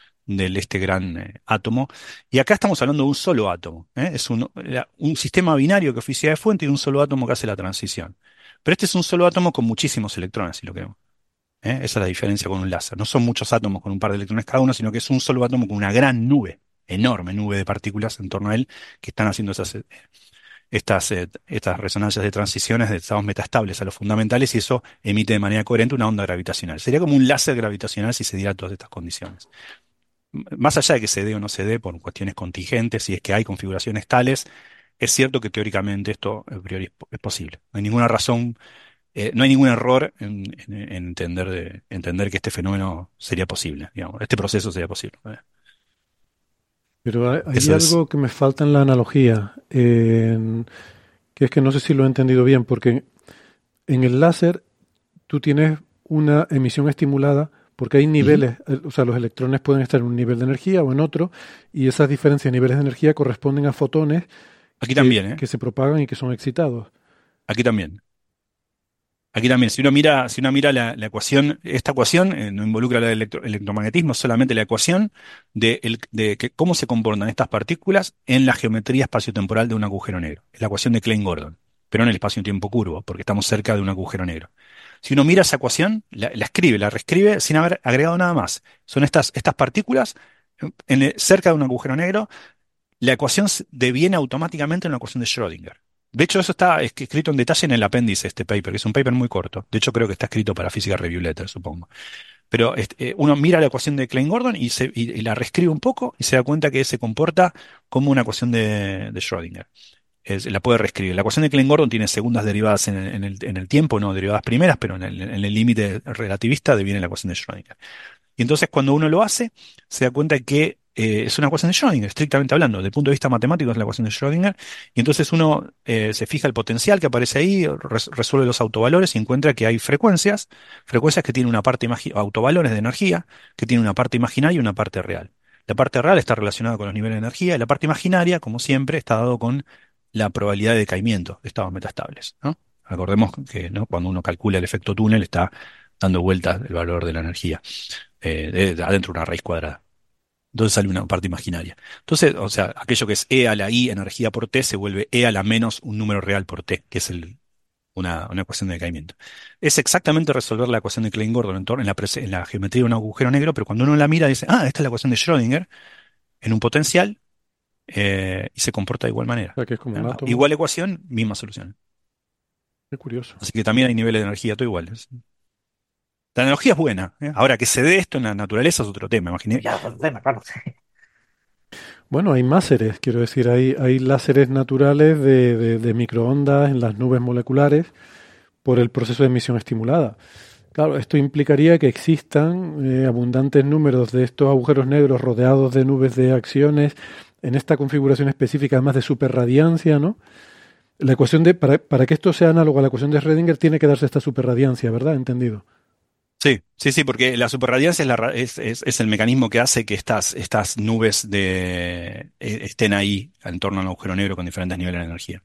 de este gran eh, átomo. Y acá estamos hablando de un solo átomo. ¿eh? Es un, la- un sistema binario que oficia de fuente y un solo átomo que hace la transición. Pero este es un solo átomo con muchísimos electrones, si lo queremos. ¿eh? Esa es la diferencia con un láser. No son muchos átomos con un par de electrones cada uno, sino que es un solo átomo con una gran nube, enorme nube de partículas en torno a él que están haciendo esas. estas, eh, estas resonancias de transiciones de estados metaestables a los fundamentales y eso emite de manera coherente una onda gravitacional. Sería como un láser gravitacional si se diera todas estas condiciones. M- Más allá de que se dé o no se dé por cuestiones contingentes, si es que hay configuraciones tales, es cierto que teóricamente esto a priori es, po- es posible. No hay ninguna razón, eh, no hay ningún error en, en- en entender, de, entender que este fenómeno sería posible, digamos, este proceso sería posible. ¿eh? Pero hay, hay Eso es. algo que me falta en la analogía, en- que es que no sé si lo he entendido bien, porque en el láser tú tienes una emisión estimulada porque hay Ujú. niveles, eh, o sea, los electrones pueden estar en un nivel de energía o en otro, y esas diferencias de niveles de energía corresponden a fotones Aquí que, también, ¿eh? que se propagan y que son excitados. Aquí también. Aquí también, si uno mira, si uno mira la, la ecuación, esta ecuación eh, no involucra el electro- electromagnetismo, solamente la ecuación de, el- de que cómo se comportan estas partículas en la geometría espaciotemporal de un agujero negro. Es la ecuación de Klein-Gordon, pero en el espacio-tiempo curvo, porque estamos cerca de un agujero negro. Si uno mira esa ecuación, la, la escribe, la reescribe sin haber agregado nada más. Son estas, estas partículas eh, en el- cerca de un agujero negro. La ecuación se- deviene automáticamente en la ecuación de Schrödinger. De hecho, eso está es- escrito en detalle en el apéndice de este paper, que es un paper muy corto. De hecho, creo que está escrito para Physical Review Letter, supongo. Pero este, eh, uno mira la ecuación de Klein-Gordon y, se- y- y la reescribe un poco y se da cuenta que se comporta como una ecuación de, de Schrödinger. Es- la puede reescribir. La ecuación de Klein-Gordon tiene segundas derivadas en el, en el- en el tiempo, no derivadas primeras, pero en el en el límite relativista deviene la ecuación de Schrödinger. Y entonces cuando uno lo hace, se da cuenta que eh, es una ecuación de Schrödinger, estrictamente hablando. Desde el punto de vista matemático es la ecuación de Schrödinger. Y entonces uno eh, se fija el potencial que aparece ahí, res- resuelve los autovalores y encuentra que hay frecuencias, frecuencias que tienen una parte imagi- autovalores de energía, que tienen una parte imaginaria y una parte real. La parte real está relacionada con los niveles de energía y la parte imaginaria, como siempre, está dado con la probabilidad de decaimiento de estados metaestables, ¿no? Acordemos que, ¿no? Cuando uno calcula el efecto túnel está dando vueltas el valor de la energía eh, de- de adentro de una raíz cuadrada. Entonces sale una parte imaginaria. Entonces, o sea, aquello que es E a la I energía por T se vuelve E a la menos un número real por T, que es el- una, una ecuación de decaimiento. Es exactamente resolver la ecuación de Klein-Gordon en, tor- en la, prese- en la geometría de un agujero negro, pero cuando uno la mira dice, ah, esta es la ecuación de Schrödinger en un potencial eh, y se comporta de igual O manera. sea, que es como un Ah, átomo. igual ecuación, misma solución. Qué curioso. Así que también hay niveles de energía todo iguales. La analogía es buena, ¿eh? Ahora, que se dé esto en la naturaleza es otro tema. Imaginé, Ya, otro tema, claro. Bueno, hay máseres, quiero decir, hay, hay láseres naturales de, de- de microondas en las nubes moleculares por el proceso de emisión estimulada. Claro, esto implicaría que existan eh, abundantes números de estos agujeros negros rodeados de nubes de acciones en esta configuración específica, además de superradiancia, ¿no? La ecuación de, para, para que esto sea análogo a la ecuación de Schrödinger, tiene que darse esta superradiancia, ¿verdad? Entendido. sí, sí, sí, porque la superradiancia es, la ra- es, es- es el mecanismo que hace que estas, estas nubes de, eh, estén ahí en torno a un agujero negro con diferentes niveles de energía.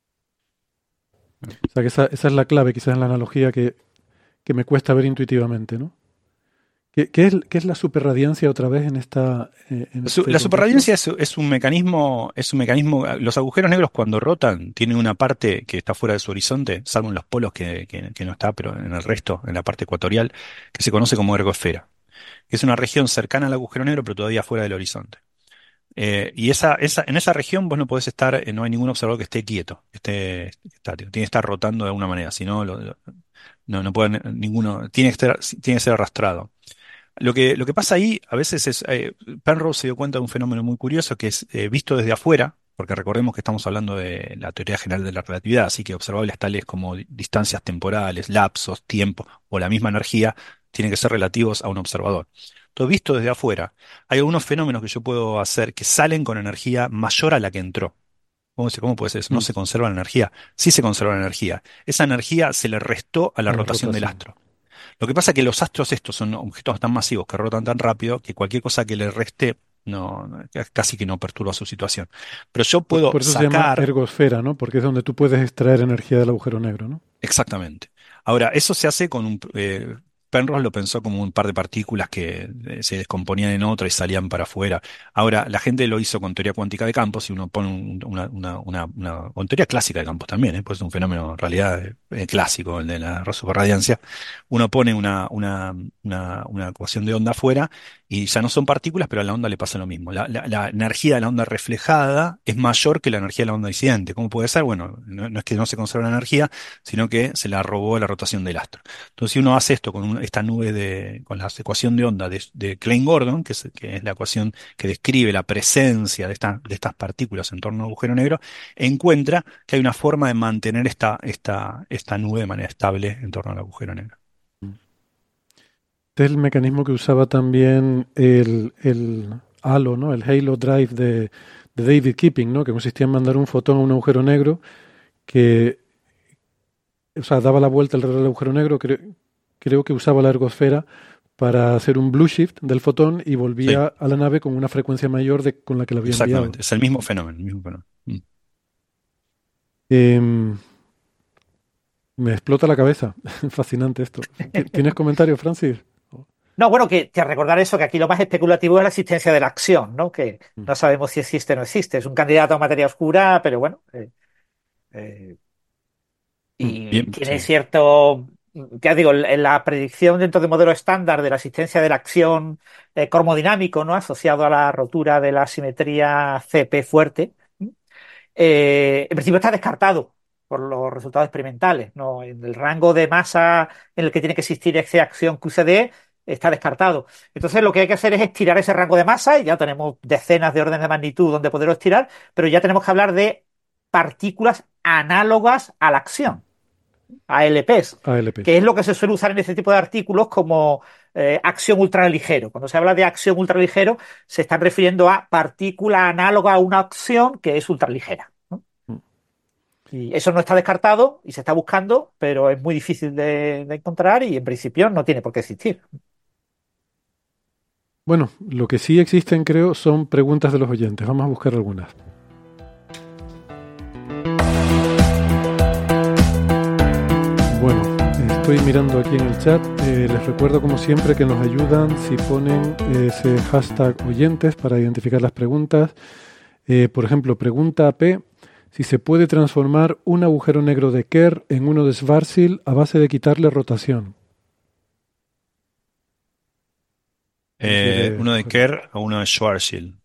O sea, que esa, esa es la clave, quizás en la analogía que, que me cuesta ver intuitivamente, ¿no? ¿Qué, qué es, qué es la superradiancia otra vez en, esta, eh, en Su- este La contexto? superradiancia es, es un mecanismo, es un mecanismo, los agujeros negros cuando rotan tienen una parte que está fuera de su horizonte, salvo en los polos que, que- que no está, pero en el resto, en la parte ecuatorial, que se conoce como ergosfera, que es una región cercana al agujero negro, pero todavía fuera del horizonte. Eh, y esa, esa, en esa región vos no podés estar, eh, no hay ningún observador que esté quieto, que esté estático, tiene que estar rotando de alguna manera, si no, lo- lo- no, no puede ninguno, tiene que estar, tiene que ser arrastrado. Lo que, lo que pasa ahí a veces es, eh, Penrose se dio cuenta de un fenómeno muy curioso que es eh, visto desde afuera, porque recordemos que estamos hablando de la teoría general de la relatividad, así que observables tales como di- distancias temporales, lapsos, tiempo o la misma energía tienen que ser relativos a un observador. Todo visto desde afuera, hay algunos fenómenos que yo puedo hacer que salen con energía mayor a la que entró. ¿Cómo, se- cómo puede ser eso? No Mm, se conserva la energía. Sí se conserva la energía. Esa energía se le restó a la a la rotación del rotación. astro. Lo que pasa es que los astros estos son objetos tan masivos que rotan tan rápido que cualquier cosa que le reste no, no, casi que no perturba su situación. Pero yo Por, puedo por eso se llama sacar ergosfera, ¿no? Porque es donde tú puedes extraer energía del agujero negro, ¿no? exactamente. Ahora, eso se hace con un... eh, Penrose lo pensó como un par de partículas que eh, se descomponían en otra y salían para afuera. Ahora, la gente lo hizo con teoría cuántica de campos y uno pone un- una, una, una, una- con teoría clásica de campos también, ¿eh? Pues es un fenómeno en realidad eh, eh, clásico, el de la superradiancia. Uno pone una, una, una, una ecuación de onda afuera y ya no son partículas, pero a la onda le pasa lo mismo. La, la- la energía de la onda reflejada es mayor que la energía de la onda incidente. ¿Cómo puede ser? Bueno, no, no es que no se conserva la energía, sino que se la robó la rotación del astro. Entonces, si uno hace esto con un- esta nube de, con la ecuación de onda de, de Klein-Gordon, que es, que es la ecuación que describe la presencia de, esta- de estas partículas en torno a un agujero negro, encuentra que hay una forma de mantener esta, esta, esta nube de manera estable en torno al agujero negro. Este es el mecanismo que usaba también el, el Halo, ¿no? El Halo Drive de, de David Keeping, ¿no? Que consistía en mandar un fotón a un agujero negro que, o sea, daba la vuelta alrededor del agujero negro, creo, creo que usaba la ergosfera para hacer un blue shift del fotón y Sí, volvía a la nave con una frecuencia mayor de con la que la había enviado. exactamente. Es el mismo fenómeno, el mismo fenómeno. Mm. Em, me explota la cabeza. Fascinante esto. ¿Ti- ¿Tienes comentarios, Francis? No, bueno, que, que recordar eso, que aquí lo más especulativo es la existencia de la acción, ¿no? Que Mm. no sabemos si existe o no existe. Es un candidato a materia oscura, pero bueno, eh, eh, Mm. y Bien, tiene sí. cierto, ya digo, en la predicción dentro del modelo estándar de la existencia de la acción eh, cromodinámico, ¿no? Asociado a la rotura de la simetría C P fuerte, eh, en principio está descartado por los resultados experimentales, ¿no? En el rango de masa en el que tiene que existir esa acción Q C D está descartado. Entonces lo que hay que hacer es estirar ese rango de masa y ya tenemos decenas de órdenes de magnitud donde poderlo estirar, pero ya tenemos que hablar de partículas análogas a la acción, A L Ps, A L P. que es lo que se suele usar en este tipo de artículos como eh, acción ultraligero. Cuando se habla de acción ultraligero, se están refiriendo a partícula análoga a una acción que es ultraligera, ¿no? Mm. Y eso no está descartado y se está buscando, pero es muy difícil de, de encontrar y en principio no tiene por qué existir. Bueno, lo que sí existen, creo, son preguntas de los oyentes. Vamos a buscar algunas. Bueno, estoy mirando aquí en el chat. Eh, les recuerdo, como siempre, que nos ayudan si ponen ese hashtag oyentes para identificar las preguntas. Eh, por ejemplo, pregunta P si se puede transformar un agujero negro de Kerr en uno de Schwarzschild a base de quitarle rotación. ¿Quién Eh, quiere uno de coger? Kerr o uno de Schwarzschild.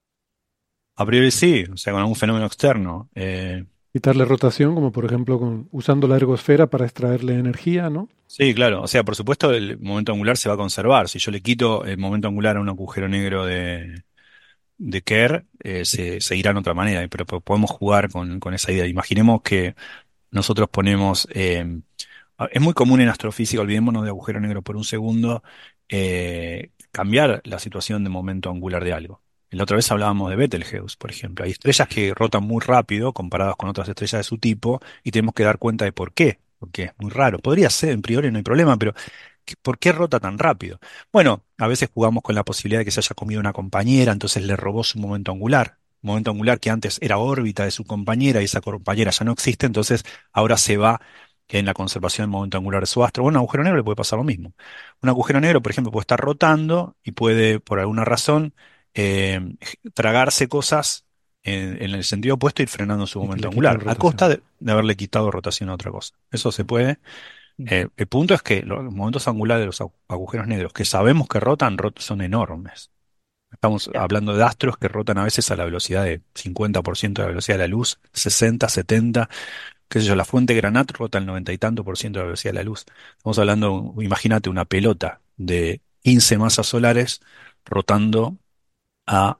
A priori sí, o sea, con algún fenómeno externo. Eh, Quitarle rotación, como por ejemplo con, usando la ergosfera para extraerle energía, ¿no? sí, claro. O sea, por supuesto el momento angular se va a conservar. Si yo le quito el momento angular a un agujero negro de, de Kerr, eh, se, se irá en otra manera. Pero, po- podemos jugar con, con esa idea. Imaginemos que nosotros ponemos... eh, a- es muy común en astrofísica, olvidémonos de agujero negro por un segundo, eh, cambiar la situación de momento angular de algo. La otra vez hablábamos de Betelgeuse, por ejemplo. Hay estrellas que rotan muy rápido comparadas con otras estrellas de su tipo y tenemos que dar cuenta de por qué, porque es muy raro. Podría ser, en priori no hay problema, pero ¿qué- ¿por qué rota tan rápido? Bueno, a veces jugamos con la posibilidad de que se haya comido una compañera, entonces le robó su momento angular. Momento angular que antes era órbita de su compañera y esa compañera ya no existe, entonces ahora se va en la conservación del momento angular de su astro. Bueno, a un agujero negro le puede pasar lo mismo. Un agujero negro, por ejemplo, puede estar rotando y puede, por alguna razón, eh, tragarse cosas en, en el sentido opuesto y ir frenando su Y que momento le quiten angular, a costa rotación. de, de haberle quitado rotación a otra cosa. Eso se puede. Mm. Eh, el punto es que los momentos angulares de los agu- agujeros negros, que sabemos que rotan, rot- son enormes. Estamos Ya. hablando de astros que rotan a veces a la velocidad de cincuenta por ciento de la velocidad de la luz, sesenta, setenta, qué sé yo, la fuente Granat rota el noventa y tanto por ciento de la velocidad de la luz. Estamos hablando, imagínate una pelota de quince masas solares rotando a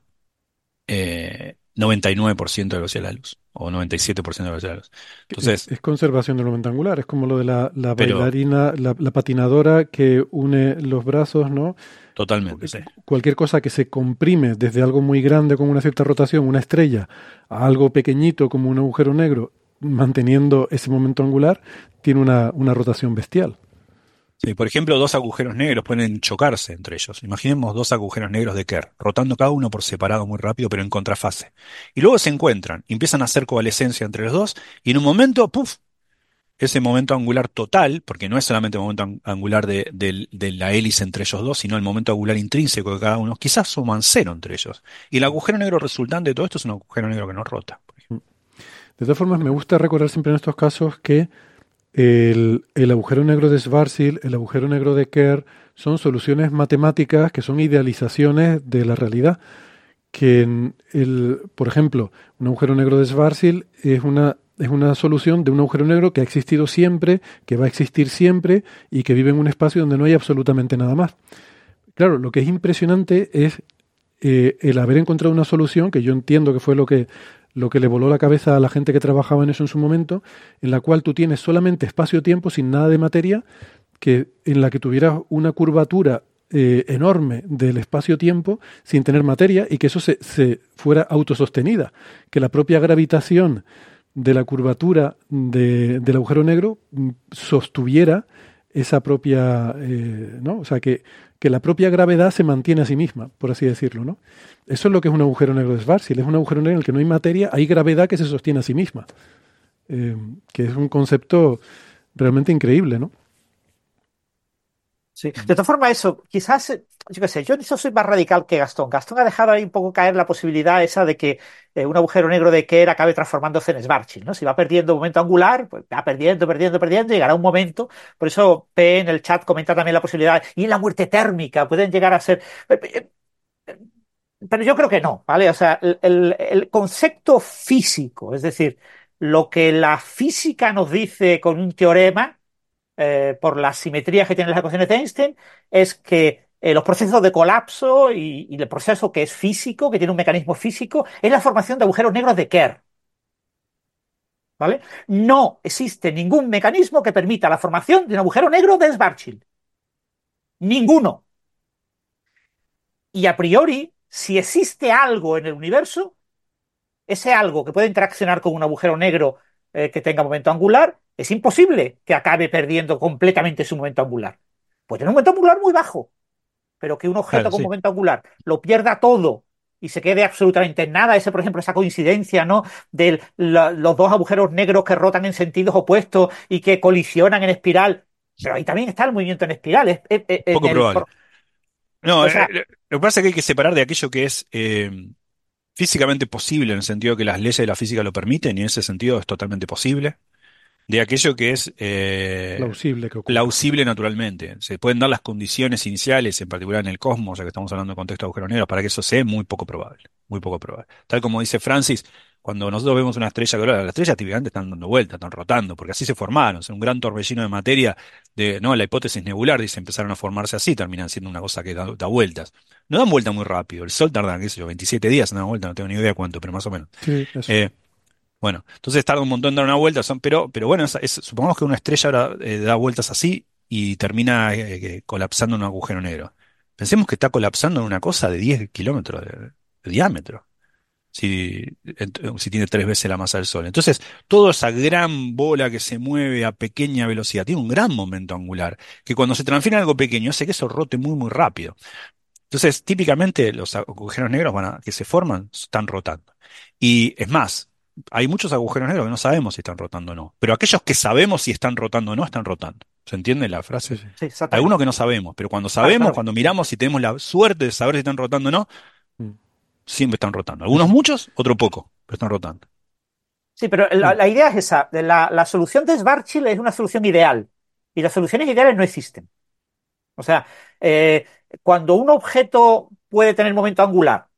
eh, noventa y nueve por ciento de la velocidad de la luz, o noventa y siete por ciento de la velocidad de la luz. Es, Entonces, es conservación del momento angular, es como lo de la, la pero bailarina, la, la patinadora que une los brazos, ¿no? Cu- totalmente, sí. Cualquier cosa que se comprime desde algo muy grande con una cierta rotación, una estrella, a algo pequeñito como un agujero negro, manteniendo ese momento angular, tiene una, una rotación bestial. Sí, por ejemplo, dos agujeros negros pueden chocarse entre ellos. Imaginemos dos agujeros negros de Kerr, rotando cada uno por separado muy rápido, pero en contrafase. Y luego se encuentran, empiezan a hacer coalescencia entre los dos, y en un momento, ¡puf! Ese momento angular total, porque no es solamente el momento an- angular de, del- de la hélice entre ellos dos, sino el momento angular intrínseco de cada uno, quizás suman cero entre ellos. Y el agujero negro resultante de todo esto es un agujero negro que no rota, por ejemplo. De todas formas, me gusta recordar siempre en estos casos que el, el agujero negro de Schwarzschild, el agujero negro de Kerr, son soluciones matemáticas que son idealizaciones de la realidad. Que en el, por ejemplo, un agujero negro de Schwarzschild es una, es una solución de un agujero negro que ha existido siempre, que va a existir siempre y que vive en un espacio donde no hay absolutamente nada más. Claro, lo que es impresionante es eh, el haber encontrado una solución, que yo entiendo que fue lo que, lo que le voló la cabeza a la gente que trabajaba en eso en su momento, en la cual tú tienes solamente espacio-tiempo sin nada de materia, que, en la que tuvieras una curvatura eh, enorme del espacio-tiempo sin tener materia y que eso se, se fuera autosostenida, que la propia gravitación de la curvatura de, del agujero negro mm, sostuviera esa propia, eh, ¿no? O sea, que, que la propia gravedad se mantiene a sí misma, por así decirlo, ¿no? Eso es lo que es un agujero negro de Schwarzschild, es un agujero negro en el que no hay materia, hay gravedad que se sostiene a sí misma, eh, que es un concepto realmente increíble, ¿no? Sí. De todas formas, eso, quizás, eh, yo qué sé, yo en eso soy más radical que Gastón. Gastón ha dejado ahí un poco caer la posibilidad esa de que eh, un agujero negro de Kerr acabe transformándose en Schwarzschild, ¿no? Si va perdiendo momento angular, pues va perdiendo, perdiendo, perdiendo, llegará un momento. Por eso P en el chat comenta también la posibilidad, y en la muerte térmica pueden llegar a ser. eh, eh, Pero yo creo que no, ¿vale? O sea, el, el- el concepto físico, es decir, lo que la física nos dice con un teorema eh, por las simetrías que tienen las ecuaciones de Einstein, es que eh, los procesos de colapso y, y el proceso que es físico, que tiene un mecanismo físico, es la formación de agujeros negros de Kerr, ¿vale? No existe ningún mecanismo que permita la formación de un agujero negro de Schwarzschild. Ninguno. Y a priori, si existe algo en el universo, ese algo que puede interaccionar con un agujero negro eh, que tenga momento angular, es imposible que acabe perdiendo completamente su momento angular. Puede tener un momento angular muy bajo, pero que un objeto Claro, con sí. momento angular lo pierda todo y se quede absolutamente en nada, ese, por ejemplo, esa coincidencia, ¿no? De la, los dos agujeros negros que rotan en sentidos opuestos y que colisionan en espiral. Pero ahí también está el movimiento en espiral. Es- es- es- en Poco el, probable. No, o eh, sea, eh, lo que pasa es que hay que separar de aquello que es eh, físicamente posible, en el sentido que las leyes de la física lo permiten, y en ese sentido es totalmente posible, de aquello que es eh, Plausible que ocurra. plausible naturalmente. Se pueden dar las condiciones iniciales, en particular en el cosmos, ya que estamos hablando de contexto de agujeros negros, para que eso sea muy poco probable, muy poco probable. Tal como dice Francis, cuando nosotros vemos una estrella, claro, las estrellas típicamente están dando vueltas, están rotando, porque así se formaron, es un gran torbellino de materia, de, no, la hipótesis nebular, dice, empezaron a formarse así, terminan siendo una cosa que da, da vueltas. No dan vuelta muy rápido, el Sol tarda, qué sé yo, veintisiete días en dar vuelta, no tengo ni idea cuánto, pero más o menos. Sí, eso. Eh, bueno, entonces tarda un montón en dar una vuelta, son, pero, pero bueno, es- es- supongamos que una estrella ahora eh, da vueltas así y termina eh, eh, colapsando en un agujero negro. Pensemos que está colapsando en una cosa de diez kilómetros de, de diámetro, si, ent- si tiene tres veces la masa del Sol. Entonces, toda esa gran bola que se mueve a pequeña velocidad tiene un gran momento angular, que cuando se transfiere a algo pequeño hace que eso rote muy, muy rápido. Entonces, típicamente los agujeros negros van a- que se forman están rotando. Y es más, hay muchos agujeros negros que no sabemos si están rotando o no, pero aquellos que sabemos si están rotando o no, están rotando. ¿Se entiende la Sí, frase? sí. sí, Hay algunos exactamente. que no sabemos, pero cuando Claro, sabemos, claro. cuando miramos si tenemos la suerte de saber si están rotando o no, Mm. siempre están rotando. Algunos Eso. muchos, otros pocos, pero están rotando. Sí, pero la, Sí. la idea es esa. La, la solución de Schwarzschild es una solución ideal. Y las soluciones ideales no existen. O sea, eh, cuando un objeto puede tener momento angular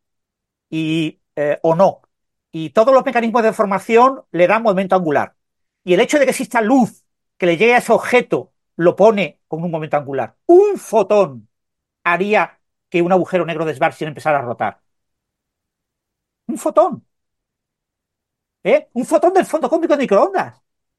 y, eh, o no, y todos los mecanismos de formación le dan momento angular, y el hecho de que exista luz que le llegue a ese objeto lo pone con un momento angular, un fotón haría que un agujero negro de Schwarzschild empezara a rotar. Un fotón, ¿eh? Un fotón del fondo cósmico de microondas.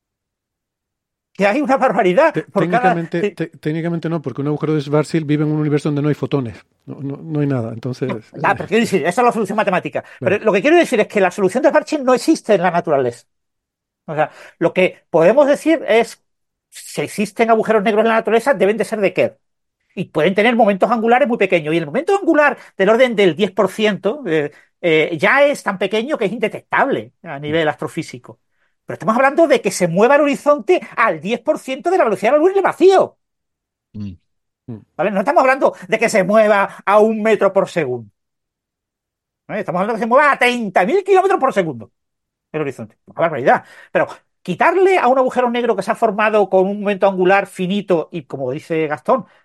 Que hay una barbaridad Te- por cada. técnicamente, Sí, te- técnicamente no, porque un agujero de Schwarzschild vive en un universo donde no hay fotones, no, no, no hay nada. Entonces, no, ya, eh, pero quiero decir, esa es la solución matemática. Pero claro. lo que quiero decir es que la solución de Schwarzschild no existe en la naturaleza. O sea, lo que podemos decir es, si existen agujeros negros en la naturaleza, deben de ser de Kerr. Y pueden tener momentos angulares muy pequeños. Y el momento angular del orden del diez por ciento eh, eh, ya es tan pequeño que es indetectable a Mm, nivel astrofísico. Pero estamos hablando de que se mueva el horizonte al diez por ciento de la velocidad de la luz en el vacío. Mm. mm. ¿Vale? No estamos hablando de que se mueva a un metro por segundo. ¿Vale? Estamos hablando de que se mueva a treinta mil kilómetros por segundo el horizonte. Una barbaridad. Pero quitarle a un agujero negro que se ha formado con un momento angular finito y, como dice Gastón,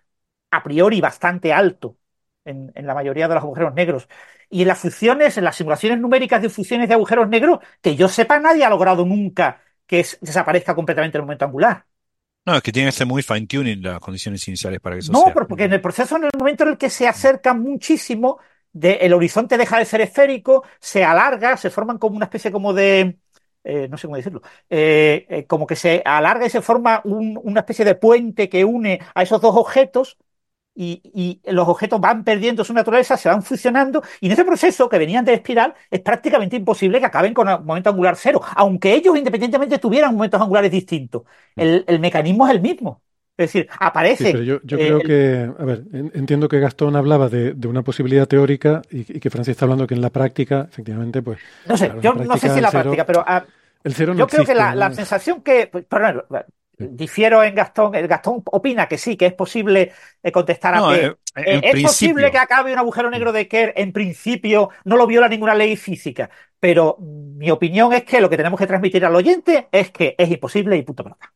a priori bastante alto en, en la mayoría de los agujeros negros. Y en las funciones, en las simulaciones numéricas de funciones de agujeros negros, que yo sepa, nadie ha logrado nunca que es- desaparezca completamente el momento angular. No, es que tiene que ser muy fine-tuning las condiciones iniciales para que eso No, sea. pero porque en el proceso, en el momento en el que se acercan muchísimo, de- el horizonte deja de ser esférico, se alarga, se forman como una especie como de, eh, no sé cómo decirlo, eh, eh, como que se alarga y se forma un- una especie de puente que une a esos dos objetos y, y los objetos van perdiendo su naturaleza, se van fusionando, y en ese proceso que venían de espiral es prácticamente imposible que acaben con el momento angular cero, aunque ellos independientemente tuvieran momentos angulares distintos. El, el mecanismo es el mismo. Es decir, Sí, pero aparecen. yo, yo eh, creo el- que, a ver, en- entiendo que Gastón hablaba de, de una posibilidad teórica y, y que Francis está hablando que en la práctica, efectivamente, pues, no sé, claro, en la yo no sé si práctica en el la cero, práctica, pero ah, el cero no yo creo que existe, la, la ¿no? sensación que, pues, perdón, Sí. difiero en Gastón, el Gastón opina que sí, que es posible eh, contestar a No, P. eh, Eh, en es posible que principio. acabe un agujero Mm. negro de Kerr, en principio no lo viola ninguna ley física, pero mm, mi opinión es que lo que tenemos que transmitir al oyente es que es imposible y punto pelota.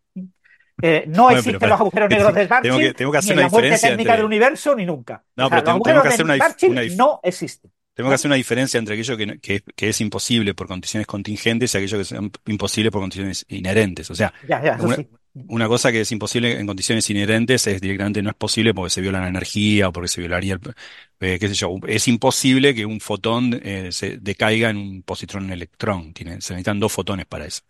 Eh, no Bueno, pero existen los para- agujeros que negros te- de tengo que, Schwarzschild, tengo que ni hacer en una la muerte diferencia técnica del entre. universo, ni nunca. O No, sea, pero los tengo, tengo agujeros que de hacer una, dif- una Schwarzschild dif- no existen. tengo que ¿Vale? hacer una diferencia entre aquello que, no- que, que es imposible por condiciones contingentes y aquello que es imposible por condiciones inherentes. O sea, Ya, ya, eso una, sí. una cosa que es imposible en condiciones inherentes es directamente no es posible porque se viola la energía o porque se violaría el, eh, qué sé yo. Es imposible que un fotón eh, se decaiga en un positrón en electrón. Tiene, se necesitan dos fotones para eso.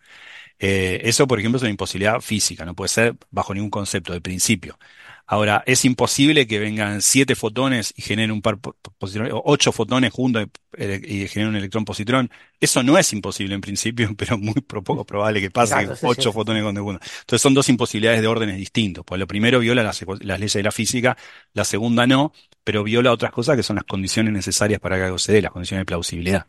Eh, eso, por ejemplo, es una imposibilidad física, no puede ser bajo ningún concepto de principio. Ahora, es imposible que vengan siete fotones y generen un par po- positrón, o ocho fotones juntos eh, y generen un electrón positrón. Eso no es imposible en principio, pero muy pro- poco probable que pase que Claro, sí, sí, ocho eso sí. fotones con juntos. Entonces son dos imposibilidades de órdenes distintos. Pues lo primero viola las, ecu- las leyes de la física, la segunda no, pero viola otras cosas que son las condiciones necesarias para que algo se dé, las condiciones de plausibilidad.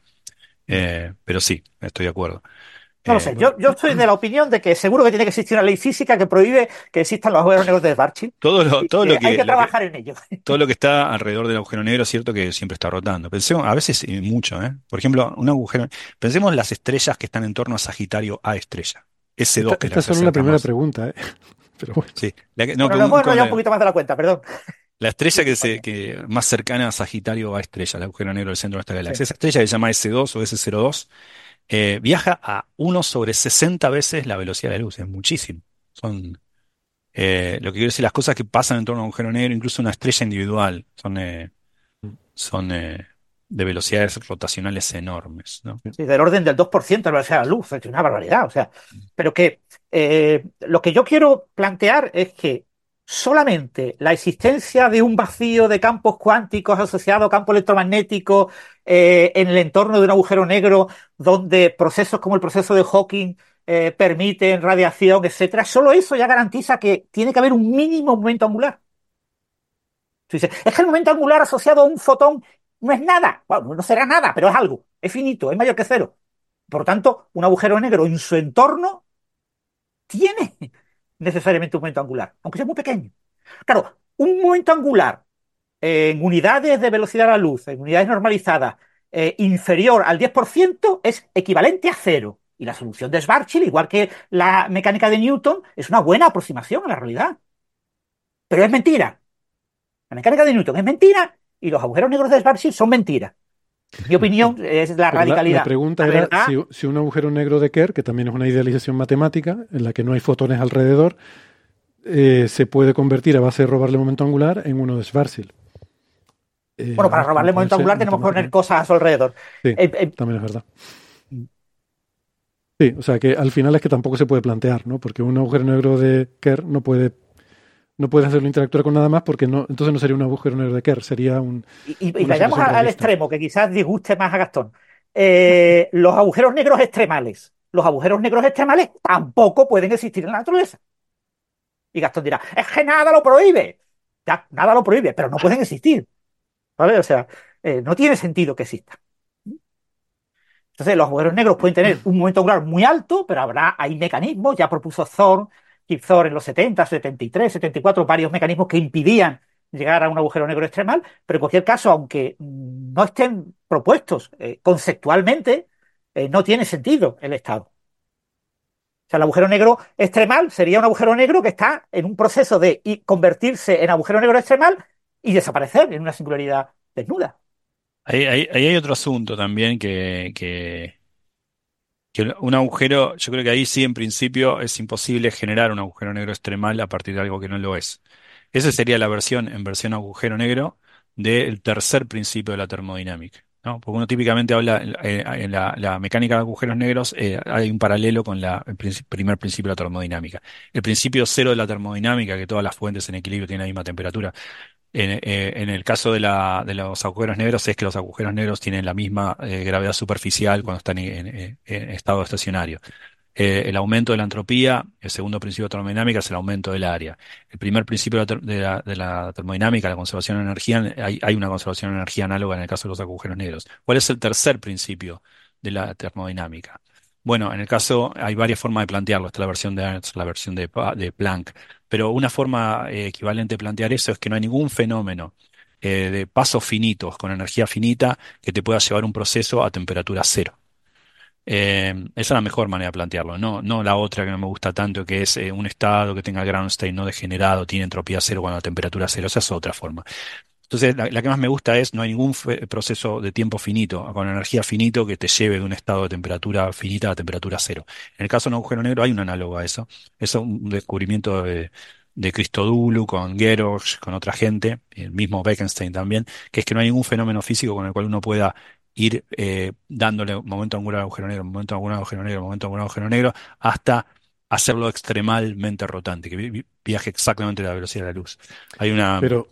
Eh, pero sí, estoy de acuerdo. No lo Eh, sé, yo, yo estoy de la opinión de que seguro que tiene que existir una ley física que prohíbe que existan los agujeros negros de Schwarzschild todo lo, y todo lo que hay que, que lo que, trabajar en ello. todo lo que está alrededor del agujero negro es cierto que siempre está rotando. Pensemos, a veces eh, mucho, ¿eh? Por ejemplo, un agujero. Pensemos en las estrellas que están en torno a Sagitario A estrella. S Esta, dos, que es la esta que es se solo la acerca primera más. pregunta, ¿eh? Pero bueno, Sí. La, que- no, Bueno, que nos un- hemos con enrollado un la, poquito más de la cuenta, perdón. la estrella que, se, Disculpadme. que más cercana a Sagitario A estrella, el agujero negro del centro de esta Sí. galaxia. Esa estrella que se llama S dos o S cero dos, eh, viaja a uno sobre sesenta veces la velocidad de la luz. Es muchísimo. Son, eh, lo que quiero decir, las cosas que pasan en torno a un agujero negro, incluso una estrella individual, son. eh, son eh, de velocidades rotacionales enormes, ¿no? Sí, del orden del dos por ciento de la velocidad de la luz, es una barbaridad. O sea, pero que eh, lo que yo quiero plantear es que solamente la existencia de un vacío de campos cuánticos asociado a campo electromagnético eh, en el entorno de un agujero negro, donde procesos como el proceso de Hawking eh, permiten radiación, etcétera, solo eso ya garantiza que tiene que haber un mínimo momento angular. Tú dices, es que el momento angular asociado a un fotón no es nada. Bueno, no será nada, pero es algo. Es finito, es mayor que cero. Por lo tanto, un agujero negro en su entorno tiene necesariamente un momento angular, aunque sea muy pequeño. Claro, un momento angular en unidades de velocidad de la luz, en unidades normalizadas, eh, inferior al diez por ciento es equivalente a cero. Y la solución de Schwarzschild, igual que la mecánica de Newton, es una buena aproximación a la realidad. Pero es mentira. La mecánica de Newton es mentira y los agujeros negros de Schwarzschild son mentiras. Mi opinión es la pero la, la radicalidad. pregunta La era verdad, si, si un agujero negro de Kerr, que también es una idealización matemática, en la que no hay fotones alrededor, eh, se puede convertir a base de robarle momento angular en uno de Schwarzschild. Eh, bueno, para robarle momento entonces, angular tenemos que poner matemáticamente. cosas a su alrededor. Sí, Eh, eh, también es verdad. Sí, o sea que al final es que tampoco se puede plantear, ¿no? Porque un agujero negro de Kerr no puede, no puede hacerlo interactuar con nada más porque no, entonces no sería un agujero negro de Kerr, sería un, y, y- y una vayamos situación a- al realista. extremo, que quizás disguste más a Gastón. Eh, los agujeros negros extremales. Los agujeros negros extremales tampoco pueden existir en la naturaleza. Y Gastón dirá, es que nada lo prohíbe. Ya, nada lo prohíbe, pero no pueden existir. ¿Vale? O sea, eh, no tiene sentido que existan. Entonces, los agujeros negros pueden tener un momento angular muy alto, pero habrá, hay mecanismos, ya propuso Thorne, Kip Thorne en los setenta, setenta y tres, setenta y cuatro, varios mecanismos que impidían llegar a un agujero negro extremal, pero en cualquier caso, aunque mm, no estén propuestos eh, conceptualmente, eh, no tiene sentido el estado. O sea, el agujero negro extremal sería un agujero negro que está en un proceso de convertirse en agujero negro extremal y desaparecer en una singularidad desnuda. Ahí, ahí- ahí hay otro asunto también que, que, que un agujero, yo creo que ahí sí en principio es imposible generar un agujero negro extremal a partir de algo que no lo es. Esa sería la versión en versión agujero negro del tercer principio de la termodinámica, ¿no? Porque uno típicamente habla eh, en la, la mecánica de agujeros negros, eh, hay un paralelo con la, el princi- primer principio de la termodinámica. El principio cero de la termodinámica, que todas las fuentes en equilibrio tienen la misma temperatura. En, eh, en el caso de, la, de los agujeros negros es que los agujeros negros tienen la misma eh, gravedad superficial cuando están en, en- en estado estacionario. Eh, el aumento de la entropía, el segundo principio de termodinámica es el aumento del área. El primer principio de la, ter- de la- de la termodinámica, la conservación de energía, hay, hay una conservación de energía análoga en el caso de los agujeros negros. ¿Cuál es el tercer principio de la termodinámica? Bueno, en el caso hay varias formas de plantearlo. Está la versión de Ernst, la versión de, Pa- de Planck. Pero una forma eh, equivalente de plantear eso es que no hay ningún fenómeno eh, de pasos finitos con energía finita que te pueda llevar un proceso a temperatura cero. Eh, esa es la mejor manera de plantearlo, no, no la otra que no me gusta tanto, que es eh, un estado que tenga ground state no degenerado, tiene entropía cero cuando la temperatura cero. Esa es otra forma. Entonces, la, la que más me gusta es no hay ningún fe- proceso de tiempo finito, con energía finito, que te lleve de un estado de temperatura finita a temperatura cero. En el caso de un agujero negro hay un análogo a eso. Es un descubrimiento de, de Christodoulou con George, con otra gente, el mismo Bekenstein también, que es que no hay ningún fenómeno físico con el cual uno pueda ir eh, dándole momento angular al agujero negro, momento angular al agujero negro, momento angular al agujero negro, hasta hacerlo extremalmente rotante, que vi- vi- viaje exactamente a la velocidad de la luz. Hay una... Pero,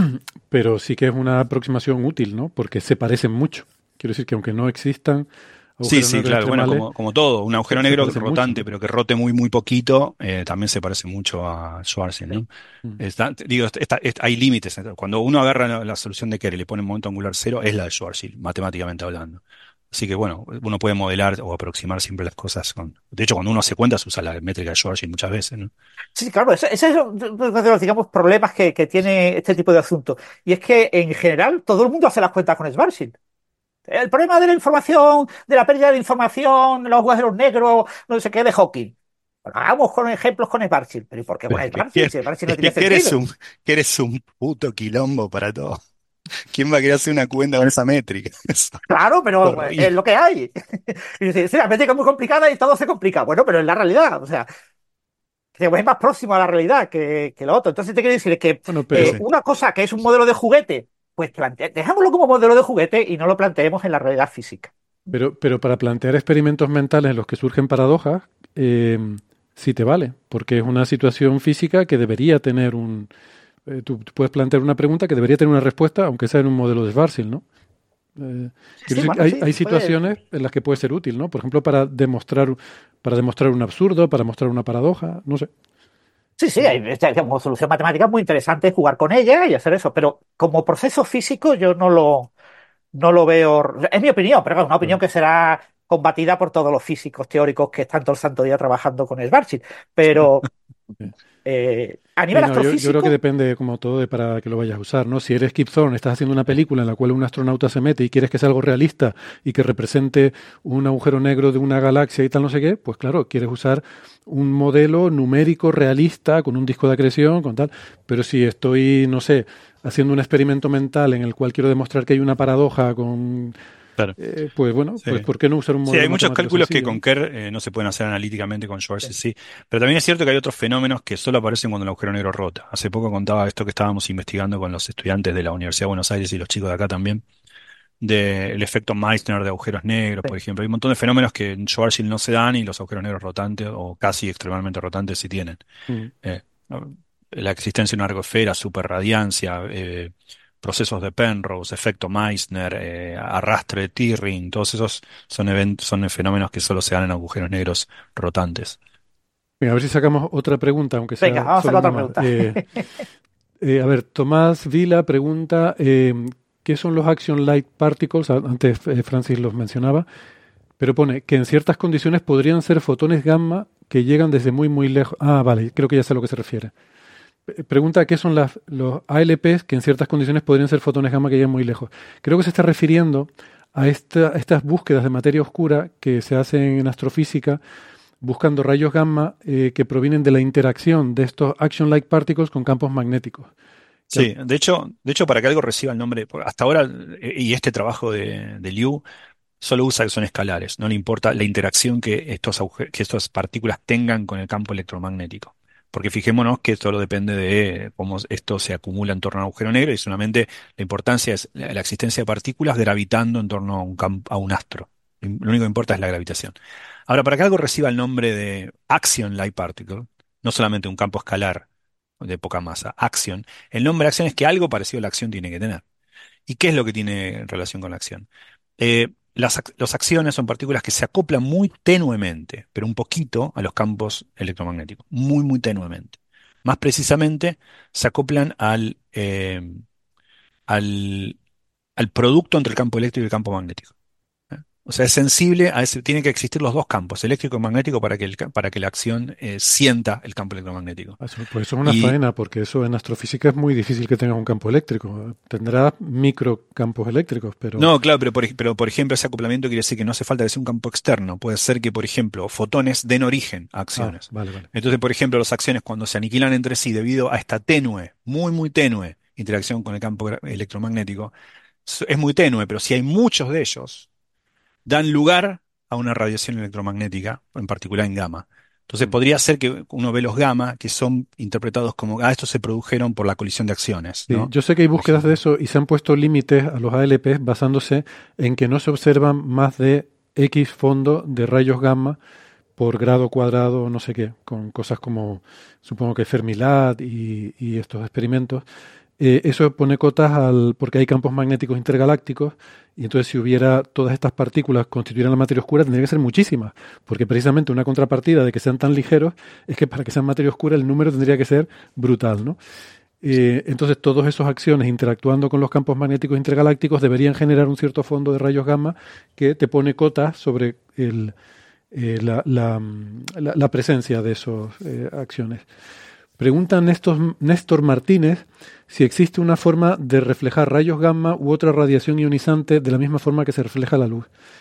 pero sí que es una aproximación útil, ¿no? Porque se parecen mucho. Quiero decir que aunque no existan Sí, agujeros sí, negros claro. Bueno, extremales, como, como todo, un agujero se, se negro parecen mucho, rotante, ¿no? pero que rote muy, muy poquito, eh, también se parece mucho a Schwarzschild, Sí. ¿no? Mm. Está- digo, está- está- hay límites. Cuando uno agarra la, la solución de Kerr y le pone momento angular cero, es la de Schwarzschild, matemáticamente hablando. Así que, bueno, uno puede modelar o aproximar siempre las cosas con... De hecho, cuando uno hace cuentas, usa la métrica de Schwarzschild muchas veces, ¿no? Sí, claro, ese, ese es uno de los, digamos, problemas que, que tiene este tipo de asuntos. Y es que, en general, todo el mundo hace las cuentas con Schwarzschild. El problema de la información, de la pérdida de información, los agujeros negros, no sé qué, de Hawking. Bueno, hagamos con ejemplos con Schwarzschild. ¿Pero y por qué con Es que, Schwarzschild? Si Schwarzschild no es que tiene que eres sentido. un, que eres un puto quilombo para todo. ¿Quién va a querer hacer una cuenta con esa métrica? Es Claro, pero eh, es horrible. lo que hay. Y dice, sí, la métrica es muy complicada y todo se complica. Bueno, pero es la realidad. O sea, que es más próximo a la realidad que, que lo otro. Entonces, te quiero decir es que Bueno, Sí, eh, sí. pero, una cosa que es un modelo de juguete, pues plante- dejámoslo como modelo de juguete y no lo planteemos en la realidad física. pero, pero para plantear experimentos mentales en los que surgen paradojas, eh, sí te vale, porque es una situación física que debería tener un... eh, tú, tú puedes plantear una pregunta que debería tener una respuesta, aunque sea en un modelo de Schwarzschild, ¿no? Eh, Sí, quiero sí, decir que bueno, hay, sí, hay se puede. situaciones en las que puede ser útil, ¿no? Por ejemplo, para demostrar, para demostrar un absurdo, para mostrar una paradoja, no sé. Sí, sí, hay, esta- como solución matemática es muy interesante jugar con ella y hacer eso, pero como proceso físico yo no lo, no lo veo. Es mi opinión, pero es una opinión Claro. que será combatida por todos los físicos teóricos que están todo el santo día trabajando con Schwarzschild. Pero Sí. eh, a Sí, nivel no, yo, yo creo que astrofísico, depende como todo de para que lo vayas a usar, ¿no? Si eres Kip Thorne, estás haciendo una película en la cual un astronauta se mete y quieres que sea algo realista y que represente un agujero negro de una galaxia y tal, no sé qué, pues claro, quieres usar un modelo numérico realista con un disco de acreción, con tal. Pero si estoy, no sé, haciendo un experimento mental en el cual quiero demostrar que hay una paradoja con, Claro. eh, pues bueno, pues Sí. ¿por qué no usar un Sí, modelo hay muchos matemático cálculos que sencillo, con ¿no? Kerr eh, no se pueden hacer analíticamente, con Schwarzschild sí. Pero también es cierto que hay otros fenómenos que solo aparecen cuando el agujero negro rota. Hace poco contaba esto que estábamos investigando con los estudiantes de la Universidad de Buenos Aires y los chicos de acá también, del efecto Meissner de agujeros negros, sí. por ejemplo. Hay un montón de fenómenos que en Schwarzschild no se dan y los agujeros negros rotantes o casi extremadamente rotantes sí tienen. Mm. Eh, ¿no? La existencia de una ergosfera, superradiancia, eh, procesos de Penrose, efecto Meissner, eh, arrastre de Tirring, todos esos son, event- son fenómenos que solo se dan en agujeros negros rotantes. Venga, a ver si sacamos otra pregunta, aunque Venga, sea vamos a solo sacar una otra más. pregunta. Eh, eh, a ver, Tomás Vila pregunta, eh, ¿qué son los action light particles? A- Antes eh, Francis los mencionaba, pero pone que en ciertas condiciones podrían ser fotones gamma que llegan desde muy, muy lejos. Ah, vale, creo que ya sé a lo que se refiere. Pe- Pregunta qué son las, los A L Ps que en ciertas condiciones podrían ser fotones gamma que llegan muy lejos. Creo que se está refiriendo a esta- estas búsquedas de materia oscura que se hacen en astrofísica, buscando rayos gamma eh, que provienen de la interacción de estos action-like particles con campos magnéticos. Sí, de hecho, de hecho, para que algo reciba el nombre, hasta ahora, eh, y este trabajo de, de Liu solo usa que son escalares, no le importa la interacción que estos aguje- que estas partículas tengan con el campo electromagnético. Porque fijémonos que solo depende de cómo esto se acumula en torno a un agujero negro y solamente la importancia es la, la existencia de partículas gravitando en torno a un, camp- a un astro. Lo único que importa es la gravitación. Ahora, para que algo reciba el nombre de action light particle, no solamente un campo escalar de poca masa, action, el nombre de acción es que algo parecido a la acción tiene que tener. ¿Y qué es lo que tiene relación con la acción? Eh, las, ac- los acciones son partículas que se acoplan muy tenuemente, pero un poquito a los campos electromagnéticos, muy, muy tenuemente. Más precisamente, se acoplan al, eh, al, al producto entre el campo eléctrico y el campo magnético. ¿eh? O sea, es sensible a ese, tiene que existir los dos campos, eléctrico y magnético, para que, el ca- para que la acción eh, sienta el campo electromagnético. Eso- Pues eso es una Y, faena, porque eso en astrofísica es muy difícil que tengas un campo eléctrico. Tendrás microcampos eléctricos, pero... No, claro, pero por, ej- pero por ejemplo ese acoplamiento quiere decir que no hace falta que sea un campo externo. Puede ser que, por ejemplo, fotones den origen a Ah, acciones. vale, vale. Entonces, por ejemplo, las acciones cuando se aniquilan entre sí debido a esta tenue, muy, muy tenue interacción con el campo gra- electromagnético, s- es muy tenue, pero si hay muchos de ellos, dan lugar a una radiación electromagnética, en particular en gamma. Entonces Mm. podría ser que uno ve los gamma que son interpretados como, ah, estos se produjeron por la colisión de acciones, Sí, ¿no? yo sé que hay Por búsquedas de ejemplo. eso y se han puesto límites a los A L Ps basándose en que no se observan más de X fondo de rayos gamma por grado cuadrado o no sé qué, con cosas como, supongo que Fermilab y, y estos experimentos. Eh, eso pone cotas al, porque hay campos magnéticos intergalácticos y entonces si hubiera todas estas partículas constituyeran la materia oscura tendría que ser muchísimas, porque precisamente una contrapartida de que sean tan ligeros es que para que sean materia oscura el número tendría que ser brutal, ¿no? Eh, entonces, todas esas acciones interactuando con los campos magnéticos intergalácticos deberían generar un cierto fondo de rayos gamma que te pone cotas sobre el, eh, la, la, mm, la- la presencia de esas acciones. Pregunta Néstor, Néstor Martínez si existe una forma de reflejar rayos gamma u otra radiación ionizante de la misma forma que se refleja la luz.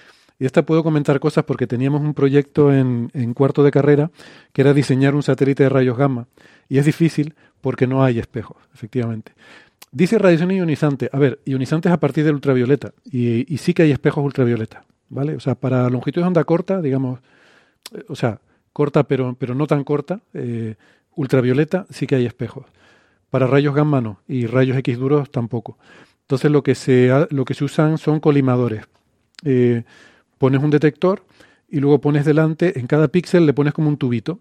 Y esta puedo comentar cosas porque teníamos un proyecto en, en cuarto de carrera que era diseñar un satélite de rayos gamma. Y es difícil porque no hay espejos, efectivamente. Dice radiación ionizante. A ver, ionizante es a partir del ultravioleta. Y, y sí que hay espejos ultravioleta, ¿vale? O sea, para longitud de onda corta, digamos, eh, o sea, corta pero, pero no tan corta, eh, ultravioleta sí que hay espejos. Para rayos gamma no. Y rayos X duros tampoco. Entonces lo que se, ha- lo que se usan son colimadores. Eh, Pones un detector y luego pones delante, en cada píxel le pones como un tubito.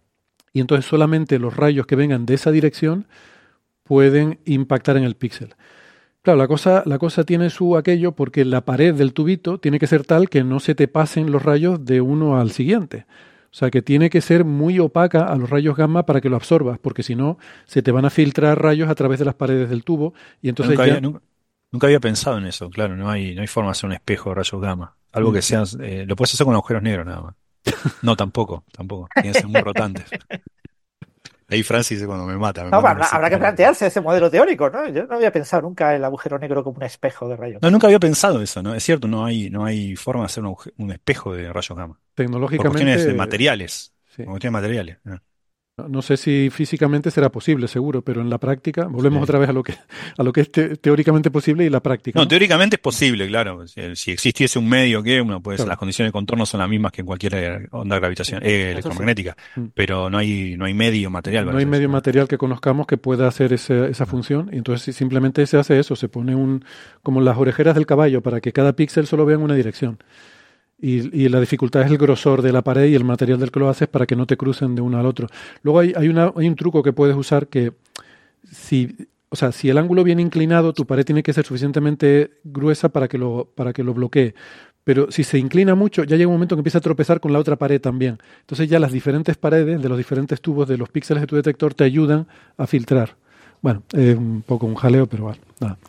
Y entonces solamente los rayos que vengan de esa dirección pueden impactar en el píxel. Claro, la cosa, la cosa tiene su aquello porque la pared del tubito tiene que ser tal que no se te pasen los rayos de uno al siguiente. O sea, que tiene que ser muy opaca a los rayos gamma para que lo absorbas, porque si no, se te van a filtrar rayos a través de las paredes del tubo y entonces Nunca ya... había, nunca, nunca había pensado en eso, claro, no hay, no hay forma de hacer un espejo de rayos gamma. Algo Mm. que sea, eh, lo puedes hacer con agujeros negros nada más. No, tampoco, tampoco. Tienen que ser muy rotantes. Ahí Francis cuando me mata, me No, manda un habrá, habrá que besito. plantearse ese modelo teórico, ¿no? Yo no había pensado nunca el agujero negro como un espejo de rayos No, gamma. nunca había pensado eso, ¿no? Es cierto, no hay, no hay forma de hacer un, aguje- un espejo de rayos gamma. Por cuestiones de Tecnológicamente, materiales. sí. Por cuestiones de materiales. ¿no? No no sé si físicamente será posible, seguro, pero en la práctica, volvemos Sí. otra vez a lo que, a lo que es te- teóricamente posible y la práctica, No, ¿no? teóricamente es posible, claro. Si, si existiese un medio que uno puede, Claro. las condiciones de contorno son las mismas que en cualquier eh, onda gravitación, Sí, eh, eso sí. electromagnética, Mm. pero no hay, no hay medio material No para hay hacer medio eso, ¿no? material que conozcamos que pueda hacer ese- esa función, y entonces si simplemente se hace eso, se pone un, como las orejeras del caballo, para que cada píxel solo vea en una dirección. Y, y la dificultad es el grosor de la pared y el material del que lo haces para que no te crucen de uno al otro. Luego hay, hay, una, hay un truco que puedes usar que si, o sea, si el ángulo viene inclinado, tu pared tiene que ser suficientemente gruesa para que lo, para que lo bloquee. Pero si se inclina mucho, ya llega un momento que empieza a tropezar con la otra pared también. Entonces ya las diferentes paredes de los diferentes tubos de los píxeles de tu detector te ayudan a filtrar. Bueno, es un poco un jaleo, pero bueno, nada.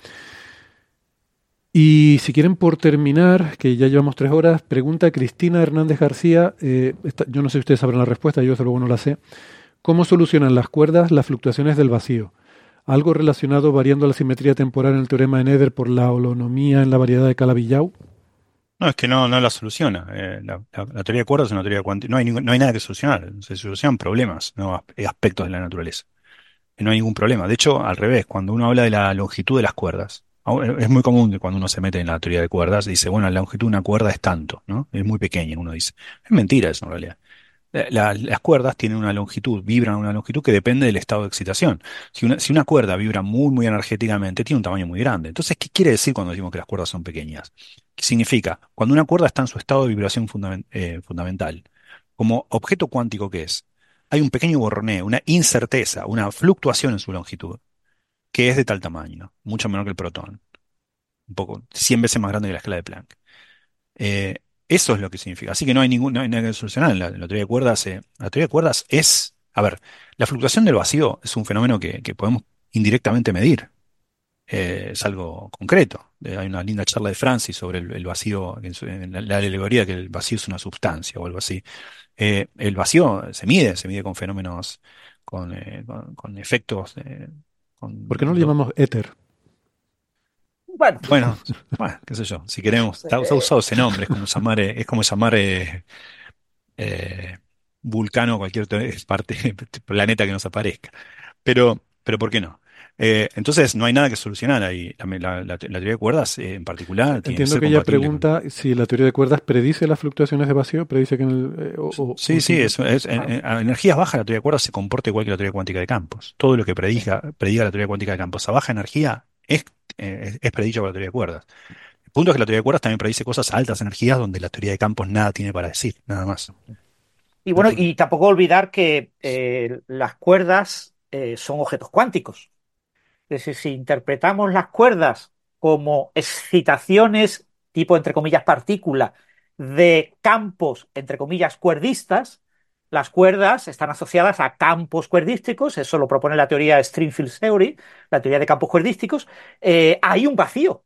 Y si quieren, por terminar, que ya llevamos tres horas, pregunta Cristina Hernández García, eh, esta- yo no sé si ustedes sabrán la respuesta, yo desde luego no la sé. ¿Cómo solucionan las cuerdas las fluctuaciones del vacío? ¿Algo relacionado variando la simetría temporal en el teorema de Nether por la holonomía en la variedad de Calabi-Yau? No, es que no, no la soluciona. Eh, la, la- la teoría de cuerdas es una teoría cuántica. No hay, ningún- no hay nada que solucionar. Se solucionan problemas, no as- aspectos de la naturaleza. No hay ningún problema. De hecho, al revés, cuando uno habla de la longitud de las cuerdas, au- es muy común que cuando uno se mete en la teoría de cuerdas, dice, bueno, la longitud de una cuerda es tanto, ¿no? Es muy pequeña, uno dice. Es mentira eso en realidad. La- la- las cuerdas tienen una longitud, vibran a una longitud que depende del estado de excitación. Si una, si una cuerda vibra muy, muy energéticamente, tiene un tamaño muy grande. Entonces, ¿qué quiere decir cuando decimos que las cuerdas son pequeñas? ¿Qué significa? Cuando una cuerda está en su estado de vibración fundamen- eh, fundamental, como objeto cuántico que es, hay un pequeño borroneo, una incerteza, una fluctuación en su longitud, que es de tal tamaño, mucho menor que el protón, un poco, cien veces más grande que la escala de Planck. Eh, Eso es lo que significa. Así que no hay ningún, no hay nada que solucionar. En la, en la teoría de cuerdas, eh, la teoría de cuerdas es, a ver, la fluctuación del vacío es un fenómeno que, que podemos indirectamente medir. Eh, es algo concreto. Eh, hay una linda charla de Francis sobre el, el vacío, en, su- en la, la alegoría de que el vacío es una sustancia o algo así. Eh, el vacío se mide, se mide con fenómenos, con, eh, con, con efectos, eh, ¿Por qué no con le llamamos éter? Bueno, bueno, bueno, qué sé yo, si queremos, está, está eh, usado ese nombre, es como llamar, eh, es como llamar eh, eh, Vulcano o cualquier otra parte, planeta que nos aparezca. Pero, pero ¿por qué no? Eh, entonces no hay nada que solucionar ahí. La, la- la- la teoría de cuerdas, eh, en particular, tiene que Entiendo ser que ella compatible con. pregunta si la teoría de cuerdas predice las fluctuaciones de vacío, predice que en el, eh, o, o- o Sí, sí, simple- es, es- en, en- a energías bajas la teoría de cuerdas se comporta igual que la teoría cuántica de campos. Todo lo que prediga, prediga la teoría cuántica de campos a baja energía es, eh, es, es predicho por la teoría de cuerdas. El punto es que la teoría de cuerdas también predice cosas a altas energías donde la teoría de campos nada tiene para decir, nada más. y bueno, y tampoco olvidar que eh, las cuerdas eh, son objetos cuánticos. Es decir, si interpretamos las cuerdas como excitaciones tipo, entre comillas, partícula de campos, entre comillas, cuerdistas, las cuerdas están asociadas a campos cuerdísticos, eso lo propone la teoría String Field Theory, la teoría de campos cuerdísticos. Eh, hay un vacío,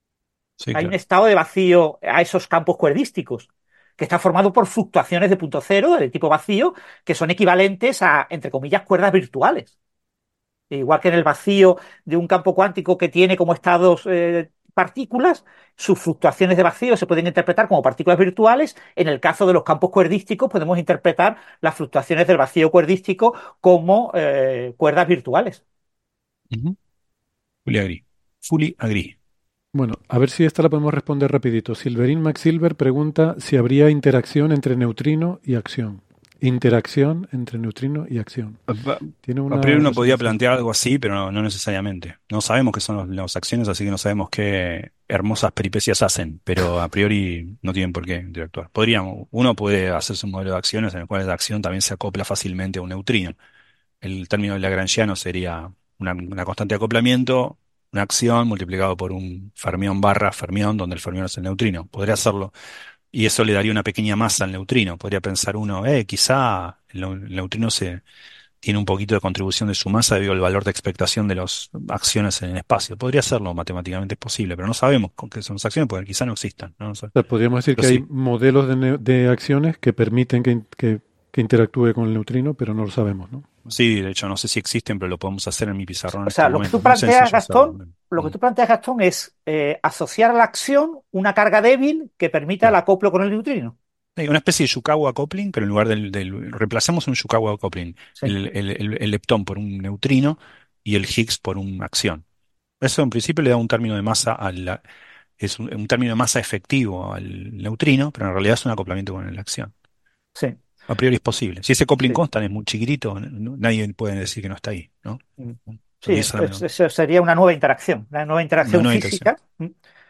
Sí, hay un claro. estado de vacío a esos campos cuerdísticos, que está formado por fluctuaciones de punto cero, de tipo vacío, que son equivalentes a, entre comillas, cuerdas virtuales. Igual que en el vacío de un campo cuántico que tiene como estados eh, partículas, sus fluctuaciones de vacío se pueden interpretar como partículas virtuales. En el caso de los campos cuerdísticos, podemos interpretar las fluctuaciones del vacío cuerdístico como eh, cuerdas virtuales. Ujú. Fully agree. Fully agree. Bueno, a ver si esta la podemos responder rapidito. Silverin McSilver pregunta si habría interacción entre neutrino y acción. Interacción entre neutrino y acción. A Tiene a una priori uno podía resolución. plantear algo así, pero no, no necesariamente. No sabemos qué son los- las acciones, así que no sabemos qué hermosas peripecias hacen, pero a priori no tienen por qué interactuar. Podríamos, uno puede hacerse un modelo de acciones en el cual la acción también se acopla fácilmente a un neutrino. El término lagrangiano sería una, una constante de acoplamiento, una acción multiplicado por un fermión barra fermión, donde el fermión es el neutrino. Podría hacerlo. Y eso le daría una pequeña masa al neutrino. Podría pensar uno, eh, quizá el, neu- el neutrino se tiene un poquito de contribución de su masa debido al valor de expectación de las acciones en el espacio. Podría serlo, matemáticamente es posible, pero no sabemos con qué son las acciones porque quizá no existan. No lo sé. O sea, podríamos decir Pero que hay sí, modelos de, neu- de acciones que permiten que, in- que- que interactúe con el neutrino, pero no lo sabemos, ¿no? sí, de hecho no sé si existen, pero lo podemos hacer en mi pizarrón en O este sea, lo que momento. tú Es muy planteas, sencillo hacerlo. Gastón, lo que Mm. tú planteas, Gastón, es eh, asociar a la acción una carga débil que permita el Claro. acoplo con el neutrino. Sí, una especie de Yukawa coupling, pero en lugar del, del reemplacemos un Yukawa coupling, Sí, el, el, el- el leptón por un neutrino y el Higgs por una acción. Eso en principio le da un término de masa al, es un, un término de masa efectivo al neutrino, pero en realidad es un acoplamiento con la acción. sí, A priori es posible. Si ese coupling sí. constant es muy chiquitito, no- nadie puede decir que no está ahí, ¿no? Mm. Para Sí, mí esa es la es- menor- eso sería una nueva interacción, una nueva una interacción nueva intención. física. Mm.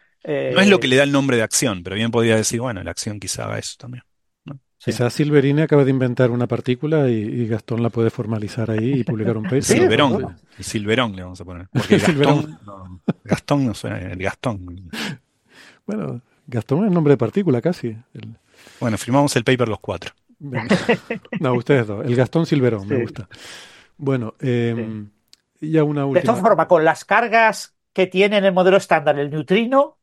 No es lo que Eh, le da el nombre de acción, pero bien podría decir, bueno, la acción quizá haga eso también, ¿no? sí. Quizás Silverini acaba de inventar una partícula y, y Gastón la puede formalizar ahí y publicar un El Sí, paper. desde O- luego. Silverón, el Silverón le vamos a poner. Porque el Silverón. Gastón, no, Gastón no suena, el Gastón. Bueno, Gastón es nombre de partícula casi. El- Bueno, firmamos el paper los cuatro. venga. No, ustedes dos. El Gastón Silverón, me Sí, gusta. Bueno, sí. em, ya una De todas última. formas, con las cargas que tiene en el modelo estándar el neutrino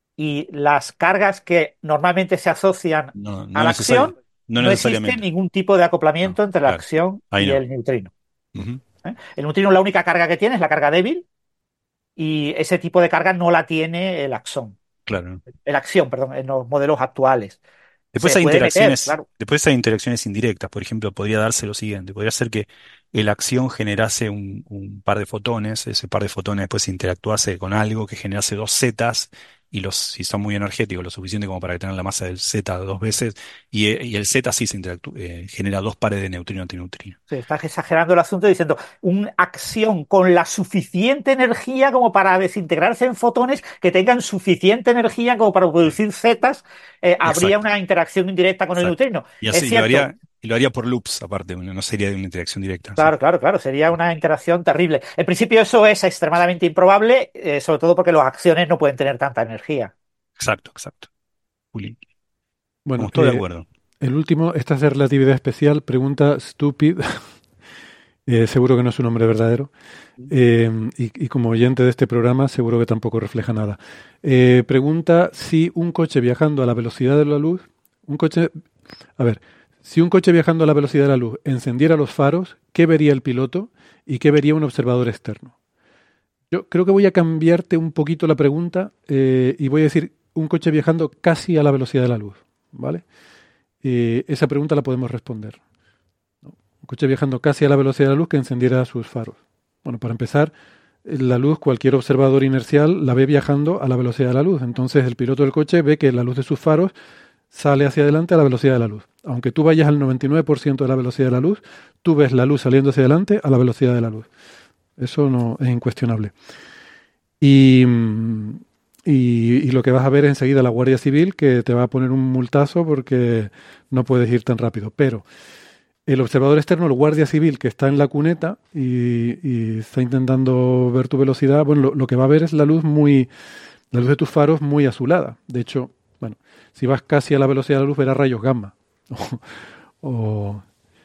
y las cargas que normalmente se asocian No, a no la necesario, acción, no no existe necesariamente. ningún tipo de No, acoplamiento entre la claro. acción Ahí y no. el neutrino. Ujú. ¿eh? El neutrino la única carga que tiene es la carga débil y ese tipo de carga no la tiene el axón. Claro. en la acción, perdón, en los modelos actuales. Después Se hay puede meter, interacciones, claro. después hay interacciones indirectas. Por ejemplo, podría darse lo siguiente: podría ser que la acción generase un, un par de fotones, ese par de fotones después interactuase con algo que generase dos zetas, y los, si son muy energéticos, lo suficiente como para que tengan la masa del zeta dos veces, y, eh, y el zeta sí se interactúa, eh, genera dos pares de neutrino-antineutrino. Sí, estás exagerando el asunto diciendo una acción con la suficiente energía como para desintegrarse en fotones que tengan suficiente energía como para producir zetas, eh, habría Exacto, una interacción indirecta con el exacto. neutrino. Y Es así lo cierto, haría, y lo haría por loops aparte, no no sería de una interacción directa, sí. claro, claro, claro, sería una interacción terrible. En principio eso es extremadamente improbable, eh, sobre todo porque las acciones no pueden tener tanta energía. Exacto, exacto. Juli, Bueno, estamos todos de eh, acuerdo. el último, esta es de relatividad especial, pregunta Stupid, eh, seguro que no es un nombre verdadero, eh, y, y como oyente de este programa seguro que tampoco refleja nada. Eh, pregunta si un coche viajando a la velocidad de la luz, un coche, a ver, si un coche viajando a la velocidad de la luz encendiera los faros, ¿qué vería el piloto y qué vería un observador externo? Yo creo que voy a cambiarte un poquito la pregunta eh, y voy a decir un coche viajando casi a la velocidad de la luz, ¿vale? Eh, esa pregunta la podemos responder. Un coche viajando casi a la velocidad de la luz que encendiera sus faros. Bueno, para empezar, la luz, cualquier observador inercial la ve viajando a la velocidad de la luz. Entonces el piloto del coche ve que la luz de sus faros sale hacia adelante a la velocidad de la luz. Aunque tú vayas al noventa y nueve por ciento de la velocidad de la luz, tú ves la luz saliendo hacia adelante a la velocidad de la luz. Eso no es incuestionable. Y, y, y lo que vas a ver es enseguida la Guardia Civil, que te va a poner un multazo porque no puedes ir tan rápido. Pero el observador externo, el guardia civil que está en la cuneta y, y está intentando ver tu velocidad, bueno, lo, lo que va a ver es la luz muy, la luz de tus faros muy azulada. De hecho, bueno, si vas casi a la velocidad de la luz, verás rayos gamma o, o,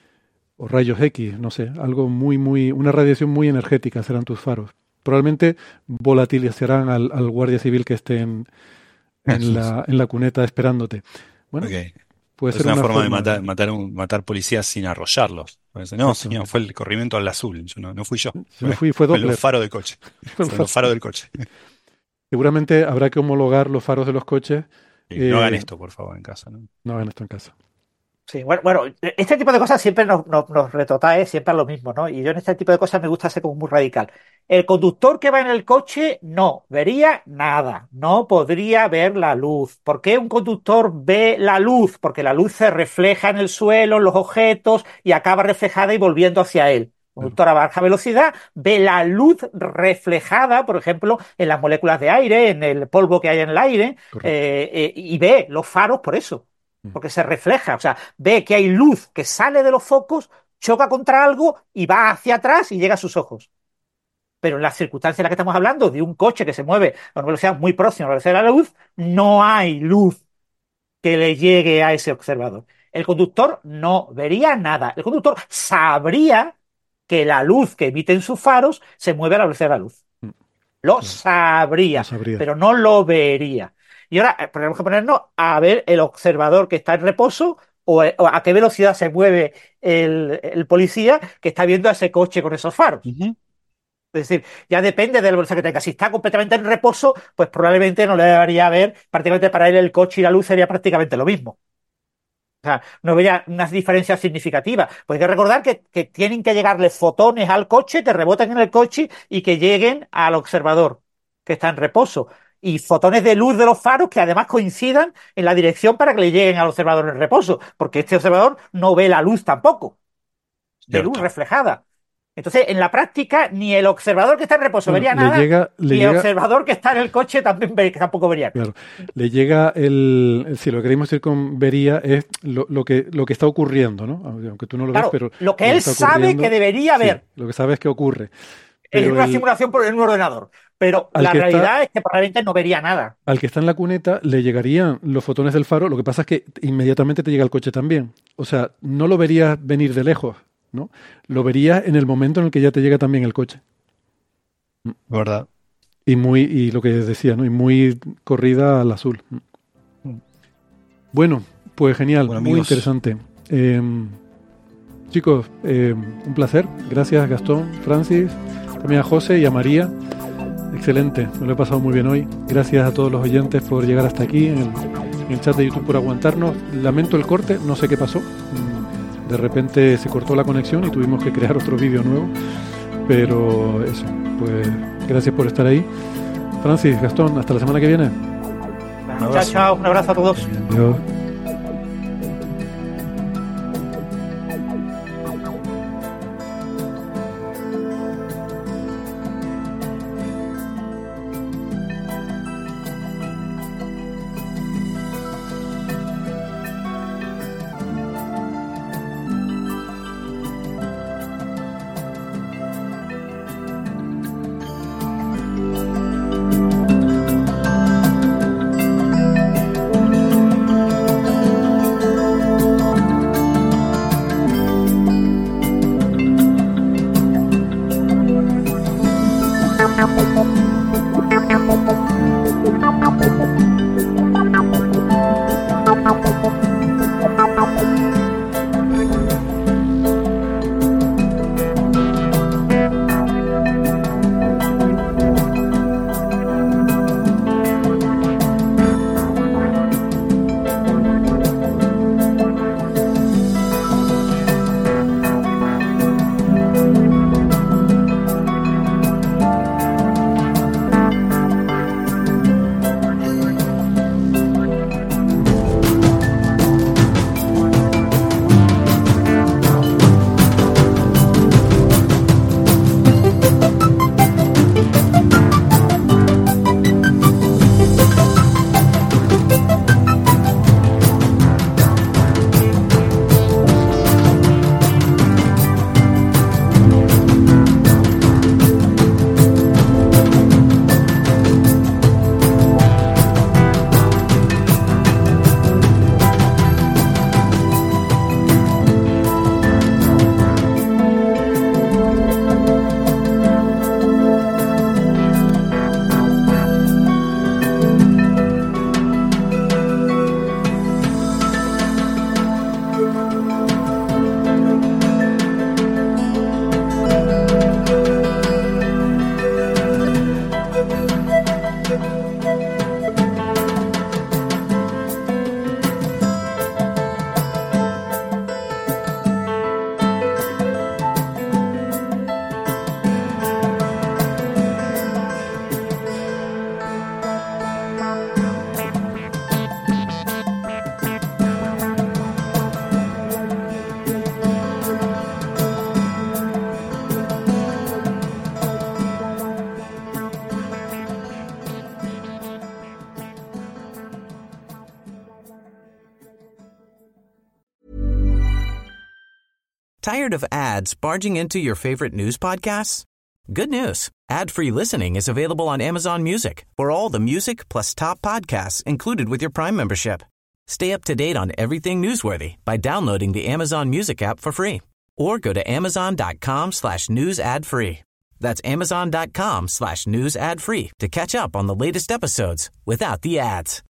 o rayos X, no sé, algo muy, muy, una radiación muy energética serán tus faros. Probablemente volatilizarán al, al guardia civil que esté en, en, la, en la cuneta esperándote. Bueno, Okay. puede Es ser una, una forma, forma de matar, matar, un- matar policías sin arrollarlos. Parece, no, señor, fue el corrimiento al azul. Yo no, no fui yo. Yo Fue, no fui, fue fue los Doppler. faros del coche. Fueron los faros del coche. Seguramente habrá que homologar los faros de los coches. Sí, eh, no hagan esto, por favor, en casa, ¿no? No hagan esto en casa. Sí, bueno, bueno, este tipo de cosas siempre nos, nos, nos retrotrae siempre a lo mismo, ¿no? Y yo en este tipo de cosas me gusta ser como muy radical. El conductor que va en el coche no vería nada, no podría ver la luz. ¿Por qué un conductor ve la luz? Porque la luz se refleja en el suelo, en los objetos y acaba reflejada y volviendo hacia él. Un conductor a baja velocidad ve la luz reflejada, por ejemplo, en las moléculas de aire, en el polvo que hay en el aire, eh, eh, y ve los faros por eso. Porque se refleja, o sea, ve que hay luz que sale de los focos, choca contra algo y va hacia atrás y llega a sus ojos. Pero en las circunstancias en las que estamos hablando, de un coche que se mueve a una velocidad muy próxima a la velocidad de la luz, no hay luz que le llegue a ese observador. El conductor no vería nada. El conductor sabría que la luz que emiten sus faros se mueve a la velocidad de la luz. Lo sabría, Lo sabría. pero no lo vería. Y ahora eh, tenemos que ponernos a ver el observador que está en reposo o, o a qué velocidad se mueve el, el policía que está viendo a ese coche con esos faros. Ujú. Es decir, ya depende de la velocidad que tenga. Si está completamente en reposo, pues probablemente no le debería ver, prácticamente para él el coche y la luz sería prácticamente lo mismo. O sea, no vería unas diferencias significativas. Pues hay que recordar que, que tienen que llegarle fotones al coche, que reboten en el coche y que lleguen al observador que está en reposo. Y fotones de luz de los faros que además coincidan en la dirección para que le lleguen al observador en reposo. Porque este observador no ve la luz tampoco, de luz Cierto. reflejada. Entonces, en la práctica, ni el observador que está en reposo Bueno, vería le nada, llega- le ni el llega- observador que está en el coche también ve- tampoco vería nada. Claro. Le llega el, el- si lo que queremos decir con vería es lo, lo que lo que está ocurriendo, ¿no? Aunque tú no lo Claro, ves, pero lo que él está sabe ocurriendo, que debería sí, ver. lo que sabe es que ocurre. Es Pero una el- simulación por en un ordenador. Pero Al la que está- realidad es que probablemente no vería nada. al que está en la cuneta le llegarían los fotones del faro, lo que pasa es que inmediatamente te llega el coche también. O sea, no lo verías venir de lejos, ¿no? Lo verías en el momento en el que ya te llega también el coche. ¿Verdad? Y muy, y lo que decía, ¿no? Y muy corrida al azul. Bueno, pues genial, Bueno, muy amigos. interesante. Eh, chicos, eh, un placer. Gracias Gastón, Francis, también a José y a María. excelente, me lo he pasado muy bien hoy. Gracias a todos los oyentes por llegar hasta aquí, en el, en el chat de YouTube por aguantarnos. Lamento el corte, no sé qué pasó. De repente se cortó la conexión y tuvimos que crear otro vídeo nuevo. Pero eso, pues gracias por estar ahí. Francis, Gastón, hasta la semana que viene. Chao, chao, un abrazo a todos. Adiós. Tired of ads barging into your favorite news podcasts? Good news. Ad-free listening is available on Amazon Music for all the music plus top podcasts included with your Prime membership. Stay up to date on everything newsworthy by downloading the Amazon Music app for free or go to amazon.com slash news ad free. That's amazon.com slash news ad free to catch up on the latest episodes without the ads.